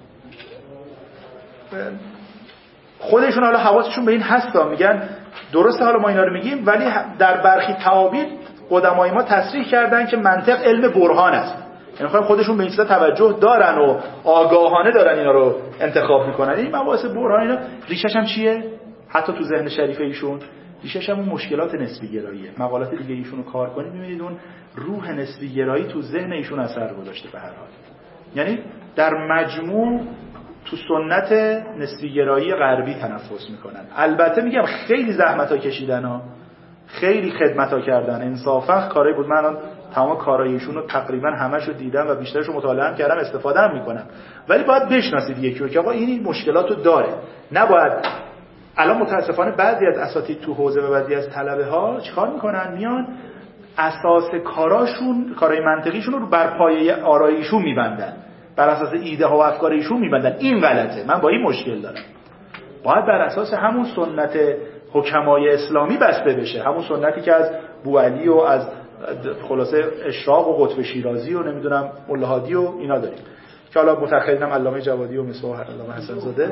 Speaker 1: خودشون حالا حواسشون به این هستا، میگن درسته حالا ما اینا رو میگیم ولی در برخی تعابیر قدمای ما تصریح کردن که منطق علم برهان است. یعنی خودشون به این چیزا توجه دارن و آگاهانه دارن اینا رو انتخاب میکنن. این مباحث برهان اینا ریشش هم چیه؟ حتی تو ذهن شریف ایشون ریشش هم اون مشکلات نسبی گراییه. مقالات دیگه ایشونو کار کنید میبینید اون روح نسبی گرایی تو ذهن ایشون اثر گذاشته به هر حال. یعنی در مجموع تو سنت نسبی گرایی غربی تنفس میکنن. البته میگم خیلی زحمتا کشیدن ها، خیلی خدمتا کردن، انصافا کاری بود. من تمام کارایشون رو تقریبا همه‌شو دیدم و بیشترشو مطالعه هم کردم، استفاده هم میکنم. ولی باید بشناسید یکی رو که آقا این مشکلاتو داره. نباید الان متاسفانه بعضی از اساتید تو حوزه و بعضی از طلبه ها چیکار میکنن؟ میان اساس کاراشون، کارای منطقیشون رو بر پایه آرایشون میبندن، بر اساس ایده ها و افکار ایشون میبندن. این غلطه. من با این مشکل دارم. باید بر اساس همون سنت حکمای اسلامی بسته بشه، همون سنتی که از بوعلی و از خلاصه اشراق و قطب شیرازی و نمیدونم ملا هادی و اینا داریم که حالا متأخرینم علامه جوادی و مصباح علامه حسن زاده.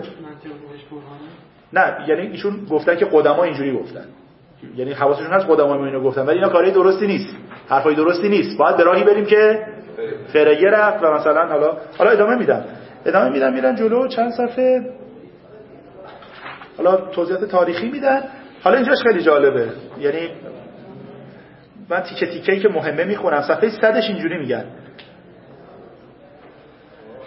Speaker 1: نه یعنی ایشون گفتن که قدما اینجوری گفتن، یعنی حواسشون هست قدما ما اینو گفتن، ولی اینا کاری درستی نیست، حرفای درستی نیست. باید به راهی بریم که فرگه رفت و مثلا حالا حالا ادامه میدم ادامه میدم میرن جلو چند صفحه حالا توضیحات تاریخی میدن. حالا اینجاش خیلی جالبه، یعنی من تیکه تیکه‌ای که مهمه میخونم. صفحه صدش اینجوری میگن،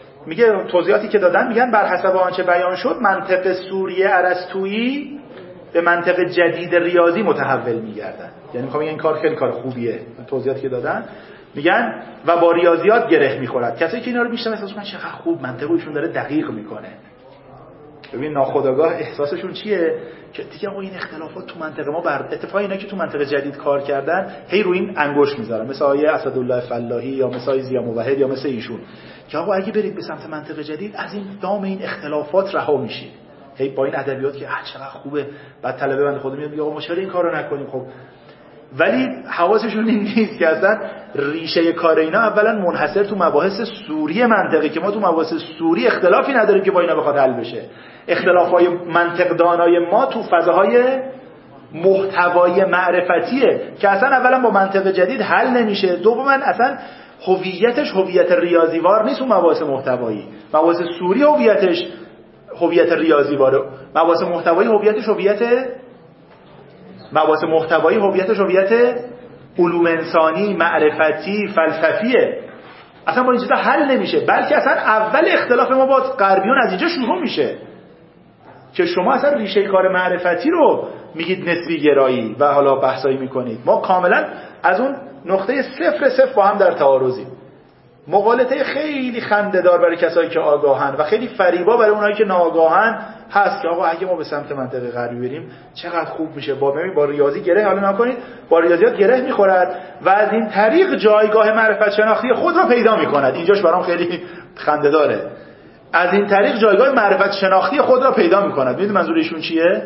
Speaker 1: میگه توضیحاتی که دادن، میگن بر حسب آنچه بیان شد منطق سوریه ارسطویی به منطق جدید ریاضی متحول می‌گردن. یعنی می‌خوام این کار خیلی کار خوبیه، توضیحاتی که دادن میگن و با ریاضیات گره می‌خورد. کسی که اینا رو میشناسه احساس می‌کنه چقدر خوب منطقشون داره دقیق می‌کنه. ببین ناخودآگاه احساسشون چیه که دیگه آقا این اختلافات تو منطقه ما بر اتفاق اینا که تو منطقه جدید کار کردن هی روی این انگشت میذارن، مثل آیه اسدالله فلاحی یا مثل آیه ضیا موحد یا مثل ایشون که آقا اگه برید به سمت منطقه جدید از این دام این اختلافات رها میشید. هی با این ادبیات که چقدر خوبه، بعد طلبه بنده خدا میاد میگه آقا ما چرا این کارو نکنیم. خب ولی حواسشون این نیست که اصلا ریشه کار اینا اولا منحصر تو مباحث سوری منطقی که ما تو مباحث سوری اختلافی نداریم که با اینا بخواد حل بشه. اختلافای منطق دانای ما تو فضاهای محتوای معرفتیه که اصلا اولا با منطق جدید حل نمیشه، دوما اصلا هویتش هویت ریاضیوار نیست. اون مباحث محتوایی، مباحث سوری هویتش هویت ریاضیواره، مباحث محتوایی هویتش هویت مباحث محتوایی هویتش هویت علوم انسانی، معرفتی، فلسفیه. اصلا با این چیزا حل نمیشه، بلکه اصلا اول اختلاف ما با غربیون از اینجا شروع میشه که شما اصلا ریشه کار معرفتی رو میگید نسبی گرایی و حالا بحثایی میکنید. ما کاملا از اون نقطه صفر صفر با هم در تعارضیم. مغالطه خیلی خنده‌دار برای کسایی که آگاهن و خیلی فریبا برای اونایی که ناآگاهن هست که آقا اگه ما به سمت منطقه غربی بریم چقدر خوب میشه. با ببین با ریاضی گره حالا نکنید، با ریاضیات گره میخورد و از این طریق جایگاه معرفت شناختی خود را پیدا میکند. اینجاش برام خیلی خنده‌داره. از این طریق جایگاه معرفت شناختی خود را پیدا میکند. میدونید منظور ایشون چیه؟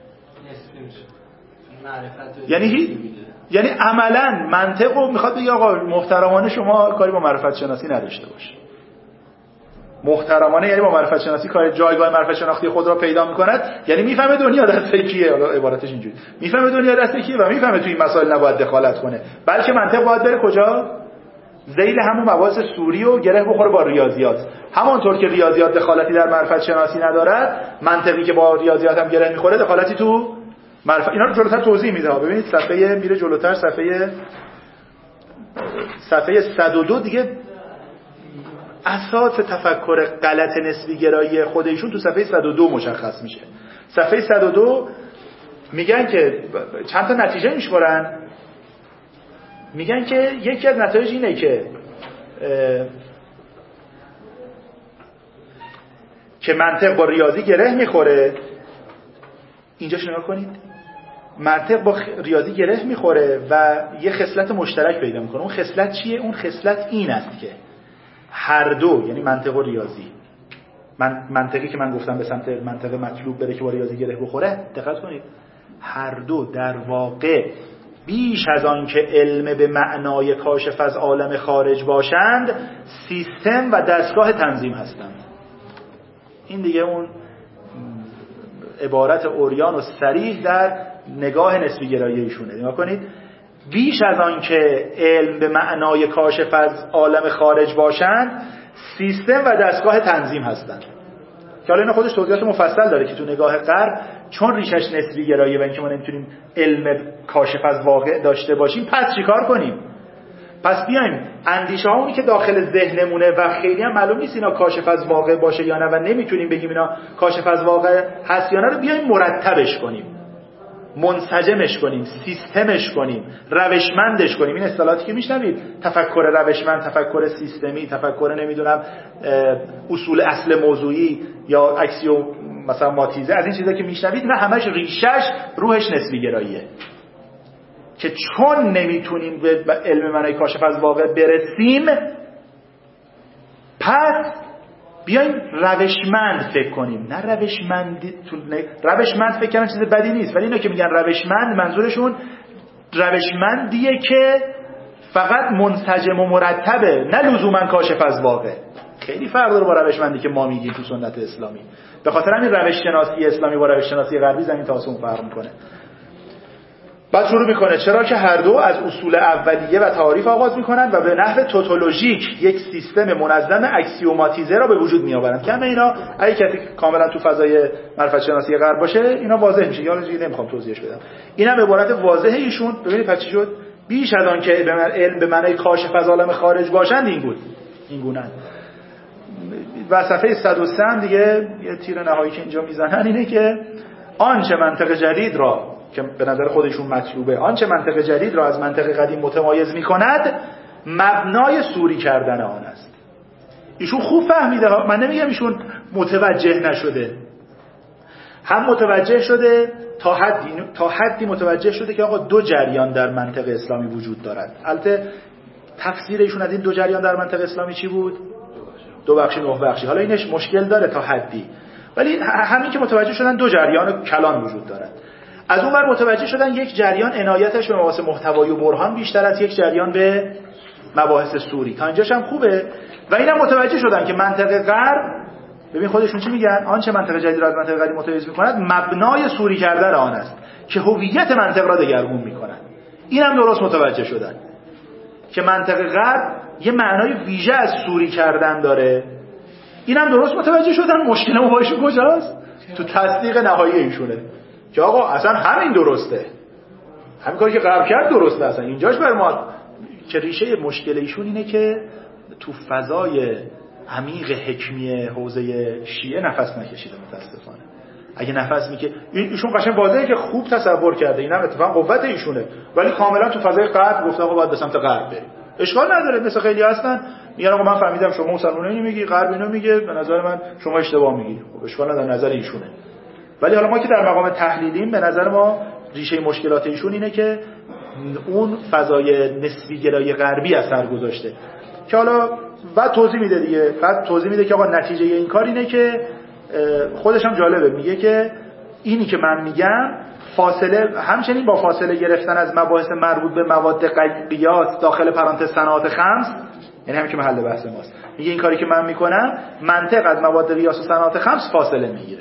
Speaker 1: یعنی هی... یعنی عملاً منطق رو میخواد بگه آقا محترمانه شما کاری با معرفت شناسی نداشته باش. محترمانه یعنی با معرفت شناسی کار جایگاه معرفت شناختی خود را پیدا میکند، یعنی میفهمه دنیا دست کیه. حالا عبارتش اینجوری، میفهمه دنیا دست کیه و میفهمه تو این مسائل نباید دخالت کنه، بلکه منطق باید بره کجا؟ ذیل همون مباحث سوری و گره بخوره با ریاضیات. همونطور که ریاضیات دخالتی در معرفت شناسی ندارد، منطقی که با ریاضیات هم گره میخوره دخالتی تو معرفت. اینا رو جلوتر توضیح میده. ببینید صفحه میره جلوتر، صفحه صفحه صد و دو دیگه اساس تفکر غلط نسبی گرایی خود ایشون تو صفحه صد و دو مشخص میشه. صفحه صد و دو میگن که چند تا نتیجه میشمارن. میگن که یکی از نتایج اینه که که منطق با ریاضی گره میخوره. اینجاش نگاه کنید، منطق با ریاضی گره میخوره و یه خصلت مشترک پیدا میکنه. اون خصلت چیه؟ اون خصلت این است که هر دو، یعنی منطق و ریاضی، من منطقی که من گفتم به سمت منطق مطلوب بره که با ریاضی گره بخوره، دقت کنید، هر دو در واقع بیش از آن که علم به معنای کاشف از عالم خارج باشند، سیستم و دستگاه تنظیم هستند. این دیگه اون عبارت عریان و صریح در نگاه نسبی گرایی ایشونه. نگاه کنید، بیش از آن که علم به معنای کاشف از عالم خارج باشند، سیستم و دستگاه تنظیم هستند. که حالا این خودش توضیحات مفصل داره که تو نگاه غرب چون ریشش نسبی گراییه و اینکه ما نمیتونیم علم کاشف از واقع داشته باشیم، پس چیکار کنیم؟ پس بیایم اندیشه هامونی که داخل ذهنمونه و خیلی هم معلوم نیست اینا کاشف از واقع باشه یا نه و نمیتونیم بگیم اینا کاشف از واقع هست یا نه، رو بیایم مرتبش کنیم، منسجمش کنیم، سیستمش کنیم، روشمندش کنیم. این اصطلاحاتی که میشنوید، تفکر روشمند، تفکر سیستمی، تفکر نمیدونم اصول اصل موضوعی یا اکسیوم مثلا ماتیزه، از این چیزا که میشنوید، نه همش ریشش روحش نسبی گراییه که چون نمیتونیم به علم معنای کاشف از واقع برسیم، پس بیایم روشمند فکر کنیم. نه روشمند روشمند فکر کردن چیز بدی نیست، ولی اینا که میگن روشمند منظورشون روشمندیه که فقط منسجم و مرتبه، نه لزوما کاشف از واقع. خیلی فرق داره با روشمندی که ما میگیم تو سنت اسلامی. به خاطر همین روش شناسی اسلامی با روش شناسی غربی زمین تا آسمون فرق میکنه. بعد شروع میکنه چرا که هر دو از اصول اولیه و تعاریف آغاز میکنند و به نحو توتولوژیک یک سیستم منظم اکسیوماتیزه را به وجود میآورند. که همه اینا اگه کسی کاملا تو فضای معرفت شناسی غرب باشه اینا واضح میشه. یا چیزی نمیخوام توضیحش بدم. اینم عبارت واضحه ایشون. ببینید پس چی شد؟ بیش از آن که علم به معنای کاشف از عالم خارج باشند این بود. این گونه. و صفحه صد و سه دیگه یه تیر نهایی که اینجا میزنن اینه که آنچه منطق جدید را که به نظر خودشون مطلوبه، آنچه منطق جدید را از منطق قدیم متمایز می‌کند مبنای سوری کردن آن است. ایشون خوب فهمیده ها، من نمیگم ایشون متوجه نشده، هم متوجه شده تا حدی تا حدی متوجه شده که آقا دو جریان در منطق اسلامی وجود دارد. البته تفسیر ایشون از این دو جریان در منطق اسلامی چی بود؟ دو بخشی نه بخشی. حالا اینش مشکل داره تا حدی، ولی همین که متوجه شدن دو جریان کلان وجود دارد. از اون ور متوجه شدن یک جریان عنایتش به مباحث محتوایی و برهان بیشتر از یک جریان به مباحث سوری. تا اینجاش هم خوبه. و اینم متوجه شدن که منطق غرب، ببین خودشون چی میگن، آنچه منطق جدید را از منطق قدیم متمایز میکند مبنای سوری کردن آن است که هویت منطق را دگرگون میکند. اینم درست متوجه شدن که منطق غرب یه معنای ویژه از سوری کردن داره. اینم درست متوجه شدن. مشکل ما باشه کجاست؟ تو تصدیق نهایی ایشونه که آقا اصلا همین درسته، همین کاری که غرب کرد درسته. اصلا اینجاش بر ما که ریشه مشکل ایشون اینه که تو فضای عمیق حکمی حوزه شیعه نفس نکشیده متاسفانه. اگه نفس میکشه ایشون قشنگ واضحه که خوب تصور کرده، اینم اتفاقا قوت ایشونه، ولی کاملا تو فضای غرب گفته آقا باید به سمت غرب بریم. اشکال نداره، مثل خیلی هستن میگن آقا من فهمیدم شما مسلمانانی میگی، غرب اینو میگه، به نظر من شما اشتباه میگی. خب اشکال نداره، نظر ایشونه. ولی حالا ما که در مقام تحلیلیم، به نظر ما ریشه مشکلات ایشون اینه که اون فضای نسبی گرای غربی اثر گذاشته که حالا بعد توضیح میده دیگه. بعد توضیح میده که آقا نتیجه این کار اینه که خودش هم جالبه، میگه که اینی که من میگم فاصله، همچنین با فاصله گرفتن از مباحث مربوط به مواد قیاس داخل پرانتز صنعات خمس، یعنی همین که محل بحث ماست، میگه این کاری که من میکنم منطق از مواد قیاس و صنعات خمس فاصله میگیره.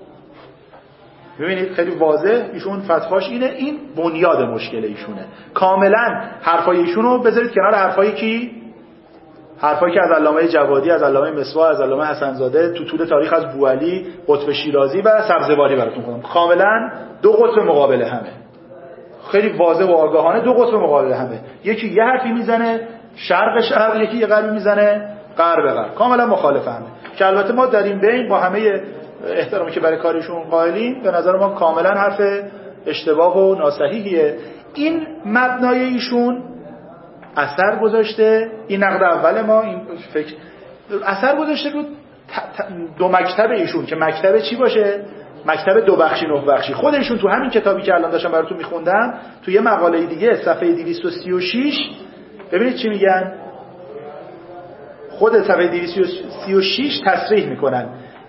Speaker 1: ببینید خیلی واضح ایشون فتواش اینه، این بنیاد مشکل ایشونه. کاملا حرفای ایشونو بذارید کنار حرفای کی؟ حرفایی که از علامه جوادی، از علامه مصباح، از علامه حسن‌زاده تو طول تاریخ، از بوعلی، قطب شیرازی و سبزواری براتون کنم. کاملا دو قطب مقابل همه. خیلی واضح و آگاهانه دو قطب مقابل همه. یکی یه حرفی میزنه شرق شرق، یکی یه غربی میزنه غرب غرب. کاملا مخالف همه. که البته ما در این بین با همه احترامی که برای کارشون قائلیم، به نظر ما کاملا حرف اشتباه و ناصحیحیه. این مبنای ایشون اثر گذاشته، این نقد اول ما، این فکر اثر گذاشته رو دو مکتب ایشون که مکتب چی باشه؟ مکتب دو بخشی نه بخشی. خود ایشون تو همین کتابی که الان داشتم براتون میخوندم، تو یه مقاله دیگه صفحه دویست و سی و شش ببینید چی میگن. خود صفحه دویست و سی و شش تصریح میکنن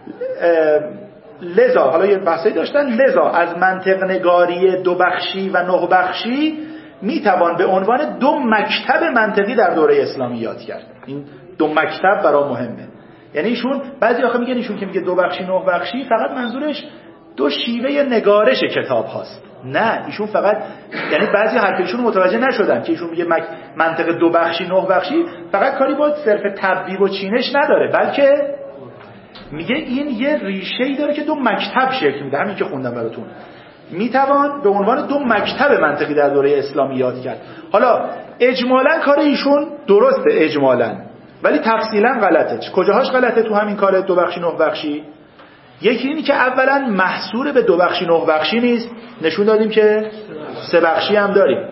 Speaker 1: لذا، حالا یه بحثی داشتن، لذا از منطق نگاری دو بخشی و نه بخشی میتوان به عنوان دو مکتب منطقی در دوره اسلامی یاد کرد. این دو مکتب برای مهمه. یعنی ایشون بعضی آخه میگن ایشون که میگه دو بخشی نه بخشی فقط منظورش دو شیوه نگارش کتاب هاست. نه، ایشون فقط، یعنی بعضی حرفشون متوجه نشدن که ایشون میگه منطق دو بخشی نه بخشی فقط کاری با صرف تبویب و چینش نداره، بلکه میگه این یه ریشه‌ای داره که دو مکتب شکل میده. همین که خوندم براتون، میتوان به عنوان دو مکتب منطقی در دوره اسلامی یاد کرد. حالا اجمالاً کار ایشون درسته اجمالاً، ولی تفصیلاً غلطه. کجاهاش غلطه تو همین کار دو بخشی نه بخشی؟ یکی اینی که اولاً محصور به دو بخشی نه بخشی نیست، نشون دادیم که سه بخشی هم داریم.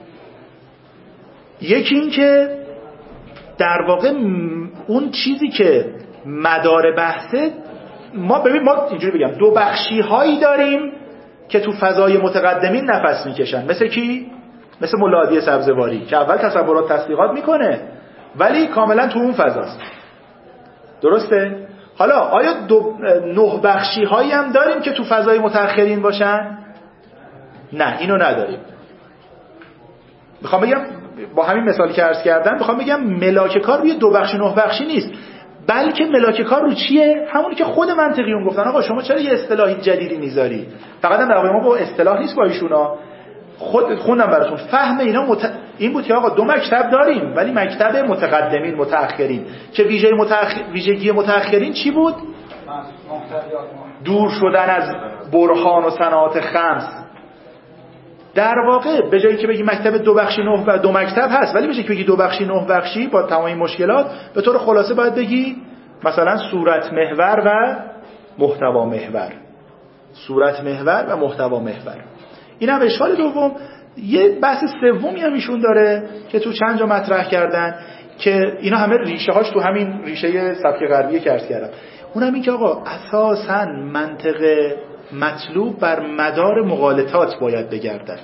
Speaker 1: یکی این که در واقع اون چیزی که مدار بحثه، ما ببین ما اینجوری بگم دو بخشی هایی داریم که تو فضای متقدمین نفس میکشن. مثل کی؟ مثل مولا عادی سبزواری که اول تصورات تصدیقات میکنه ولی کاملا تو اون فضاست. درسته؟ حالا آیا دو نه بخشی هایی هم داریم که تو فضای متأخرین باشن؟ نه، اینو نداریم. میخوام بگم با همین مثالی که عرض کردم، میخوام بگم ملاک کار روی دو بخشی نه بخشی نیست، بلکه ملاک کار رو چیه؟ همونی که خود منطقیون گفتن آقا شما چرا یه اصطلاحی جدیدی میذاری؟ فقط هم در واقع ما با اصطلاح نیست، با ایشونا خود خوندم براتون. فهم اینا مت... این بود که آقا دو مکتب داریم، ولی مکتب متقدمین متأخرین که ویژه متأخ... ویژگی متأخرین چی بود؟ دور شدن از برهان و صنعات خمس. در واقع به جایی که بگی مکتب دو بخشی نه و دو مکتب هست، ولی به جایی که بگی دو بخشی نه بخشی با تمام مشکلات، به طور خلاصه باید بگی مثلا صورت محور و محتوا محور. صورت محور و محتوا محور. این هم اشکال دوم. یه بحث سومی هم ایشون داره که تو چند جا مطرح کردن که اینا همه ریشه هاش تو همین ریشه سبک غربیه که عرض کردم. اونم این که آقا اساساً منطق مطلوب بر مدار مغالطات باید بگردن.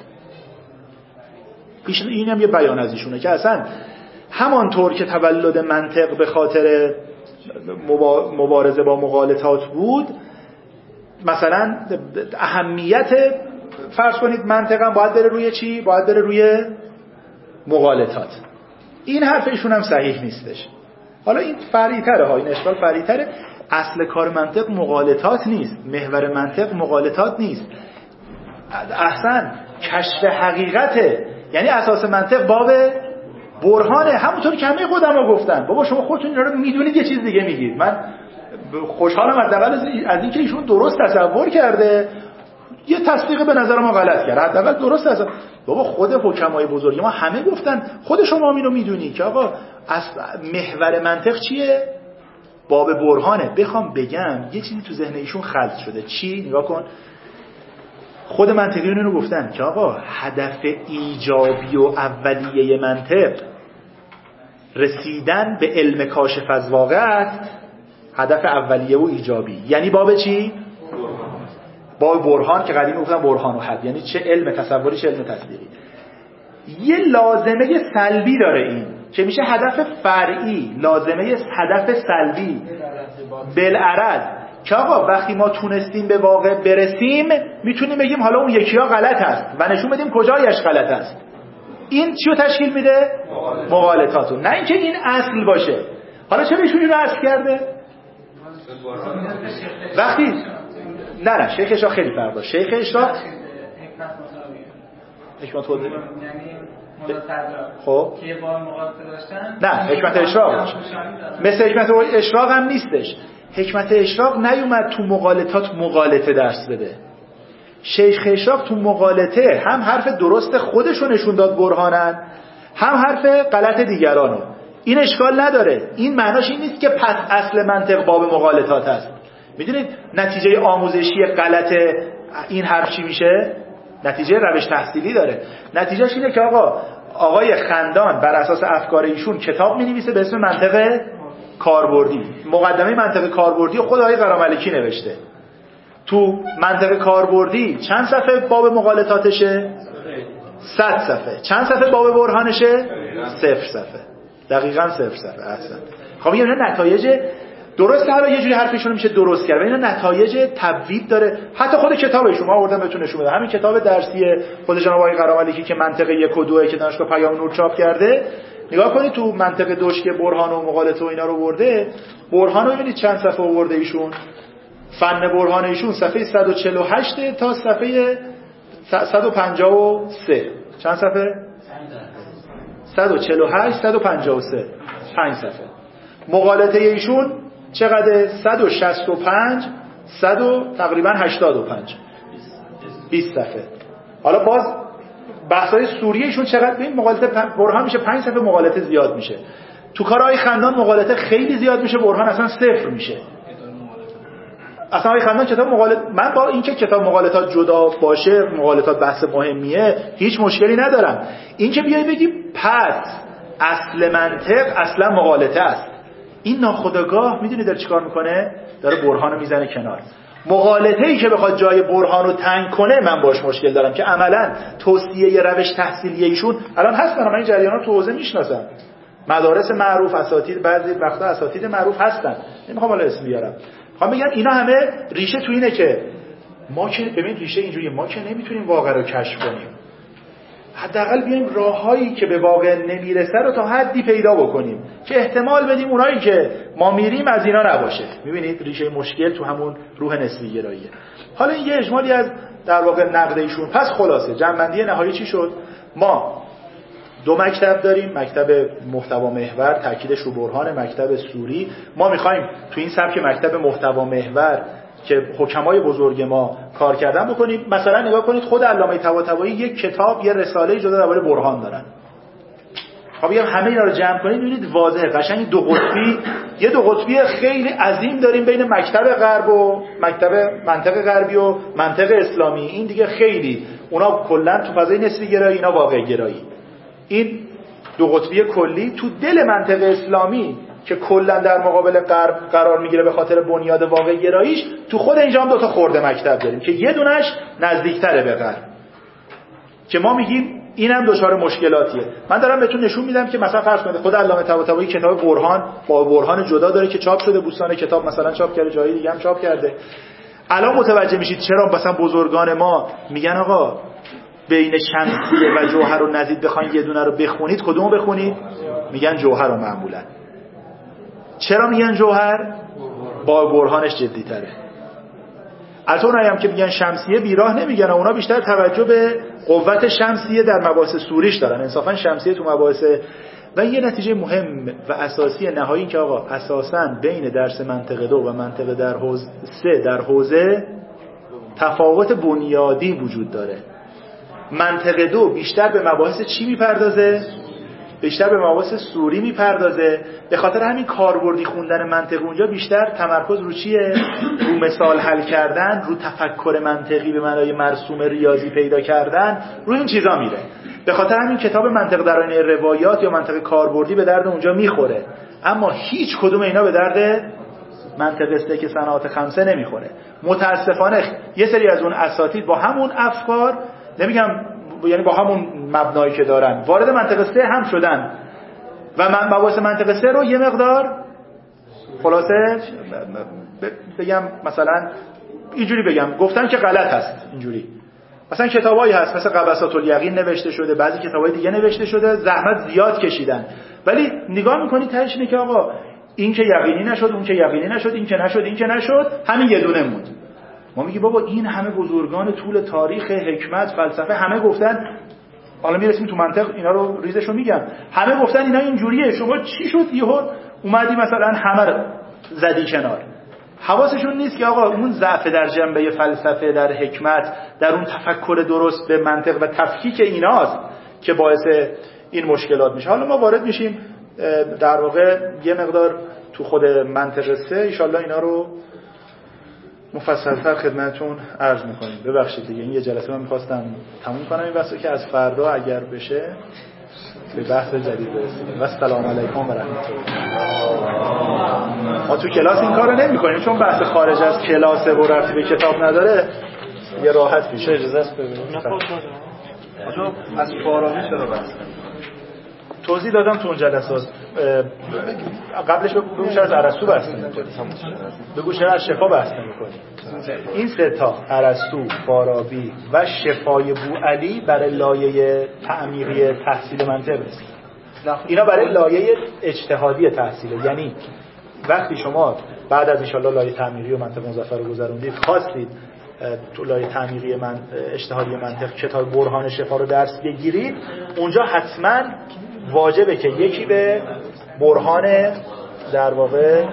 Speaker 1: این هم یه بیان از ایشونه که اصلا همانطور که تولد منطق به خاطر مبارزه با مغالطات بود، مثلا اهمیت فرض کنید منطقا باید بره روی چی؟ باید بره روی مغالطات. این حرف ایشون هم صحیح نیستش. حالا این فریتره ها، این اشکال فریتره. اصل کار منطق مغالطات نیست، محور منطق مغالطات نیست، احسن کشف حقیقته. یعنی اساس منطق باب برهانه. همونطور که همه خودم‌ها گفتن بابا شما خودتون اینا رو میدونید یه چیز دیگه میگید. من خوشحالم حداقل از اینکه ایشون درست تصور کرده، یه تصدیق به نظر ما غلط کرد، حداقل درست تصور. بابا خود حکمای بزرگ ما همه گفتن، خود شما اینو میدونی که آقا از محور منطق چیه؟ باب برهانه. بخوام بگم یه چیزی تو ذهن ایشون خلط شده. چی؟ نگاه کن، خود منطقیون اینو گفتن که آقا هدف ایجابی و اولیه منطق رسیدن به علم کاشف از واقع است. هدف اولیه و ایجابی یعنی باب چی؟ باب برهان که قدیم گفتن برهان و حد، یعنی چه علم تصوری چه علم تصدیقی. یه لازمه سلبی داره این که میشه هدف فرعی، لازمه هدف سلبی بالعرض که آقا وقتی ما تونستیم به واقع برسیم میتونیم بگیم حالا اون یکی ها غلط است و نشون بدیم کجایش غلط است. این چیو تشکیل میده؟ مغالطاتو. نه اینکه این اصل باشه. حالا چرا ایشون اینو اصل کرده؟ وقتی نه نه شیخ اشراق خیلی فرق داره. شیخ اشراق حکمت خود یعنی خب که با مغالطه داشتن، نه حکمت اشراق مثل حکمت اشراق هم نیستش. حکمت اشراق نیومد تو مغالطات مغالطه درس بده. شیخ اشراق تو مغالطه هم حرف درست خودشو نشون داد برهانن، هم حرف غلط دیگرانو. این اشکال نداره. این معناش این نیست که پس اصل منطق باب مغالطات است. میدونید نتیجه آموزشی غلط این حرف چی میشه؟ نتیجه روش تحصیلی داره. نتیجهش اینه که آقا آقای خندان بر اساس افکار ایشون کتاب می‌نویسه به اسم منطق کاربردی. مقدمه منطق کاربردی خود آقای قراملکی نوشته. تو منطق کاربردی چند صفحه باب مغالطاتشه؟ صد صفحه. چند صفحه باب برهانشه؟ صفر صفحه. دقیقاً صفر صفحه. احسن. خب اینا نتایج درسته. حالا یه جوری حرفشون میشه درست کرد. اینا نتایج تبویب داره. حتی خود کتابشون ما آوردم بهتون نشون بدم. همین کتاب درسی خود جناب آقای قراملکی که منطق یک و دو که دانشگاه پیام نور چاپ کرده، نگاه کنید تو منطق دوش که برهان و مغالطه و اینا رو برده. برهان رو ببینید چند صفحه آورده ایشون. فن برهان ایشون صفحه صد و چهل و هشت تا صفحه صد و پنجاه و سه. چند صفحه؟ صد و چهل و هشت صد و پنجاه و سه. پنج صفحه. مغالطه ایشون چقدر؟ صد و شصت و پنج صد و تقریبا هشتاد و پنج. بیست صفحه. حالا باز بحث‌های سوریه ایشون چقدر؟ ببین مغالطه برهان میشه پنج صفحه، مغالطه زیاد میشه. تو کارهای خندان مغالطه خیلی زیاد میشه، برهان اصلا صفر میشه. اصلا آقای خندان کتاب مغالطه، من با اینکه کتاب مغالطات جدا باشه، مغالطات بحث مهمیه، هیچ مشکلی ندارم. اینکه بیای بگی پس اصل منطق اصلا مغالطه است، این ناخودآگاه میدونی داره چیکار میکنه؟ داره برهانو میزنه کنار. مغالطه‌ای که بخواد جای برهانو تنگ کنه من باش مشکل دارم که عملاً توصیه روش تحصیلی ایشون الان هستن. من این جریانا تو حوزه میشناسم، مدارس معروف، اساتید، بعضی وقتا اساتید معروف هستن، نمیخوام حالا اسم بیارم. میخوام بگم اینا همه ریشه تو اینه که ما که ببین ریشه اینجوریه، ما که نمیتونیم واقع رو کشف کنیم، حداقل بیایم راههایی که به واقع نمیرسه رو تا حدی پیدا بکنیم که احتمال بدیم اونایی که ما میریم از اینا نباشه. میبینید ریشه مشکل تو همون روح نسبی گراییه. حالا این یه اجمالی از در واقع نقد ایشون. پس خلاصه جمع‌بندی نهایی چی شد؟ ما دو مکتب داریم، مکتب محتوا محور تاکیدش رو برهان، مکتب سوری. ما میخوایم تو این سبک مکتب محتوا محور که حکمای بزرگ ما کار کردن بکنیم. مثلا نگاه کنید خود علامه طباطبایی یک کتاب، یه رساله جدا درباره برهان دارن. خب بگم همه اینا رو جمع کنید ببینید واضحه، قشنگ دو قطبی یه دو قطبی خیلی عظیم داریم بین مکتب غرب و مکتب منطق غربی و منطق اسلامی. این دیگه خیلی اونا کلا تو فضای نسبی گرایی، اینا واقع گرایی. این دو قطبی کلی تو دل منطق اسلامی که کلا در مقابل غرب قرار میگیره به خاطر بنیاد واقع گراییش، تو خود اینجا هم دو تا خرده مکتب داریم که یه دونش نزدیکتره به غرب که ما میگیم اینم دچار مشکلاتیه. من دارم بهتون نشون میدم که مثلا فرض کنید خود علامه طباطبایی کتاب برهان با برهان جدا داره که چاپ شده، بوستان کتاب مثلا چاپ کرده، جای دیگه هم چاپ کرده. الان متوجه میشید چرا مثلا بزرگان ما میگن آقا بین شمسیه و جوهر و نزید بخواید یه دونه رو بخونید کدومو بخونید؟ میگن جوهر رو معمولا. چرا میگن جوهر؟ با برهانش جدی‌تره. البته اونایی هم که میگن شمسیه بیراه نمیگن، اونا بیشتر توجه به قوت شمسیه در مباحث سوریش دارن. انصافا شمسیه تو مباحث و یه نتیجه مهم و اساسی نهایی که آقا اساساً بین درس منطق دو و منطق در حوزه سه در حوزه تفاوت بنیادی وجود داره. منطق دو بیشتر به مباحث چی میپردازه؟ بیشتر به مباحث سوری میپردازه. به خاطر همین کاربردی خوندن منطق اونجا بیشتر تمرکز رو چیه؟ رو مثال حل کردن، رو تفکر منطقی به معنای مرسوم ریاضی پیدا کردن، رو این چیزا میره. به خاطر همین کتاب منطق در آینه روایات یا منطق کاربردی به درد اونجا میخوره، اما هیچ کدوم اینا به درد منطق استیک صنعات خمسه نمیخوره. متاسفانه یه سری از اون اساتید با همون افکار، نمیگم یعنی با همون مبنایی که دارن، وارد منطق سه هم شدن و من مباحث منطق سه رو یه مقدار خلاصه بگم مثلا اینجوری بگم گفتن که غلط هست. اینجوری مثلا کتابایی هست مثل قبسات الیقین نوشته شده، بعضی کتابای دیگه نوشته شده، زحمت زیاد کشیدن، ولی نگاه میکنی تهش اینه که آقا این که یقینی نشد، اون که یقینی نشد، این که نشد، این که نشد، همین یه دونه موند. ما میگیم بابا این همه بزرگان طول تاریخ، حکمت، فلسفه همه گفتن، حالا میرسیم تو منطق اینا رو ریزشو میگم، همه گفتن اینا اینجوریه، شما چی شد یهو اومدی مثلا همه رو زدی کنار؟ حواسشون نیست که آقا اون ضعف در جنبه فلسفه، در حکمت، در اون تفکر درست به منطق و تفکیک ایناست که باعث این مشکلات میشه. حالا ما وارد میشیم در واقع یه مقدار تو خود منطق سه، ان شاءالله اینا رو مفصل‌تر خدمتتون عرض می‌کنیم. ببخشید دیگه این یه جلسه من می‌خواستم تموم کنم، این واسه که از فردا اگر بشه به بحث جدید برسیم. و السلام علیکم و رحمت الله. ما تو کلاس این کارو نمی‌کنیم چون بحث خارج از کلاس و ربطی به کتاب نداره، یه راحت میشه. اجازه است ببینیم.
Speaker 2: آجا از فارابی چرا بحث
Speaker 1: توضیح دادم تو اون جلسات. قبلش بگو چرا از ارسطو بحث نمی‌کنی، بگو چرا از شفا بحث نمی‌کنی. این سه تا ارسطو، فارابی و شفای بوعلی برای لایه تعمیقی تحصیل منطق است. اینا برای لایه اجتهادی تحصیله. یعنی وقتی شما بعد از ان شاءالله لایه تعمیقی و منطق مظفر رو گذروندید، خواستید تو لایه تعمیقی من اجتهادی منطق کتاب برهان شفا رو درس بگیرید، اونجا حتما واجبه که یکی به برهان در واقع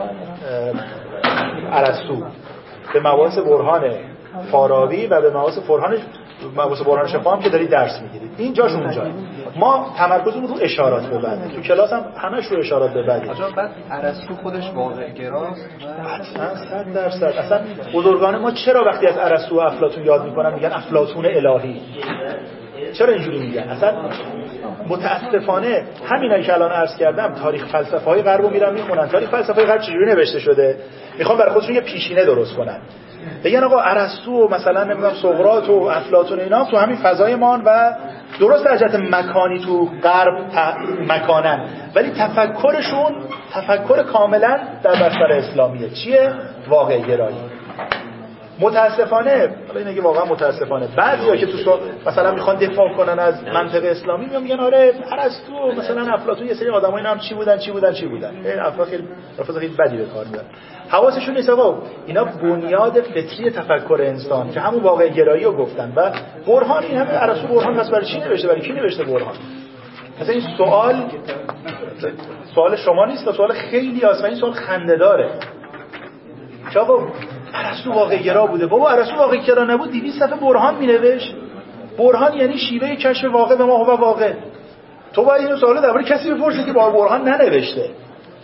Speaker 1: ارسطو، به مباحث برهان فارابی و به مباحث برهان مباحث برهان شفا هم که دارید درس میگیرید. این جاش اونجا. ما تمرکزمون رو اشارات به بعد، تو کلاس هم همش رو اشارات به بعد.
Speaker 2: آجا بعد ارسطو خودش واقع گراست.
Speaker 1: اصلا صد درصد. اصلا بزرگان ما چرا وقتی از ارسطو و افلاطون یاد میکنن میگن افلاطون الهی؟ چرا اینجوری میگن؟ اصلا متاسفانه همینایی که الان عرض کردم تاریخ فلسفه های غرب رو میرن میخونن. تاریخ فلسفه های غرب چجوری نوشته شده؟ میخوان برای خودشون یه پیشینه درست کنن، بگن آقا ارسطو و مثلا نمیدونم سقراط و افلاطون اینا تو همین فضای مان و درست در جهت مکانی تو غرب مکانن، ولی تفکرشون تفکر کاملا در بستر اسلامیه. چیه؟ واقع گرایی. متاسفانه، حالا اینه که واقعا متاسفانه بعضیا که تو مثلا میخوان دفاع کنن از منطق اسلامی میگن آره ارسطو مثلا افلاطون یه سری آدمای اینا هم چی بودن چی بودن چی بودن این افراد خیلی افراد خیلی بدی به کار میبرن. حواسشون نیست آقا اینا بنیاد فطری تفکر انسان که همون واقع گرایی رو گفتن. و برهان این همه ارسطو برهان بس برای چی نوشته؟ برای کی نوشته برهان؟ مثلا این سوال سوال شما نیست، سوال خیلی است و این سوال خنده‌داره. چه آقا ارسطو واقع گرا بوده؟ بابا ارسطو واقع گرا نبود، دویست صفحه برهان مینوشت. برهان یعنی شیوه کشف واقع به ما هو واقع. تو باید اینو سوال درباره کسی بپرسی که با برهان ننوشته.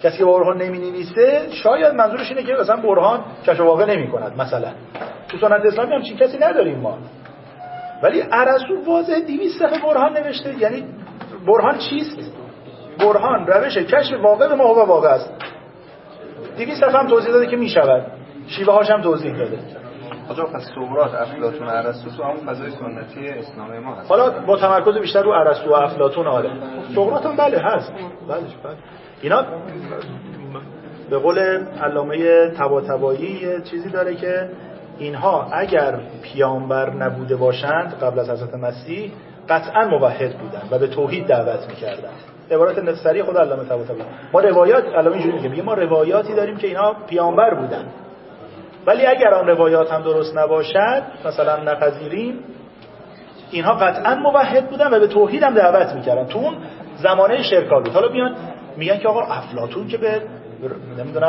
Speaker 1: کسی که برهان نمی‌نویسه شاید منظورش اینه که مثلا برهان کشف واقع نمی‌کند مثلا. تو سنت اسلامی هم چنین کسی نداریم ما. ولی ارسطو واضح دویست صفحه برهان نوشته. یعنی برهان چیست؟ برهان روش کشف واقع به ما و واقع است. دویست صفحه هم توضیح داده که میشود. شیوه هاش هم توضیح داده.
Speaker 2: آقا پس سقراط، افلاطون، ارسطو تو همون فضای سنتی اسلامی ما هست.
Speaker 1: حالا با تمرکز بیشتر رو ارسطو و افلاطون آره. سقراط هم بله هست. بله بله. اینا به قول علامه طباطبایی یه چیزی داره که اینها اگر پیامبر نبوده باشند قبل از حضرت مسیح قطعا موحد بودند و به توحید دعوت می‌کردند. عبارت نصری خود علامه طباطبایی. ما روایات علامه اینجوری میگه، میگه ما روایاتی داریم که اینها پیامبر بودند. ولی اگر آن روایات هم درست نباشد، مثلا نپذیریم، اینها قطعا موحد بودن و به توحید هم دعوت میکردن. تو اون زمانه شرک‌آلود. حالا بیان میگن که آقا افلاطون که به نمیدونم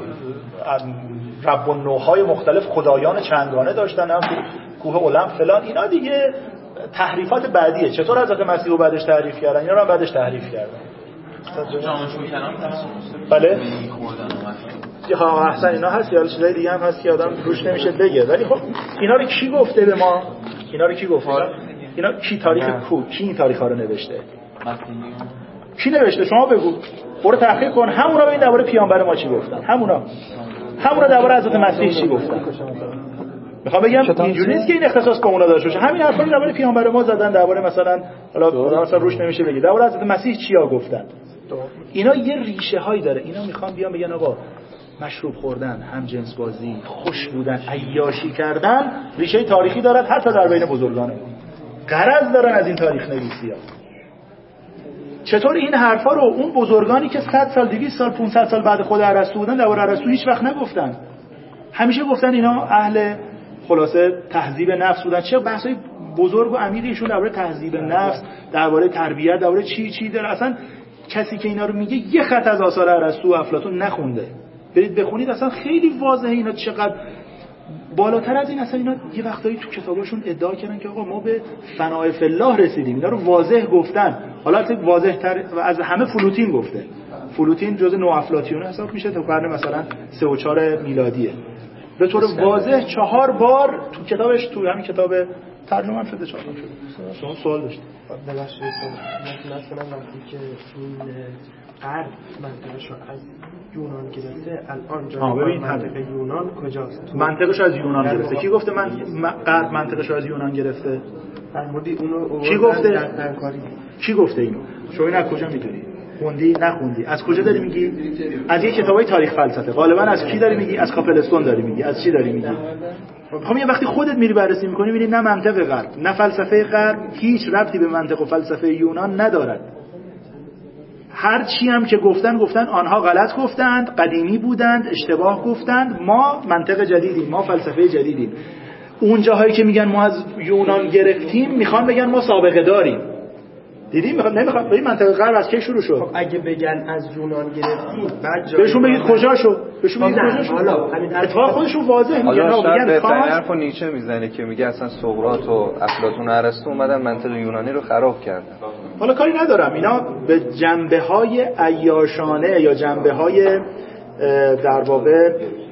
Speaker 1: رب النوع‌های مختلف خدایان چندگانه داشتن، هم تو کوه المپ فلان، اینا دیگه تحریفات بعدیه. چطور حضرت مسیح رو بعدش تحریف کردن؟ اینا رو هم بعدش تحریف کردن.
Speaker 4: جامعش میکنم
Speaker 1: بله ها احسن اینا هست، یا چیزای دیگه هم هست که آدم روش نمیشه بگه. ولی خب اینا رو کی گفته به ما؟ اینا رو کی گفته؟ اینا کی تاریخ کو کی این تاریخا رو نوشته؟ کی نوشته؟ شما بگو. برو تحقیق کن. همونا به این درباره پیامبر ما چی گفتن؟ همونا. همونا درباره حضرت مسیح چی گفتن؟ میخوام بگم اینجوری نیست که این اختصاص به اونا داشته باشه. همین حرفا رو درباره پیامبر ما زدن، درباره مثلا حالا مثلا روش نمیشه بگی. درباره حضرت مسیح چیا گفتن؟ اینا یه ریشه هایی داره. اینا میخوان بیان بگن آقا مشروب خوردن، هم جنس بازی، خوش بودن، عیاشی کردن ریشه تاریخی دارد حتی در بین بزرگانمون. غرض دارن از این تاریخ نویسی‌ها. چطور این حرفا رو اون بزرگانی که صد سال، دویست سال، پانصد سال بعد خود ارسطو بودن درباره ارسطو هیچ وقت نگفتن؟ همیشه گفتن اینا اهل خلاصه تهذیب نفس بودن. چه بحثای بزرگ و عمیقی ایشون درباره تهذیب نفس، درباره تربیت، درباره چی چی داره. اصلا کسی که اینا رو میگه یه خط از آثار ارسطو و افلاطون نخونده. برید بخونید، اصلا خیلی واضحه اینا چقدر بالاتر از این. اصلا اینا یه وقتایی تو کتاباشون ادعا کردن که آقا ما به فناء فی الله رسیدیم. اینا رو واضح گفتن. حالا البته واضح تر از همه فلوتین گفته. فلوتین جزء نوافلاطیون حساب میشه تا قرن مثلا سه و چهار میلادیه. به طور واضح چهار بار تو کتابش، تو همین کتاب ترجمه هم شده، چهار بار شده. شما سوال داشتید؟
Speaker 3: ببخشید مثلا وقتی که این غرب منطقه‌ش رو از یونان گرفته، الان جای منطقه یونان کجاست؟
Speaker 1: منطقه‌ش از یونان گرفته. کی گفته من غرب منطقه‌ش رو از یونان گرفته؟
Speaker 3: فرمودی اونو
Speaker 1: کی گفته؟ کی گفته اینو؟ شما این از کجا میدونی؟ خوندی نخوندی؟ از کجا داری میگی؟ از یه کتابای تاریخ فلسفه. غالبا از کی داری میگی؟ از کاپلستون داری میگی؟ از چی داری میگی؟ خب یه وقتی خودت میری بررسی میکنی میبینی نه منطق غرب نه فلسفه غرب هیچ ربطی به منطق و فلسفه یونان ندارد. هر چی هم که گفتن گفتن آنها غلط گفتند، قدیمی بودند، اشتباه گفتند، ما منطق جدیدیم، ما فلسفه جدیدیم. اون جاهایی که میگن ما از یونان گرفتیم میخوان بگن ما سابقه داریم. دیدیم میخواد نمیخواد به این منطقه غرب از کی شروع شد؟
Speaker 3: خب اگه بگن از یونان گرفتیم بعد جای
Speaker 1: بهشون بگید کجا شد؟ بهشون بگید کجا شد؟
Speaker 3: حالا همین
Speaker 1: اتفاق خودشون واضح میگن.
Speaker 2: حالا میگن کاش حرفو نیچه میزنه که میگه اصلا سقراط و افلاطون و ارسطو اومدن منطق یونانی رو خراب کردن.
Speaker 1: حالا کاری ندارم، اینا به جنبه‌های عیاشانه یا جنبه‌های در واقع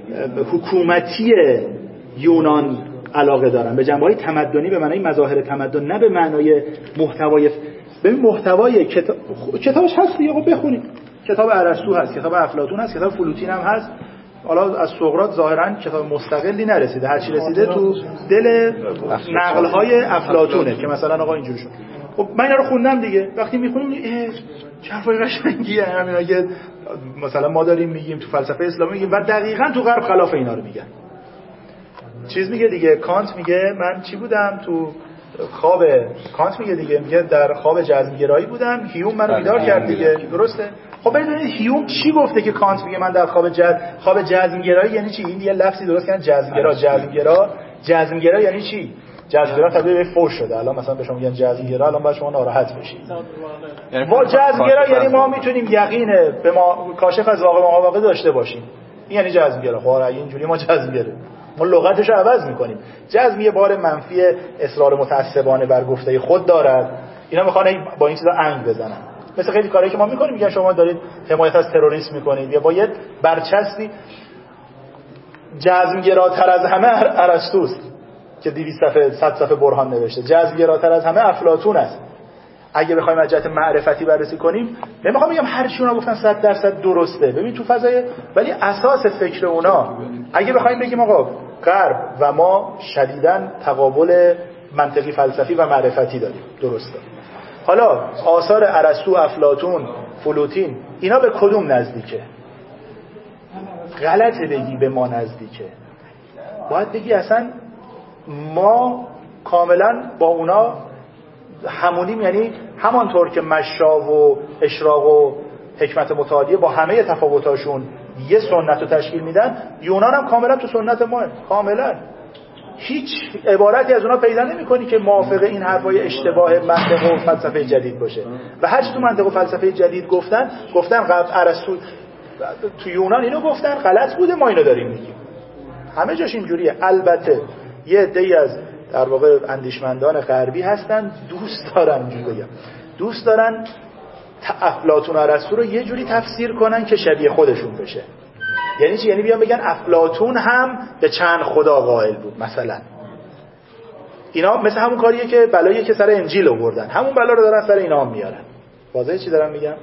Speaker 1: حکومتی یونان علاقه دارن، به جنبه‌های تمدنی به معنای مظاهر تمدن، نه به معنای محتوای. ببین محتوای کتاب کتابش هست دیگه، خب بخونید. کتاب ارسطو هست، کتاب افلاطون هست، کتاب فلوتین هم هست. حالا از سقراط ظاهرا کتاب مستقلی نرسیده، هر چی رسیده تو دل نقل‌های افلاطونه که مثلا آقا اینجوری شد. خب من اینا رو خوندم دیگه. وقتی می‌خونیم چه حرفای قشنگیه همینا که مثلا ما داریم میگیم تو فلسفه اسلامی میگیم و دقیقاً تو غرب خلاف اینا رو میگن. چیز میگه دیگه، کانت میگه من چی بودم تو خواب، کانت میگه دیگه، میگه در خواب جزم‌گرایی بودم، هیوم منو بیدار کرد دیگه. درسته؟ خب ببینید هیوم چی گفته که کانت میگه من در خواب جزم خواب جزم‌گرایی یعنی چی؟ این یه لفظی درست کردن جزم‌گرا. جزم‌گرا جزم‌گرا یعنی چی؟ جزم‌گرا تبدیل به فوش شده. الان مثلا به شما میگن جزم‌گرا، الان باید شما ناراحت بشید. با جزم‌گرا یعنی ما میتونیم یقین به ما کاشف از واقع ما واقع داشته باشیم. این یعنی جزم‌گرا. خب اینجوری ما جزم‌گرا ما لغتش رو عوض میکنیم. جزم یه بار منفی اصرار متعصبانه بر گفته خود دارد. اینا میخوان با این چیزا انگ بزنن. مثل خیلی کارهایی که ما میکنیم، میگن شما دارید حمایت از تروریسم میکنید، یا باید برچسبی جزمگراتر از همه ارسطوست که دویست صفحه صد صفحه برهان نوشته، جزمگراتر از همه افلاطون است. اگه بخوایم از جهت معرفتی بررسی کنیم، نمیخوام بگم هر چی اونا گفتن صد درصد درسته، ببین تو فضای، ولی اساس فکر اونا، اگه بخوایم بگیم آقا غرب و ما شدیداً تقابل منطقی فلسفی و معرفتی داریم، درسته. حالا آثار ارسطو، افلاطون، فلوتین اینا به کدوم نزدیکه؟ غلطه بگی به ما نزدیکه، باید بگی اصلا ما کاملا با اونا همونیم، یعنی همانطور که مشا و اشراق و حکمت متعالیه با همه تفاوتاشون یه سنت رو تشکیل میدن، یونان هم کاملا تو سنت ماه، کاملا هیچ عبارتی از اونا پیدا نمی‌کنی که موافق این حرفای اشتباه منطق و فلسفه جدید باشه. و هر چی تو منطق و فلسفه جدید گفتن گفتن قبل ارسطو تو یونان اینو گفتن غلط بوده، ما اینو داریم میگیم. همه جاش اینجوریه. البته یه عده‌ای از در واقع اندیشمندان غربی هستن دوست دارن اینجوری بگم، دوست دارن افلاطون و ارسطو رو یه جوری تفسیر کنن که شبیه خودشون بشه. یعنی چی؟ یعنی بیان بگن افلاطون هم به چند خدا قائل بود مثلا. اینا مثل همون کاریه که بلایی که سر انجیل آوردن، همون بلا رو دارن سر اینا هم میارن. واضحه چی دارم میگم؟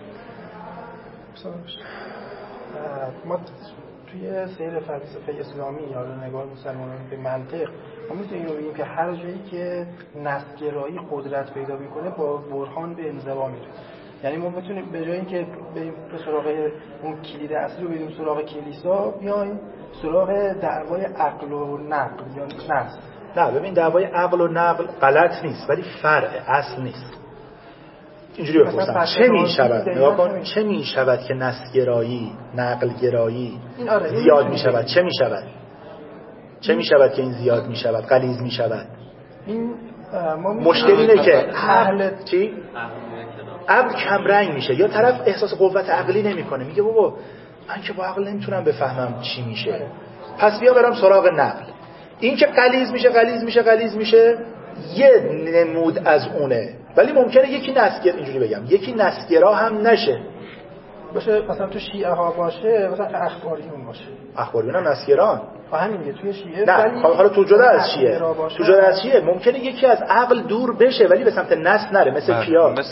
Speaker 3: ما توی سیر فلسفه اسلامی یا نگاه مسلمانان به منطق ما میتونیم بگیم که هر جایی که نسل‌گرایی قدرت پیدا میکنه با برهان به انزوا میره. یعنی ما بتونیم به جای اینکه بریم به سراغ اون کلید اصلی رو بریم سراغ کلیسا، بیایم سراغ دعوای عقل و نقل یا نص.
Speaker 1: نه ببین، دعوای عقل و نقل غلط نیست ولی فرع اصل نیست. اینجوری بپرسم چه میشود؟ نگاه کن، چه میشود که نسل‌گرایی، نقل‌گرایی زیاد میشود؟ چه میشود؟ چه میشود که این زیاد میشود، غلیظ میشود؟
Speaker 3: این
Speaker 1: مشکل اینه که عقل چی؟ عقل کم رنگ میشه، یا طرف احساس قوت عقلی نمیکنه، میگه بابا من که با عقل نمیتونم بفهمم چی میشه، پس بیا برم سراغ نقل. این که غلیظ میشه غلیظ میشه غلیظ میشه یه نمود از اونه، ولی ممکنه یکی نسگر، اینجوری بگم یکی نسگرا هم نشه
Speaker 3: باشه، مثلا تو شیعه ها باشه، مثلا اخباریون باشه،
Speaker 1: اخباریون هم نسگران
Speaker 3: همین دیگه توی شیعه.
Speaker 1: نه حالا تو جدا از شیعه، تو جدا از شیعه ممکنه یکی از عقل دور بشه ولی به سمت نس نره، مثل کیا؟
Speaker 2: مثل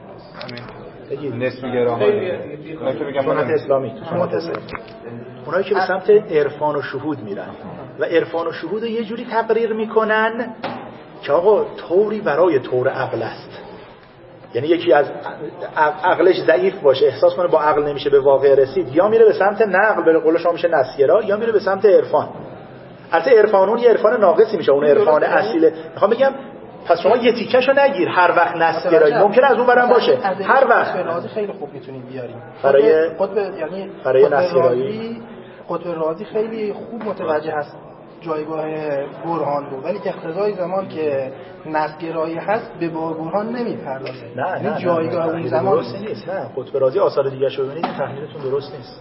Speaker 2: همین نسبی‌گراها، اونایی که میگن
Speaker 1: سنت اسلامی، سنت اسلامی، اونایی که به سمت عرفان و شهود میرن و عرفان و شهود رو یه جوری تقریر میکنن که آقا طوری برای طور عقل است. یعنی یکی از عقلش ضعیف باشه، احساس کنه با عقل نمیشه به واقع رسید، یا میره به سمت نقل، به قول شما میشه نسگرا، یا میره به سمت عرفان. البته عرفانون یه عرفان ناقصی میشه، اون عرفان اصیله. میخوام بگم پس شما یه تیکشو نگیر هر وقت نسگرایی، ممکنه از اون برم باشه هر وقت.
Speaker 3: رازی خیلی خوب میتونیم بیاریم
Speaker 1: برای
Speaker 3: قطب، یعنی
Speaker 1: برای نسگرایی
Speaker 3: قطب رازی خیلی خوب متوجه هست جایگاه برهان رو، ولی اقتضای زمان که نسگرایی هست به برهان نمیپردازه.
Speaker 1: نه نه
Speaker 3: جایگاه
Speaker 1: نه
Speaker 3: اون زمان
Speaker 1: درست نیست. نه قطب رازی آثار دیگه شو ببینید تحلیلتون درست نیست.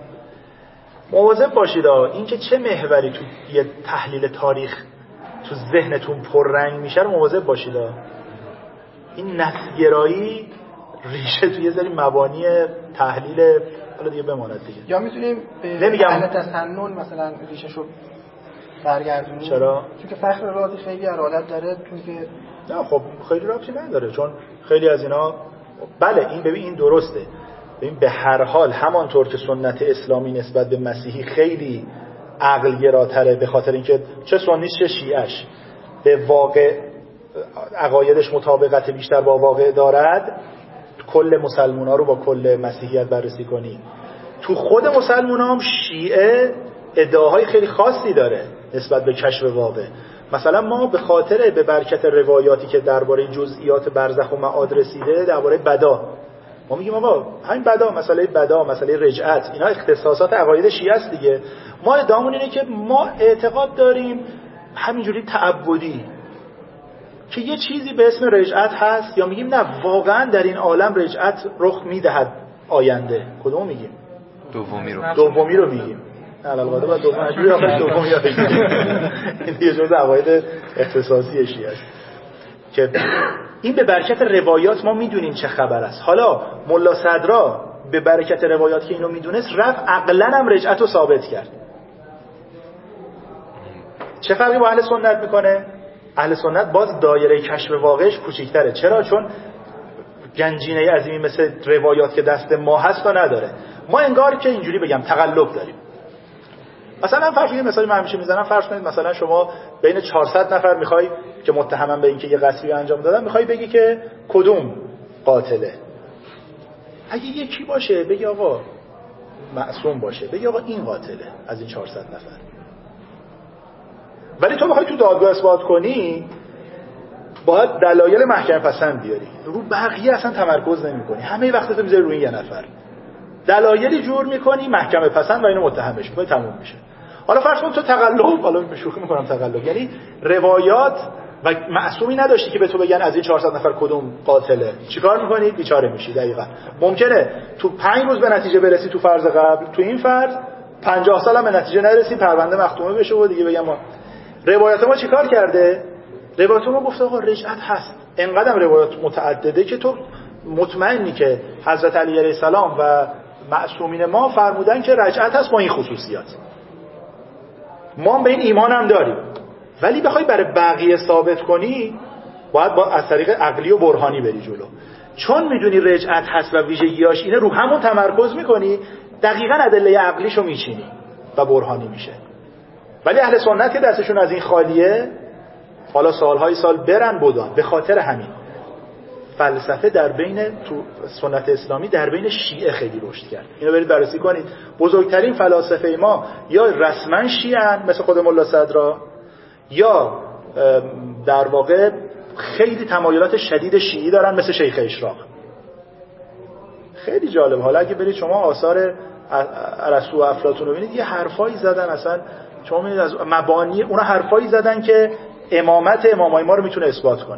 Speaker 1: مواظب باشید این که چه محوری تو یه تحلیل تاریخ تو ذهنتون پررنگ میشه رو مواظب باشید. این نسگرایی ریشه توی یه سری مبانی تحلیل حالا دیگه بماند دیگه.
Speaker 3: یا میتونیم به
Speaker 1: نمیگم
Speaker 3: اهل تسنن مثلا ریشه‌شو برگردونیم،
Speaker 1: چرا؟
Speaker 3: چون که فخر رازی خیلی ارادت داره، چون که
Speaker 1: نه خب خیلی رابطی نداره، چون خیلی از اینا بله این ببین این درسته، ببین به هر حال همانطور که سنت اسلامی نسبت به مسیحی خیلی عقل گراتره، به خاطر اینکه چه سنیش چه شیعش به واقع عقایدش مطابقت بیشتر با واقع دارد، کل مسلمونا رو با کل مسیحیت بررسی کنی، تو خود مسلمونا هم شیعه ادعاهای خیلی خاصی داره نسبت به کشف واقع. مثلا ما به خاطر به برکت روایاتی که درباره جزئیات برزخ و معاد رسیده، درباره بدا ما میگیم آقا همین بدا، مسئله بدا، مسئله رجعت، اینا اختصاصات عقاید شیعه است دیگه. ما ادعامون اینه که ما اعتقاد داریم همینجوری تعبدی که یه چیزی به اسم رجعت هست، یا میگیم نه واقعا در این عالم رجعت رخ میدهد آینده. کدوم میگیم؟
Speaker 2: دومی رو
Speaker 1: دومی رو میگیم. علالقاعده باید دومی مجبوری آخر دومی رو بگیم. این دیگه جز عقاید اختصاصی شیعه است که این به برکت روایات ما میدونیم چه خبر است. حالا ملا صدرا به برکت روایات که اینو میدونست رفت عقلا هم رجعت رو ثابت کرد. چه فرقی با اهل سنت میکنه؟ اهل سنت باز دایره کشف واقعش کوچیک‌تره. چرا؟ چون گنجینه عظیمی مثل روایات که دست ما هست و نداره. ما انگار که اینجوری بگم تقلب داریم. مثلا فرض کنید، مثلا من همیشه میزنم، فرض کنید مثلا شما بین چهارصد نفر میخوای که متهمن به اینکه یه قتلی انجام دادن، میخوای بگی که کدوم قاتله. اگه یکی باشه بگی آقا معصوم باشه، بگی آقا این قاتله از این چهارصد نفر. ولی تو میخوای تو دادگاه اثبات کنی، باید دلایل محکم پسند بیاری، رو بقیه اصلا تمرکز نمی‌کنی، همه وقتت میذاری روی یه نفر، دلایلی جور می‌کنی محکم پسند و اینو متهمش می‌کنی، تموم میشه. حالا فرض کن تو تقلب، حالا به شوخی می‌کنم تقلب، یعنی روایات و معصومی نداشتی که به تو بگن از این چهارصد نفر کدوم قاتله، چیکار می‌کنی؟ بیچاره میشی. دقیقاً ممکنه تو پنج روز به نتیجه برسی تو فرض قبل، تو این فرض پنجاه سال هم به نتیجه نرسی، پرونده مختومه بشه و دیگه بگم ما روایات ما چیکار کرده؟ روایات ما گفته آقا رجعت هست. اینقدر روایات متعدده که تو مطمئنی که حضرت علی علیه السلام و معصومین ما فرمودن که رجعت هست با این خصوصیات. ما به این ایمان هم داریم، ولی بخوای برای بقیه ثابت کنی باید با از طریق عقلی و برهانی بری جلو. چون میدونی رجعت هست و ویژگیاش اینه، رو همون تمرکز میکنی، دقیقاً ادله عقلیشو میچینی و برهانی میشه. ولی اهل سنت که دستشون از این خالیه، حالا سالهای سال برن بدن. به خاطر همین فلسفه در بین تو سنت اسلامی در بین شیعه خیلی رشد کرد. اینو برید بررسی کنید. بزرگترین فلاسفه ما یا رسما شیعه‌ان مثل خود ملا صدرا، یا در واقع خیلی تمایلات شدید شیعی دارن مثل شیخ اشراق. خیلی جالب. حالا اگه برید شما آثار ارسطو و افلاطون رو ببینید، یه حرفایی زدن، اصلا شما می‌بینید از مبانی اونا حرفایی زدن که امامت امامای ما رو میتونه اثبات کنه.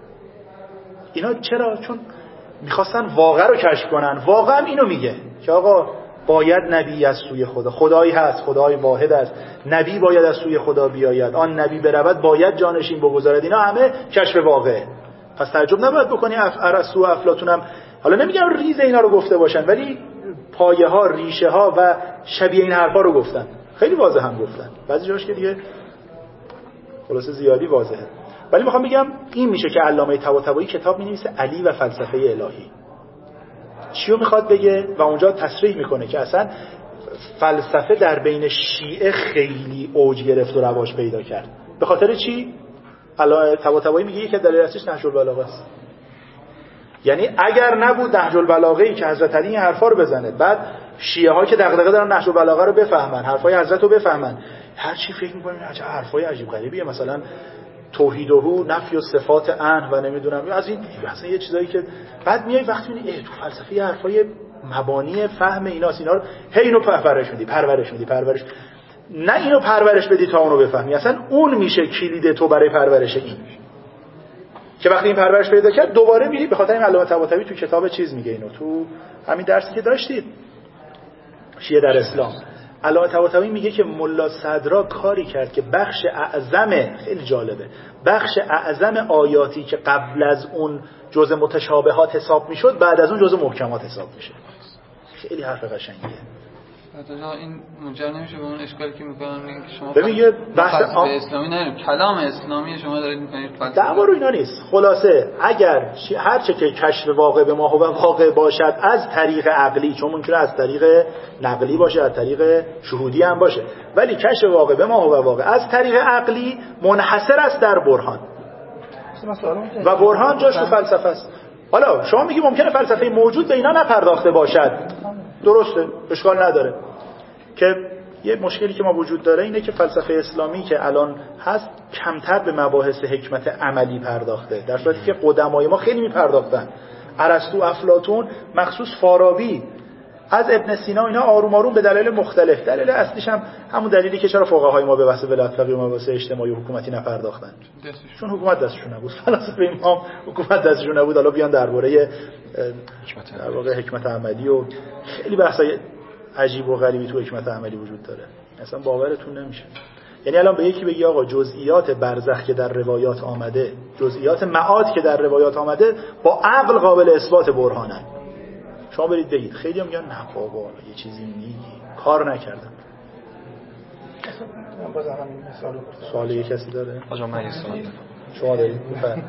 Speaker 1: اینا چرا؟ چون میخواستن واقع رو کشف کنن. واقعا اینو میگه که آقا باید نبی از سوی خدا، خدایی هست، خدای واحد است، نبی باید از سوی خدا بیاید، آن نبی برود باید جانشین بگذارد. اینا همه کشف واقعه. پس تعجب نباید بکنی ارسطو و افلاطون هم، حالا نمیگم ریز اینا رو گفته باشن، ولی پایه ها، ریشه ها و شبیه این حرفا رو گفتن. خیلی واضح هم گفتن. بعضی جاش که دیگه خلاصه زیادی واضحه. ولی میخوام بگم این میشه که علامه طباطبایی کتاب می‌نویسه علی و فلسفه الهی. چیو میخواد بگه؟ و اونجا تصریح میکنه که اصلا فلسفه در بین شیعه خیلی اوج گرفت و رواج پیدا کرد. به خاطر چی؟ علامه طباطبایی میگه یک دلیل اصلیش نهج البلاغه است. یعنی اگر نبود نهج البلاغه‌ای که حضرت علی این حرفا رو بزنه، بعد شیعه ها که دغدغه دارن نهج البلاغه رو بفهمن، حرفای حضرت رو بفهمن، هر چی فکر می‌کنین عجب حرفای عجیب غریبیه، مثلا توحید و نفی و صفات ان و نمیدونم از این مثلا یه چیزایی که بعد میای وقتی میبینی تو فلسفه حرفای مبانی فهم ایناست، اینا رو هی اینو پرورش میدی پرورش میدی پرورش نه اینو پرورش بدی تا اونو بفهمی، اصلا اون میشه کلید تو برای پرورش این، که وقتی این پرورش پیدا کرد دوباره میری. به خاطر این علامه طباطبایی تو کتاب چیز میگه اینو، تو همین درسی که داشتید شیعه در اسلام، علامه طباطبایی میگه که ملا صدرا کاری کرد که بخش اعظم، خیلی جالبه، بخش اعظم آیاتی که قبل از اون جزء متشابهات حساب میشد بعد از اون جزء محکمات حساب میشه. خیلی حرف قشنگیه. حالا
Speaker 6: این منجر نمیشه به اون اشکالی که میکنن اینکه شما
Speaker 1: ببین بحث
Speaker 6: آم... اسلامی نه کلام اسلامی شما دارید میکنید
Speaker 1: دعوا رو اینا نیست. خلاصه اگر هر چه که کشف واقع به ما و واقع باشد از طریق عقلی، چون ممکنه از طریق نقلی باشه، از طریق شهودی هم باشه، ولی کشف واقع به ما و واقع از طریق عقلی منحصر است در برهان و برهان جاش تو فلسفه است. حالا شما میگی ممکنه فلسفه موجود به اینا نپرداخته باشد، درسته، اشکال نداره. که یه مشکلی که ما وجود داره اینه که فلسفه اسلامی که الان هست کمتر به مباحث حکمت عملی پرداخته، در صورتی که قدمای ما خیلی میپرداختن. ارسطو، افلاطون، مخصوص فارابی، از ابن سینا، اینا آروم آروم به دلایل مختلف، دلیل اصلیش هم همون دلیلی که چرا فقهای ما به بحث ولایت فقیه و مباحث اجتماعی و حکومتی نپرداختن، چون حکومت دستشون نبود. فلسفه ما حکومت دستشون نبود، حالا بیان درباره در واقع حکمت عملی و خیلی بحثای عجیب و غریبی تو حکمت عملی وجود داره، اصلا باورتون نمیشه. یعنی الان به یکی بگی آقا جزئیات برزخ که در روایات آمده، جزئیات معاد که در روایات آمده با عقل قابل اثبات برهانن، شما برید بگید. خیلی هم میگن نه بابا یه چیزی میگی، کار نکردم.
Speaker 3: من بازم همین مثال رو گفتم.
Speaker 1: سوال یه کسی داره؟
Speaker 2: آقا من یه سوال دارم.
Speaker 1: شما دارید؟ بفرمایید.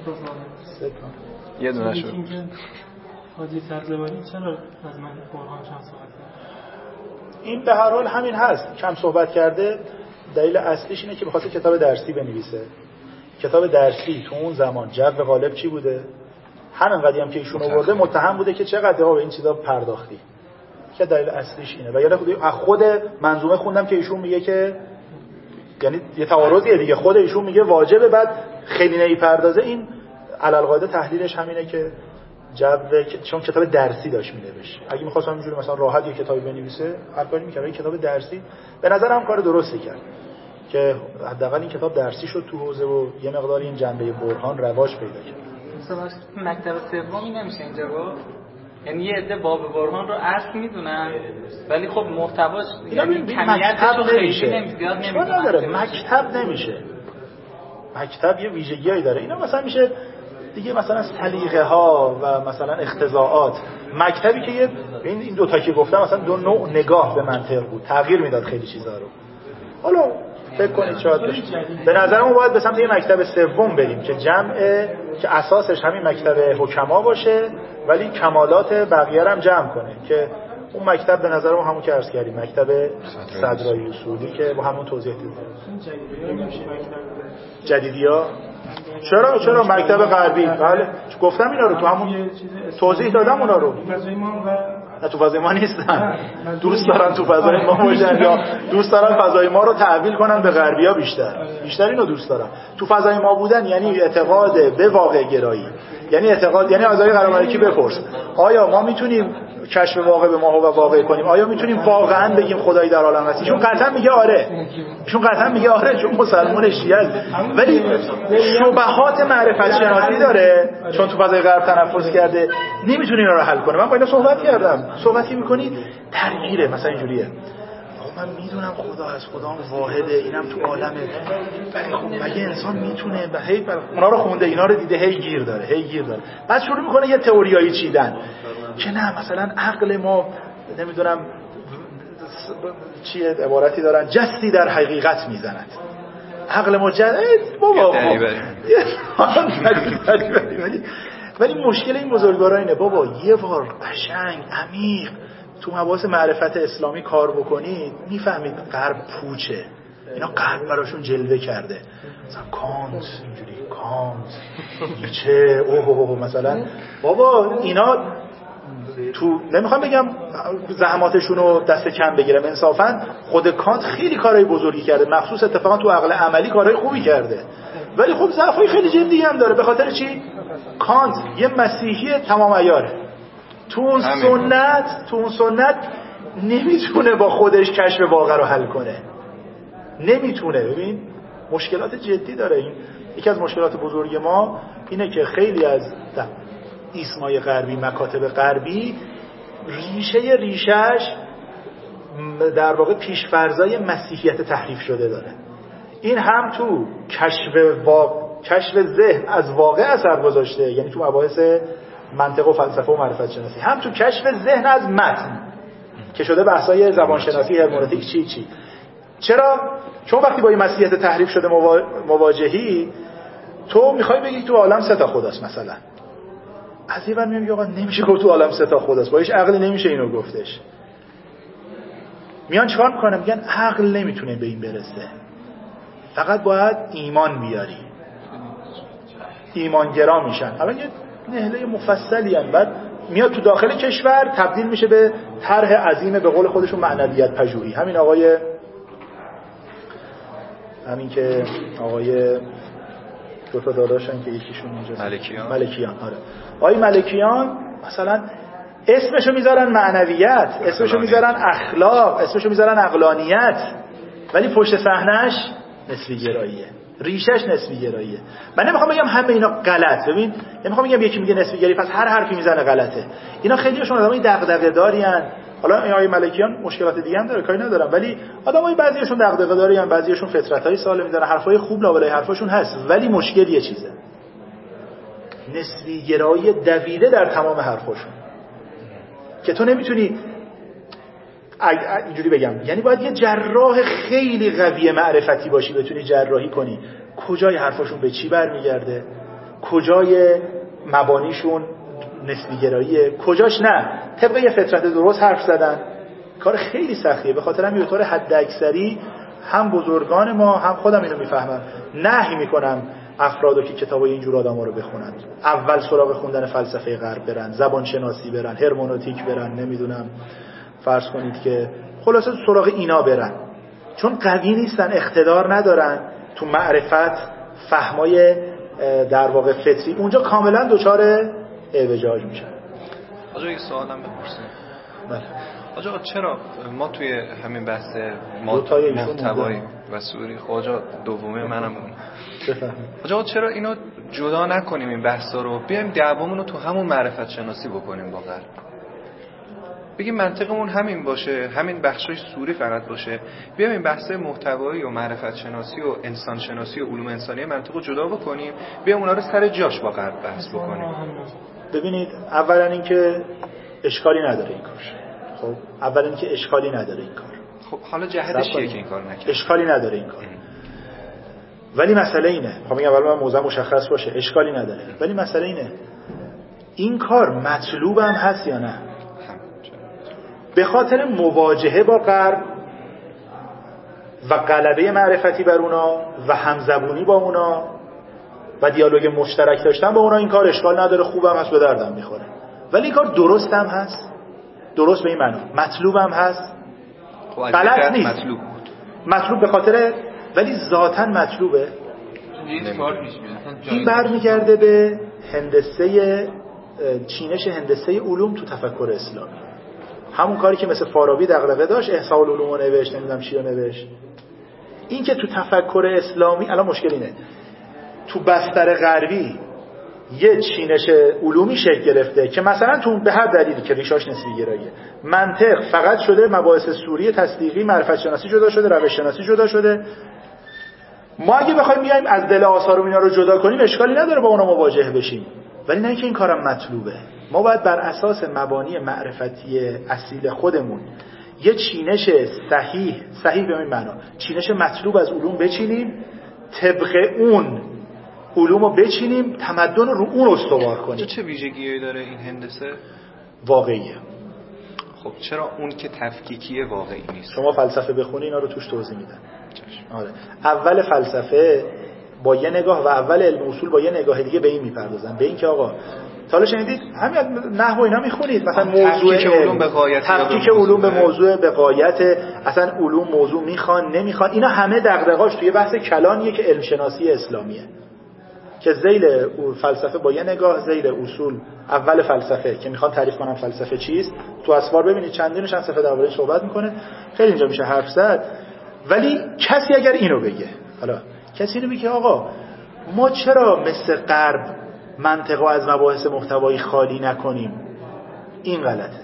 Speaker 2: یه دونه شد.
Speaker 7: حاجی سرزبانی چرا از من برهان کم صحبت کرد؟
Speaker 1: این به هر حال همین هست، کم صحبت کرده. دلیل اصلیش اینه که بخاطر کتاب درسی بنویسه. کتاب درسی تو اون زمان جو غالب چی بوده؟ همین قضیه هم که ایشون آورده متهم بوده که چقدر به این چیزا پرداختی. که دلیل اصلیش اینه. و یعنی خود منظومه خوندم که ایشون میگه که یعنی یه تعارضیه دیگه، خود ایشون میگه واجبه، بعد خیلی نمیپردازه. این علالقاعده تحلیلش همینه که جو، چون کتاب درسی داشت مینوشت. اگه می‌خواستم اینجوری مثلا راحت یه کتابی بنویسه هر کاری می‌کرد. این کتاب درسی به نظرم کار درستی کرد که حداقل این کتاب درسی شد تو حوزه و یه مقدار این جنبه برهان رواج پیدا کرد.
Speaker 8: مثلا مکتب سومی نمیشه اینجا گفت، یعنی یه عده باب برهان رو اصل میدونن ولی خب محتواش یعنی کمیتش رو خیلی زیاد نمیدونن.
Speaker 1: مکتب نمیشه. مکتب یه ویژگیایی داره. اینا مثلا میشه دیگه مثلا سلیقه ها و مثلا اختزاعات. مکتبی که یه این این دو تا که گفتم مثلا دو نوع نگاه به منطق بود، تغییر میداد خیلی چیزا رو. حالا فکر کنید شاید باشه. به نظرم باید به سمت یه مکتب سوم بریم که جمع که اساسش همین مکتب حکما باشه ولی کمالات بقیه رو هم جمع کنه، که اون مکتب به نظرم همون که عرض کردیم مکتب صدرایی اصولی که با همون توضیح دادیم. جدیدیا چرا چرا مکتب غربی؟ بله گفتم اینا رو تو همون توضیح دادم اونا رو. نه تو فضای ما نیستن، دوست دارن تو فضای ما باشن یا دوست دارن فضای ما رو تحویل کنن به غربیا. بیشتر بیشتر اینو دوست دارن. تو فضای ما بودن یعنی اعتقاد به واقع گرایی، یعنی اعتقاد یعنی از آقای قراملکی بپرس آیا ما میتونیم کشف واقع به ما و واقع کنیم؟ آیا میتونیم واقعا بگیم خدایی در عالم هست؟ ایشون قطعا میگه آره، ایشون قطعا میگه آره چون مسلمان شیعه است، ولی شبهات معرفت شناسی داره چون تو فضای غرب تنفس کرده، نمیتونه اینا رو حل کنه. من با اینا صحبت کردم، صحبتی میکنی درگیره مثلا اینجوریه. من میدونم خدا از خدا واحده، اینم تو عالمه، ولی خب مگه انسان میتونه به هی اونا رو خونده اینا رو دیده هی گیر داره هی گیر داره بعد شروع میکنه یه تئوریایی چیدن که نه مثلا عقل ما نمیدونم چیه عبارتی دارن جستی در حقیقت میزند، عقل ما جد بابا ولی ولی مشکل این بزرگوارا اینه بابا یه بار قشنگ عمیق تو مباحث معرفت اسلامی کار بکنید میفهمید غرب پوچه. اینا غرب براشون جلوه کرده، مثلا کانت اینجوری کانت نیچه اوه مثلا بابا اینا تو نمیخوام بگم زحماتشون رو دست کم بگیرم، انصافا خود کانت خیلی کارهای بزرگی کرده، مخصوص اتفاقا تو عقل عملی کارهای خوبی کرده، ولی خب ضعفای خیلی جدی هم داره. به خاطر چی؟ کانت یه مسیحی تمام عیاره، تو اون سنت تو اون سنت نمیتونه با خودش کشف واقع رو حل کنه، نمیتونه. ببین مشکلات جدی داره. این یکی از مشکلات بزرگ ما اینه که خیلی از ایسمای غربی، مکاتب غربی، ریشه ریشش در واقع پیشفرضای مسیحیت تحریف شده داره. این هم تو کشف واقع، کشف ذهن از واقع اثر گذاشته، یعنی تو مباحث منطق و فلسفه و معرفت شناسی، هم تو کشف ذهن از متن که شده بحثای زبانشناسی هرمنوتیک چی چی. چرا؟ چون وقتی با این مسیحیت تحریف شده مواجهی، تو میخوای بگی تو عالم سه تا خداست مثلا، از این ور میگی آقا نمیشه گفت تو عالم سه تا خداست، با هیچ عقلی نمیشه اینو گفتش. میان چیکار میکنن؟ میگن عقل نمیتونه به این برسه، فقط باید ایمان بیاری. ایمانگرا میشن. الان یه نهله مفصلی ان، بعد میاد تو داخل کشور تبدیل میشه به طرح عظیم به قول خودشون معنویت پژوهی. همین آقای همین که آقای دو تا داداشن که یکیشون اینجا
Speaker 2: ملکیان
Speaker 1: ملکیان آره آقای ملکیان مثلا اسمشو میذارن معنویت، اسمشو میذارن اخلاق، اسمشو میذارن عقلانیت، ولی پشت صحنه‌اش نسبی گراییه، ریشش نسبی گراییه. من نمیخوام بگم همه اینا غلط، ببین نمیخوام بگم یکی میگه نسبی گرایی پس هر حرفی میزنه غلطه. اینا خیلیشون آدمای دغدغه دارین، حالا این آیه ملکیان مشکلات دیگه هم داره، کاری ندارم، ولی آدمای بعضیاشون دغدغه دارن، بعضیاشون فطرتای سالمی دارن، حرفای خوب لابلای حرفاشون هست، ولی مشکل یه چیزه، نسبی گرایی دویده در تمام حرفاشون که تو نمیتونی اینجوری بگم، یعنی باید یه جراح خیلی قوی معرفتی باشی بتونی جراحی کنی کجای حرفاشون به چی برمیگرده، کجای مبانیشون نسبی گراییه، کجاش نه طبق یه فطرت درست حرف زدن. کار خیلی سختیه، به خاطر همین به طور حد اکثری هم بزرگان ما هم خودم اینو میفهمم نهی میکنم افرادو که کتابای اینجور آدما رو بخونن، اول سراغ خوندن فلسفه غرب برن، زبان شناسی برن، هرمنوتیک برن، نمیدونم فرض کنید که خلاصه سراغ اینا برن، چون قوی نیستن، اقتدار ندارن تو معرفت، فهمای در واقع فطری اونجا کاملا دچار اعوجاج میشن.
Speaker 2: آجا یک سوالم بپرسیم.
Speaker 1: بله.
Speaker 2: آجا چرا ما توی همین بحث محتوایی و سوری آجا دومه منم
Speaker 1: بفهمید
Speaker 2: آجا چرا اینو جدا نکنیم این بحثا رو، بیایم دعوامون رو تو همون معرفت شناسی بکنیم با غرب، بگیم منطقمون همین باشه، همین بخشای سوری فقط باشه، بیایم این بحث محتوایی و معرفت شناسی و انسان شناسی و علوم انسانی منطقو جدا بکنیم، بیایم اونا رو سر جاش با غرب بحث بکنیم.
Speaker 1: ببینید اولا اینکه اشکالی نداره این کار، خب اولا اینکه اشکالی نداره این کار،
Speaker 2: خب حالا جهتش چیه که این کار نکنه؟
Speaker 1: اشکالی نداره این کار، ولی مسئله اینه، خب میگم اول من موضوع مشخص باشه، اشکالی نداره، ولی مسئله اینه این کار مطلوب هم هست یا نه؟ به خاطر مواجهه با غرب و غلبه معرفتی بر اونا و همزبونی با اونا و دیالوگ مشترک داشتن با اونا این کار اشکال نداره، خوبم هست، به دردم میخوره، ولی این کار درست هم هست، درست به این معنی مطلوب هم هست، غلط نیست، مطلوب بود، مطلوب به خاطر، ولی ذاتاً مطلوبه. این برمیگرده به هندسه چینش هندسه علوم تو تفکر اسلامی، همون کاری که مثل فارابی دغدغه داشت، احصاء العلوم رو نوشت، نمیدونم چی رو نوشت. این که تو تفکر اسلامی الان مشکل اینه، تو بستر غربی یه چینش علومی شکل گرفته که مثلا تو به هر دلیلی که ریشاش نسبی گراییه، منطق فقط شده مباحث سوری تصدیقی، معرفت شناسی جدا شده، روش شناسی جدا شده. ما اگه بخوایم بیایم از دل آثار و اینا رو جدا کنیم اشکالی نداره با اونا مواجه بشیم، ولی نه اینکه این کارم مطلوبه. ما باید بر اساس مبانی معرفتی اصیل خودمون یه چینش صحیح، صحیح به این معنا چینش مطلوب از علوم بچینیم، طبق اون علومو بچینیم، تمدن رو اون استوار کنیم.
Speaker 2: چه ویژگیایی داره این هندسه؟
Speaker 1: واقعیه.
Speaker 2: خب چرا اون که تفکیکیه واقعی نیست؟
Speaker 1: شما فلسفه بخونی اینا رو توش توضیح میدن. آره. اول فلسفه با یه نگاه و اول علم اصول با یه نگاه دیگه به این میپردازن، به این که آقا حالا شنیدید همین نحو اینا میخونید مثلا موضوع
Speaker 2: علوم به غایت،
Speaker 1: تفکیک علوم به موضوع به غایت، اصلا علوم موضوع میخوان نمیخوان، اینا همه دغدغه‌اش توی بحث کلانیه که علم شناسی اسلامیه، که ذیل فلسفه با یه نگاه، ذیل اصول اول فلسفه که میخوان تعریف کنن فلسفه چیست. تو اسوار ببینید چندین چند صفحه درباره صحبت میکنه، خیلی اینجا میشه حرف زد. ولی کسی اگر اینو بگه، حالا کسی اینو بگه آقا ما چرا مثل غرب منطقه از مباحث محتوایی خالی نکنیم، این غلطه.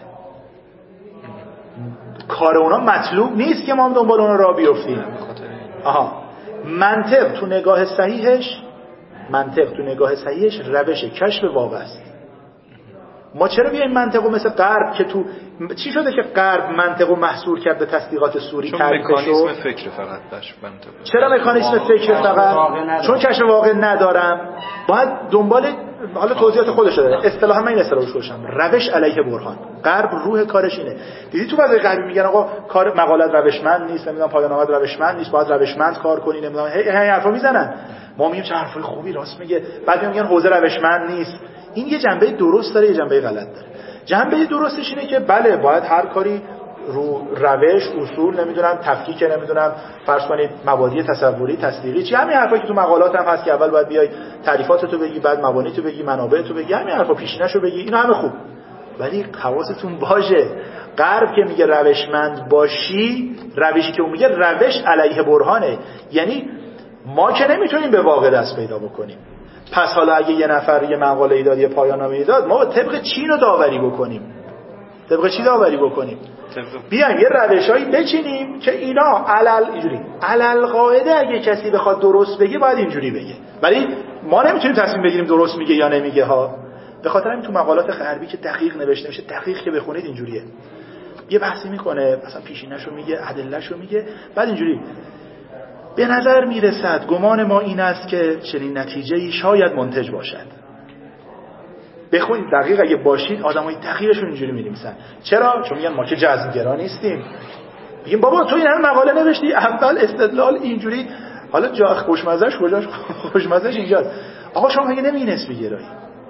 Speaker 1: کار اونا مطلوب نیست که ما هم دنبال اونا راه بیفتیم. آها، منطق تو نگاه صحیحش منطق تو نگاه صحیحش روش کشف واقع است. ما چرا بیایم منطقو مثل غرب که تو چی شده که غرب منطقو محصور کرد به تصدیقات سوری،
Speaker 2: چون مکانیزم فکر فقط باش منطق.
Speaker 1: چرا مکانیزم فکر فقط؟ چون کشف واقع ندارم، باید دنبال حالا توضیحات خودش داره. اصطلاحا من این اصطلاحش گوشم روش علیه برهان. غرب روح کارش اینه. دیدی تو بعضی غربی میگن آقا کار مقالت روشمند نیست، نمیدونم پایان نامه روشمند نیست، باید روشمند کار کنی، نمیدونم هی حرفا میزنن. ما میگیم چه حرفای خوبی راست میگه، بعد میگن حوزه روشمند نیست. این یه جنبه درست داره، یه جنبه غلط داره. جنبه درستش اینه که بله باید هر کاری رو روش، اصول، نمیدونم تفکیک، نمیدونم فرض کنید مبادی تصوری، تصدیقی، چی همین حرفایی که تو مقالات هم هست که اول باید بیای تعریفاتتو بگی، بعد مبانیتو بگی، منابعتو بگی، همین حرفا پیشینه‌شو بگی، اینا همه خوب. ولی حواستون باشه غرب که میگه روشمند باشی، روشی که اون میگه روش علیه برهانه، یعنی ما که نمیتونیم به واقع دست پیدا بکنیم. پس حالا اگه یه نفر یه مقاله ای داد، یه پایان نامه ای داد، ما طبق چین رو داوری بکنیم. طبق چی داوری بکنیم؟ بیایم یه روشایی بچینیم که اینا علل اینجوری علل قاعده اگه کسی بخواد درست بگه باید اینجوری بگه، ولی ما نمیتونیم تصمیم بگیریم درست میگه یا نمیگه ها. به خاطر همین تو مقالات غربی که دقیق نوشته میشه، دقیق که بخونید اینجوریه، یه بحثی میکنه مثلا پیشینه‌شو میگه، ادله‌شو میگه، بعد اینجوری به نظر میرسد گمان ما این است که چنین نتیجه‌ای شاید منتج باشد. بخونید دقیق اگه باشید آدمای دقیقشون اینجوری می‌نویسن. چرا؟ چون میگن ما که جزم‌گرا نیستیم. میگیم بابا تو این همه مقاله نوشتی، اول استدلال اینجوری، حالا جا خوشمزه‌اش کجاش؟ خوشمزه‌اش اینجاست. آقا شما مگه نمیگی نسبی گرایی؟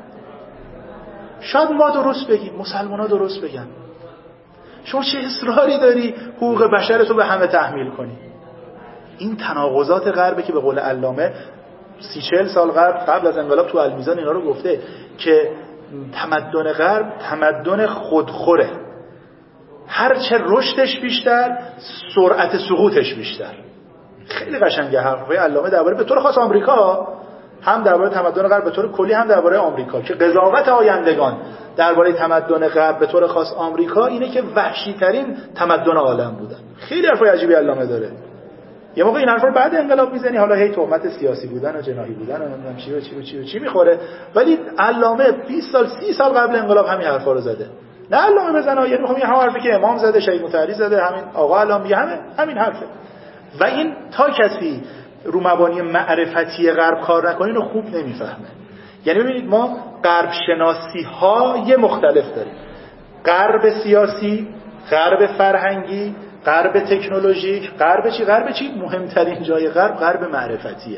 Speaker 1: شاید ما درست بگیم، مسلمان‌ها درست بگن. شما چه اصراری داری حقوق بشر تو به همه تحمیل کنی؟ این تناقضات غربه که به قول علامه سی چهل سال قبل قبل از انقلاب تو المیزان اینا رو گفته که تمدن غرب تمدن خودخوره، هر چه رشدش بیشتر سرعت سقوطش بیشتر. خیلی قشنگه حرفای علامه درباره به طور خاص آمریکا، هم درباره تمدن غرب به طور کلی، هم درباره آمریکا، که قضاوت آیندگان درباره تمدن غرب به طور خاص آمریکا اینه که وحشی ترین تمدن عالم بودن. خیلی حرفای عجیبی علامه داره. یه موقع این حرفا رو بعد انقلاب میزنی، حالا هی تهمت سیاسی بودن و جناحی بودن و نمیدونم چی و چی و چی و چی میخوره، ولی علامه بیست سال سی سال قبل انقلاب همین حرفا رو زده. نه علامه بزنه، یعنی میخوام این هم حرفی که امام زده، شهید مطهری زده، همین آقا علامه میگه، همین همین حرفه. و این تا کسی رو مبانی معرفتی غرب کار نکنه اینو خوب نمیفهمه. یعنی ببینید ما غرب شناسی های مختلف داریم، غرب سیاسی، غرب فرهنگی، غرب تکنولوژیک، غرب چی؟ غرب چی؟ مهمترین جای غرب غرب معرفتیه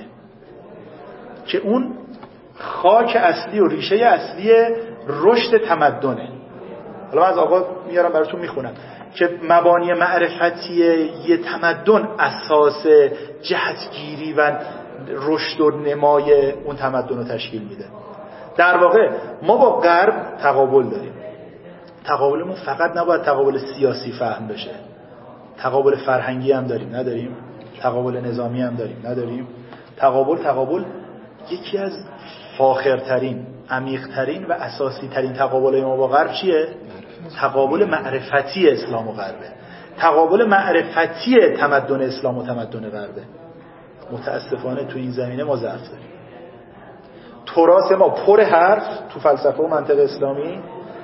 Speaker 1: که اون خاک اصلی و ریشه اصلی رشد تمدنه. حالا من از آقا میارم براتون میخونم که مبانی معرفتی یه تمدن اساس جهتگیری و رشد و نمای اون تمدن رو تشکیل میده. در واقع ما با غرب تقابل داریم. تقابلمون فقط نباید تقابل سیاسی فهم بشه، تقابل فرهنگی هم داریم نداریم، تقابل نظامی هم داریم نداریم. تقابل تقابل یکی از فاخرترین، عمیق‌ترین و اساسی ترین تقابل ما با غرب چیه؟ تقابل معرفتی اسلام و غربه، تقابل معرفتی تمدن اسلام و تمدن غربه. متاسفانه تو این زمینه ما ضعف داریم. تراث ما پر حرف تو فلسفه و منطق اسلامی،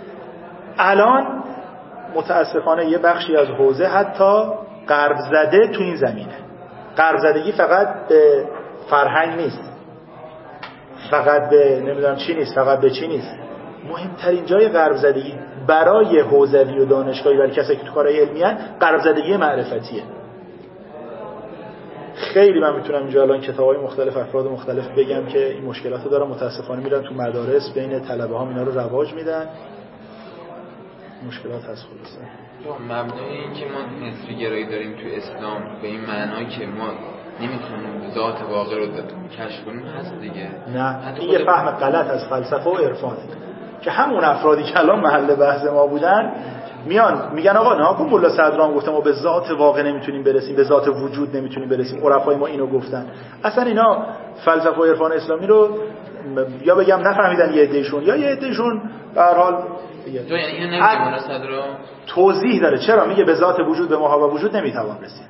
Speaker 1: الان متاسفانه یه بخشی از حوزه حتی غرب زده تو این زمینه. غرب زدگی فقط به فرهنگ نیست، فقط به نمیدونم چی نیست، فقط به چی نیست. مهمترین جای غرب زدگی برای حوزوی و دانشگاهی، برای کسایی که تو کارهای علمی ان، غرب زدگی معرفتیه. خیلی من میتونم اینجا الان کتابای مختلف، افراد مختلف بگم که این مشکلاتو دارن، متاسفانه میرن تو مدارس بین طلبه ها اینا رو رواج میدن، مشکلات هست. خلاصه
Speaker 6: مبنای این که ما نسبی گرایی داریم تو اسلام به این معنی که ما نمیتونیم ذات واقع رو کشف کنیم هست دیگه.
Speaker 1: نه، این یه فهم غلط از فلسفه و عرفانه که همون افرادی که الان محل بحث ما بودن میان میگن آقا نه کن ملا صدرام گفته ما به ذات واقع نمیتونیم برسیم، به ذات وجود نمیتونیم برسیم، عرفای ما اینو گفتن. اصلا اینا فلسفه و عرفان اسلامی رو یا بگم نفهمیدن یه عدهشون، یا یه عدهشون به هر حال
Speaker 6: یعنی اینو نمیگه ملا صدرام
Speaker 1: توضیح داره چرا میگه به ذات وجود به ما و وجود نمیتوان رسید.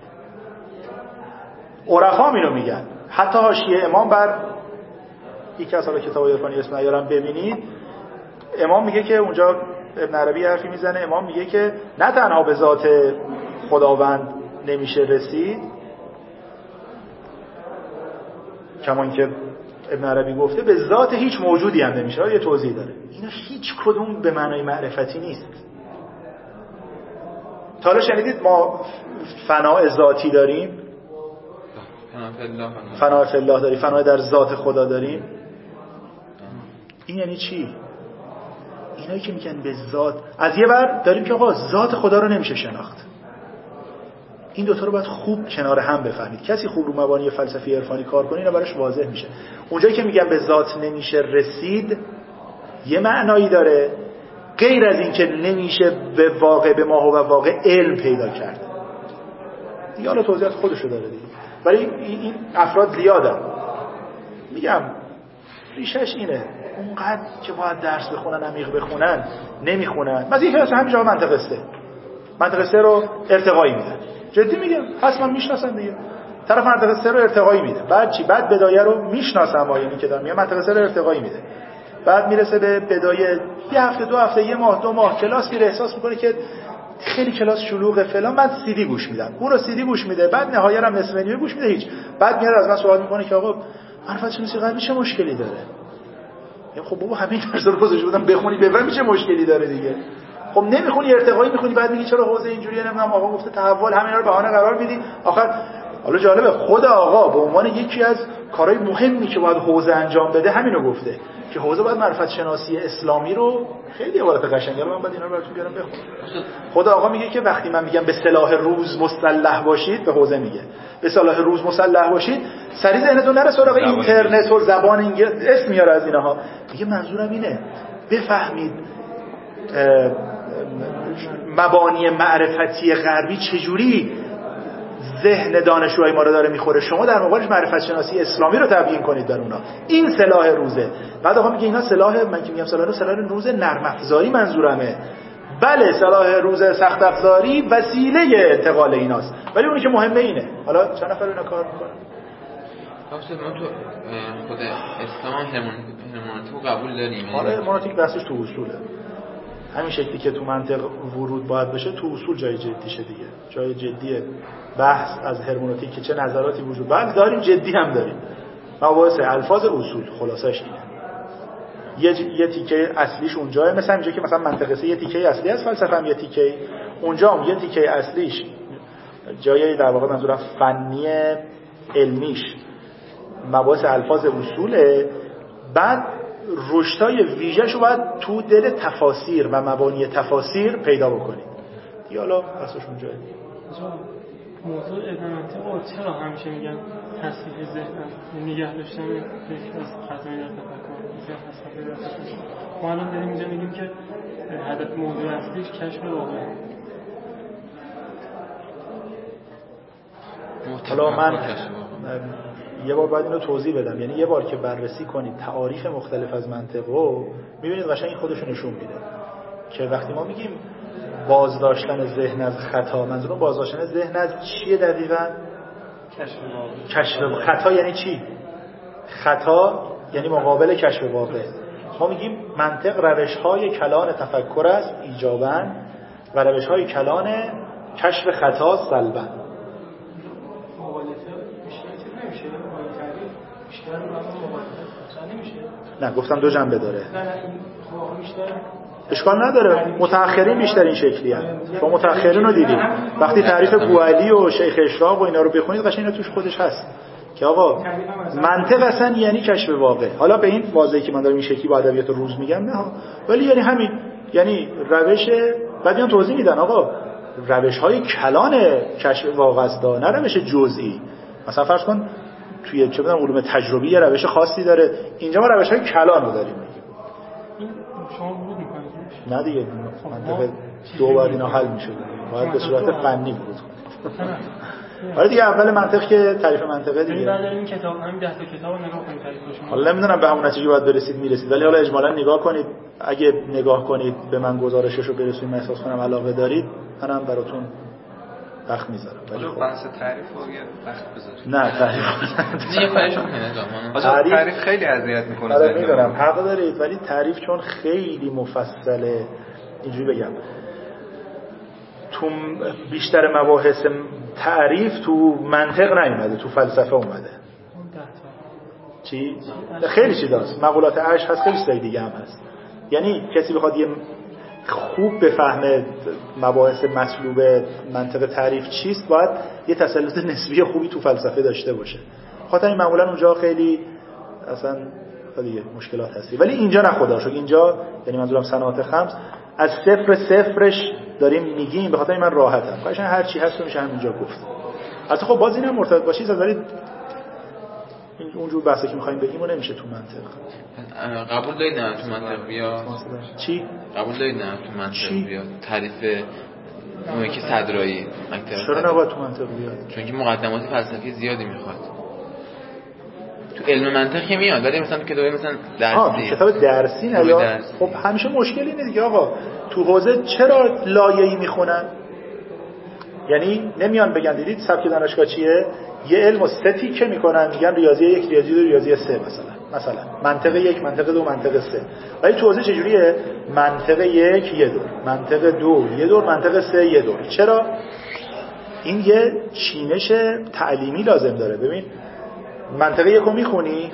Speaker 1: عرفا اینو میگن. حتی حاشیه امام بر یکی از حالا کتاب عرفانی اسم نیارم ببینید، امام میگه که اونجا ابن عربی حرفی میزنه، امام میگه که نه تنها به ذات خداوند نمیشه رسید، کمان که ابن عربی گفته به ذات هیچ موجودی هم نمیشه. یه توضیح داره. اینا هیچ کدوم به معنای معرفتی نیست. تا حالا شنیدید ما فناء ذاتی داریم؟ فناء فی الله داریم، فناء در ذات خدا داریم. این یعنی چی؟ اینایی که میگن به ذات، از یه بر داریم که آقا ذات خدا رو نمیشه شناخت. این دوتا رو باید خوب کنار هم بفهمید. کسی خوب رو مبانی فلسفی عرفانی کار کنه اینا براش واضح میشه. اونجایی که میگن به ذات نمیشه رسید یه معنایی داره، غیر از این که نمیشه به واقع به ما و واقع علم پیدا کرد. دیگه حالا توضیحات خودشو داره دیگه. ولی این افراد زیادن. میگم ریشش اینه، اونقدر که باید درس بخونن عمیق بخونن نمیخونن. مثلا یکی از همین جا منطقه سه منطقه سه رو ارتقایی میدن. جدی میگم هست، من میشناسم دیگه. طرف منطقه سه رو ارتقایی میده. بعد چی؟ بعد بدایه رو میشناسم، آیینی که دارم میگم منطقه سه رو ارتقایی میده. بعد میرسه به بدایه، یه هفته دو هفته یه ماه دو ماه کلاس میره، احساس میکنه که خیلی کلاس شلوغه فلان، من سی دی گوش میدم، اون رو سی دی گوش میده، بعد نهایت هم نصف نیمه گوش میده، هیچ. بعد میاد از من سوال میکنه که آقا معرفت شناسی غربی چه مشکلی داره؟ میگم خب بابا همین درس رو گذاشته بودم بخونی بفهمی چه مشکلی داره دیگه. خب نمیخونی ارتقایی میخونی، بعد میگی چرا حوزه اینجوریه، نمیدونم آقا گفته تحول، همینا رو بهانه قرار میدی. آخر حالا جالبه خود آقا به عنوان یکی از کارهای مهمی که باید حوزه انجام بده همینو گفته که حوزه باید معرفت شناسی اسلامی رو خیلی عبارت قشنگه رو من بعد اینا رو براتون بیارم بخونم. خود آقا میگه که وقتی من میگم به صلاح روز مسلح باشید، به حوزه میگه به صلاح روز مسلح باشید، سریع ذهنتون نره سراغ اینترنت و زبان انگلیسی اسم میاره از اینها. میگه منظورم اینه بفهمید مبانی معرفتی غربی چجوری ذهن دانشجوهای ما رو داره میخوره، شما در مقابلش معرفت شناسی اسلامی رو تبیین کنید در اونا. این سلاح روزه. بعد آقا میگه اینا سلاح، من که میگم سلاح روز، سلاح روز نرم افزاری منظورمه. بله سلاح روز سخت افزاری وسیله انتقال ایناست، ولی اونی که مهمه اینه. حالا چند نفر اینا کار میکنن؟
Speaker 6: اصلا ما تو خود اسلام هرمونوتیک قبول داریم.
Speaker 1: آره هرمونوتیک بحثش تو اصوله. همین شکلی که تو منطق ورود باید بشه، تو اصول جای جدیشه دیگه. جای جدیه بحث از هرمونوتیک که چه نظراتی وجود بعد داریم، جدی هم داریم. مباحث الفاظ اصول خلاصش اینه. یه یه تیکه اصلیش اونجاه، مثلا اینجا که مثلا منطقه سه یه تیکه اصلی از فلسفه هم یه تیکه، اونجا هم یه تیکه اصلیش جای در واقع منظورم فنی علمیش مباحث الفاظ اصوله. بعد رشدای ویژه‌ش رو باید تو دل تفاسیر و مبانی تفاسیر پیدا بکنید. دیگه حالا بحثش اونجاه.
Speaker 7: موضوع ادامنته چرا همیشه میگن تصحیح ذهن، نگه داشتن فکر از خطایی در تفکر، زیاد فلسفه در تفکر. ما الان داریم اینجا میگیم که هدف موضوع اصلیش کشف واقع.
Speaker 1: حالا من یه بار باید اینو توضیح بدم، یعنی یه بار که بررسی کنید تعاریف مختلف از منطق رو میبینید قشنگ خودشو نشون میده که وقتی ما میگیم بازداشتن ذهن از خطا، منظورم بازداشتن ذهن از چیه دقیقاً؟
Speaker 7: کشف واقع.
Speaker 1: کشف خطا یعنی چی؟ خطا یعنی مقابل کشف واقع. ما میگیم منطق روش‌های کلان تفکر است ایجاباً و روش‌های کلان کشف خطا سلباً. نه گفتم دو جنبه داره. اشکال نداره، متأخرین بیشتر این شکلی هستن. شما متأخرین رو دیدید وقتی تعریف بوعلی و شیخ اشراق و اینا رو بخونید قشنگ اینا توش خودش هست که آقا منطق اصلا یعنی کشف واقع. حالا به این واضحی که من دارم این شکلی با ادبیات روز میگم نه، ولی یعنی همین، یعنی روش. بعد میان توضیح میدن آقا روش‌های کلان کشف واقع است، نه روش جزئی. مثلا فرض کن توی چه بدونم علوم تجربی یه روش خاصی داره، اینجا ما روش‌های کلان رو داریم میگیم.
Speaker 7: این شما ورود می‌کنید؟
Speaker 1: نه دیگه منطقه دو بار اینا حل می‌شد، باید به صورت فنی ورود کنید. حالا دیگه اول منطق که تعریف منطقه دیگه.
Speaker 7: بعد این کتاب همین ده تا کتابو نگاه کنید تعریفشون.
Speaker 1: حالا نمیدونم به همون نتیجه باید برسید میرسید، ولی حالا اجمالاً نگاه کنید. اگه نگاه کنید به من گزارششو برسونید، من احساس کنم علاقه دارید، منم براتون وقت میذارم.
Speaker 2: ولی خب بحث تعریف رو یه وقت بذارید.
Speaker 1: نه تعریف
Speaker 6: دیگه پایش کنید.
Speaker 2: تعریف تعریف خیلی اذیت میکنه.
Speaker 1: آره میدونم حق دارید، ولی تعریف چون خیلی مفصله، اینجوری بگم تو بیشتر مباحث تعریف تو منطق نیومده، تو فلسفه اومده. چی؟ خیلی چیز هست، مقولات عش هست، خیلی چیزای دیگه هم هست. یعنی کسی بخواد یه خوب بفهمه مباحث مطلوب منطق تعریف چیست، باید یه تسلط نسبی خوبی تو فلسفه داشته باشه. خاطر این معمولا اونجا خیلی اصلا دیگه مشکلات هستی، ولی اینجا نه خدا شکر. اینجا یعنی منظورم صنعت خمس از صفر صفرش داریم میگیم، به خاطر این من راحتم. قشنگ هر چی هست میشه همینجا گفت. البته خب باز اینم مرتبط باشید، ولی این اونجور بحثی که می‌خوایم بگیم و نمیشه تو منطق.
Speaker 6: قبول دارید نه تو منطق بیا
Speaker 1: چی؟
Speaker 6: قبول دارید نه تو منطق بیا تعریف نوعی که صدرایی
Speaker 1: چرا نباید تو منطق بیاد؟
Speaker 6: چون که مقدمات فلسفی زیادی میخواد. تو علم منطق که میاد، ولی مثلا تو کتاب مثلا درسی
Speaker 1: کتاب درسی نه یا درسی. خب همیشه مشکلی اینه دیگه آقا، تو حوزه چرا لایه‌ای میخونن؟ یعنی نمیان بگن دیدید سبک دانشگاه چیه؟ یه علم و ستی که میکنن میگن ریاضی یک، ریاضی دو، ریاضی سه مثلا. مثلا منطق یک، منطق دو، منطق سه. ولی تو حوزه چجوریه؟ منطق یک یه دور، منطق دو یه دور، منطق سه یه دور. چرا؟ این یه چینش تعلیمی لازم داره. ببین منطق یک رو میخونی،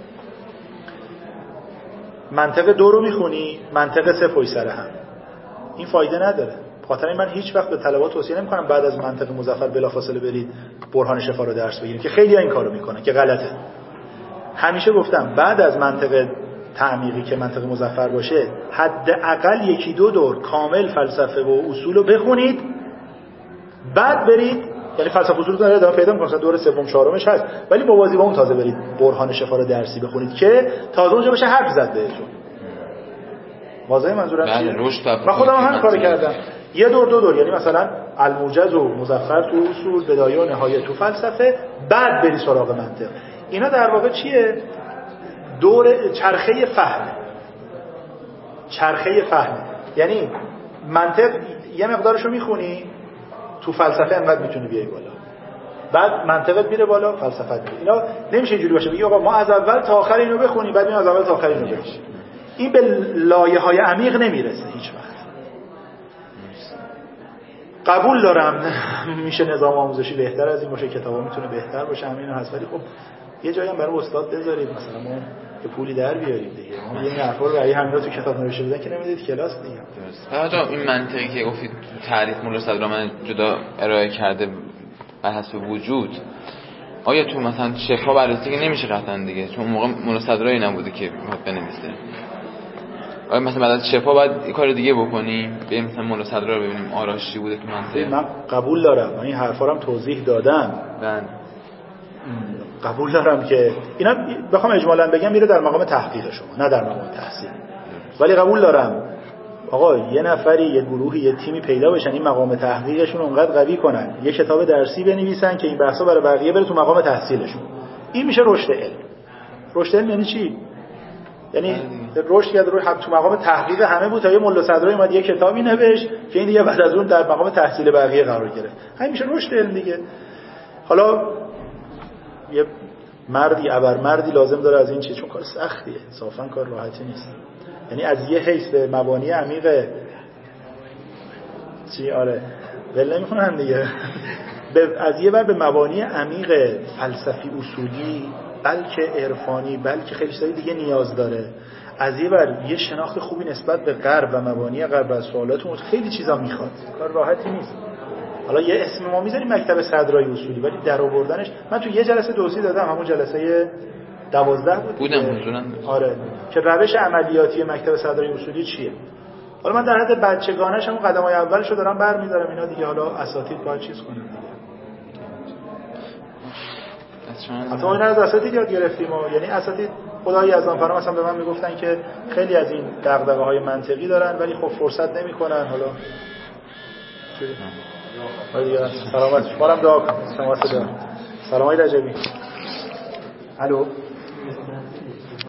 Speaker 1: منطق دو رو میخونی، منطق سه پشت سر هم، این فایده نداره. خاطر این من هیچ وقت به طلبات توصیه نمی‌کنم بعد از منطق مظفر بلافاصله برید برهان شفا رو درس بگیرید که خیلی‌ها این کارو میکنن که غلطه. همیشه گفتم بعد از منطق تعمیقی که منطق مظفر باشه حداقل یکی دو دور کامل فلسفه و اصول رو بخونید، بعد برید، یعنی فلسفه اصول رو ادامه پیدا می‌کنید، دور سوم چهارمش هست، ولی موازی با اون تازه برید برهان شفا رو درسی بخونید که تازه اونجا بشه حرف زد بهتون. واضحه منظورم چیه؟ من خودم هم کار کردم. یه دور دو دور، یعنی مثلا الموجز و مظفر تو اصول، بدایه و نهایه تو فلسفه، بعد بری سراغ منطق. اینا در واقع چیه؟ دور چرخه فهم. چرخه فهم یعنی منطق یه مقدارشو میخونی، تو فلسفه انقدر میتونی بیای بالا، بعد منطقت میره بالا، فلسفت میره. اینا نمیشه اینجوری باشه بگی آقا ما از اول تا آخر اینو بخونی، بعد میام از اول تا آخر اینو بخونی. این به لایه‌های عمیق نمیرسه هیچ وقت. قبول دارم میشه نظام آموزشی بهتر از این باشه، کتابا میتونه بهتر باشه، همین هست، ولی خب یه جایی هم برای استاد بذارید، مثلا ما یه پولی در بیارید دیگه. ما یه حرفا رو برای همین تو کتاب نوشته بودن که نمیدید کلاس دیگه.
Speaker 6: درست. آقا این منطقی که گفتید تعریف مولا صدرامن جدا ارائه کرده بر حسب وجود، آیا تو مثلا شفا بررسی که نمیشه قطعا دیگه، چون اون موقع مولا صدرایی نبوده که میخواد بنویسه. آیا مثلا بعد از شفا باید یه کار دیگه بکنیم؟ بریم مثلا مولا صدرا رو ببینیم آراش چی بوده تو منطق؟
Speaker 1: من قبول دارم، من این حرفا رو هم توضیح دادم.
Speaker 6: بله.
Speaker 1: قبول دارم که اینا بخوام اجمالاً بگم میره در مقام تحقیق شما، نه در مقام تحصیل. ولی قبول دارم آقا یه نفری، یه گروهی، یه تیمی پیدا بشن این مقام تحقیقشون اونقدر قوی کنن، یه کتاب درسی بنویسن که این بحثا برای بقیه بره تو مقام تحصیلشون. این میشه رشد علم. رشد علم یعنی چی؟ یعنی رشد کرد رو هم تو مقام تحقیق همه بود تا یه ملا صدرایی اومد یه کتابی نوشت که این دیگه بعد از اون در مقام تحصیل بقیه قرار گرفت. همین میشه رشد علم دیگه. حالا یه مردی ابر مردی لازم داره از این چیز، چون کار سختیه، انصافا کار راحتی نیست. یعنی از یه حیث به مبانی عمیق چی آره ول نمی‌کنن دیگه از یه بر به مبانی عمیق فلسفی اصولی بلکه عرفانی بلکه خیلی چیزای دیگه نیاز داره. از یه بر یه شناخت خوبی نسبت به غرب و مبانی غرب و سوالات اون خیلی چیزا میخواد، کار راحتی نیست. حالا یه اسم ما میذاریم مکتب صدرای اصولی، ولی در آوردنش من تو یه جلسه توضیح دادم، همون جلسه دوازده بود
Speaker 6: بودم حضورا.
Speaker 1: آره که روش عملیاتی مکتب صدرای اصولی چیه. حالا من در حد بچگانش همون قدمای اولشو دارم برمی‌دارم، اینا دیگه حالا اساتید باید چیز کنن دیگه. حتی اینا از اساتید یاد گرفتیم و یعنی اساتید خدای یزدان فرا مثلا به من میگفتن که خیلی از این دغدغه‌های منطقی دارن ولی خب فرصت نمی‌کنن. حالا چی؟ آره سلامت شما هم دعا کنید. سلامت دار. سلام آقای رجبی. الو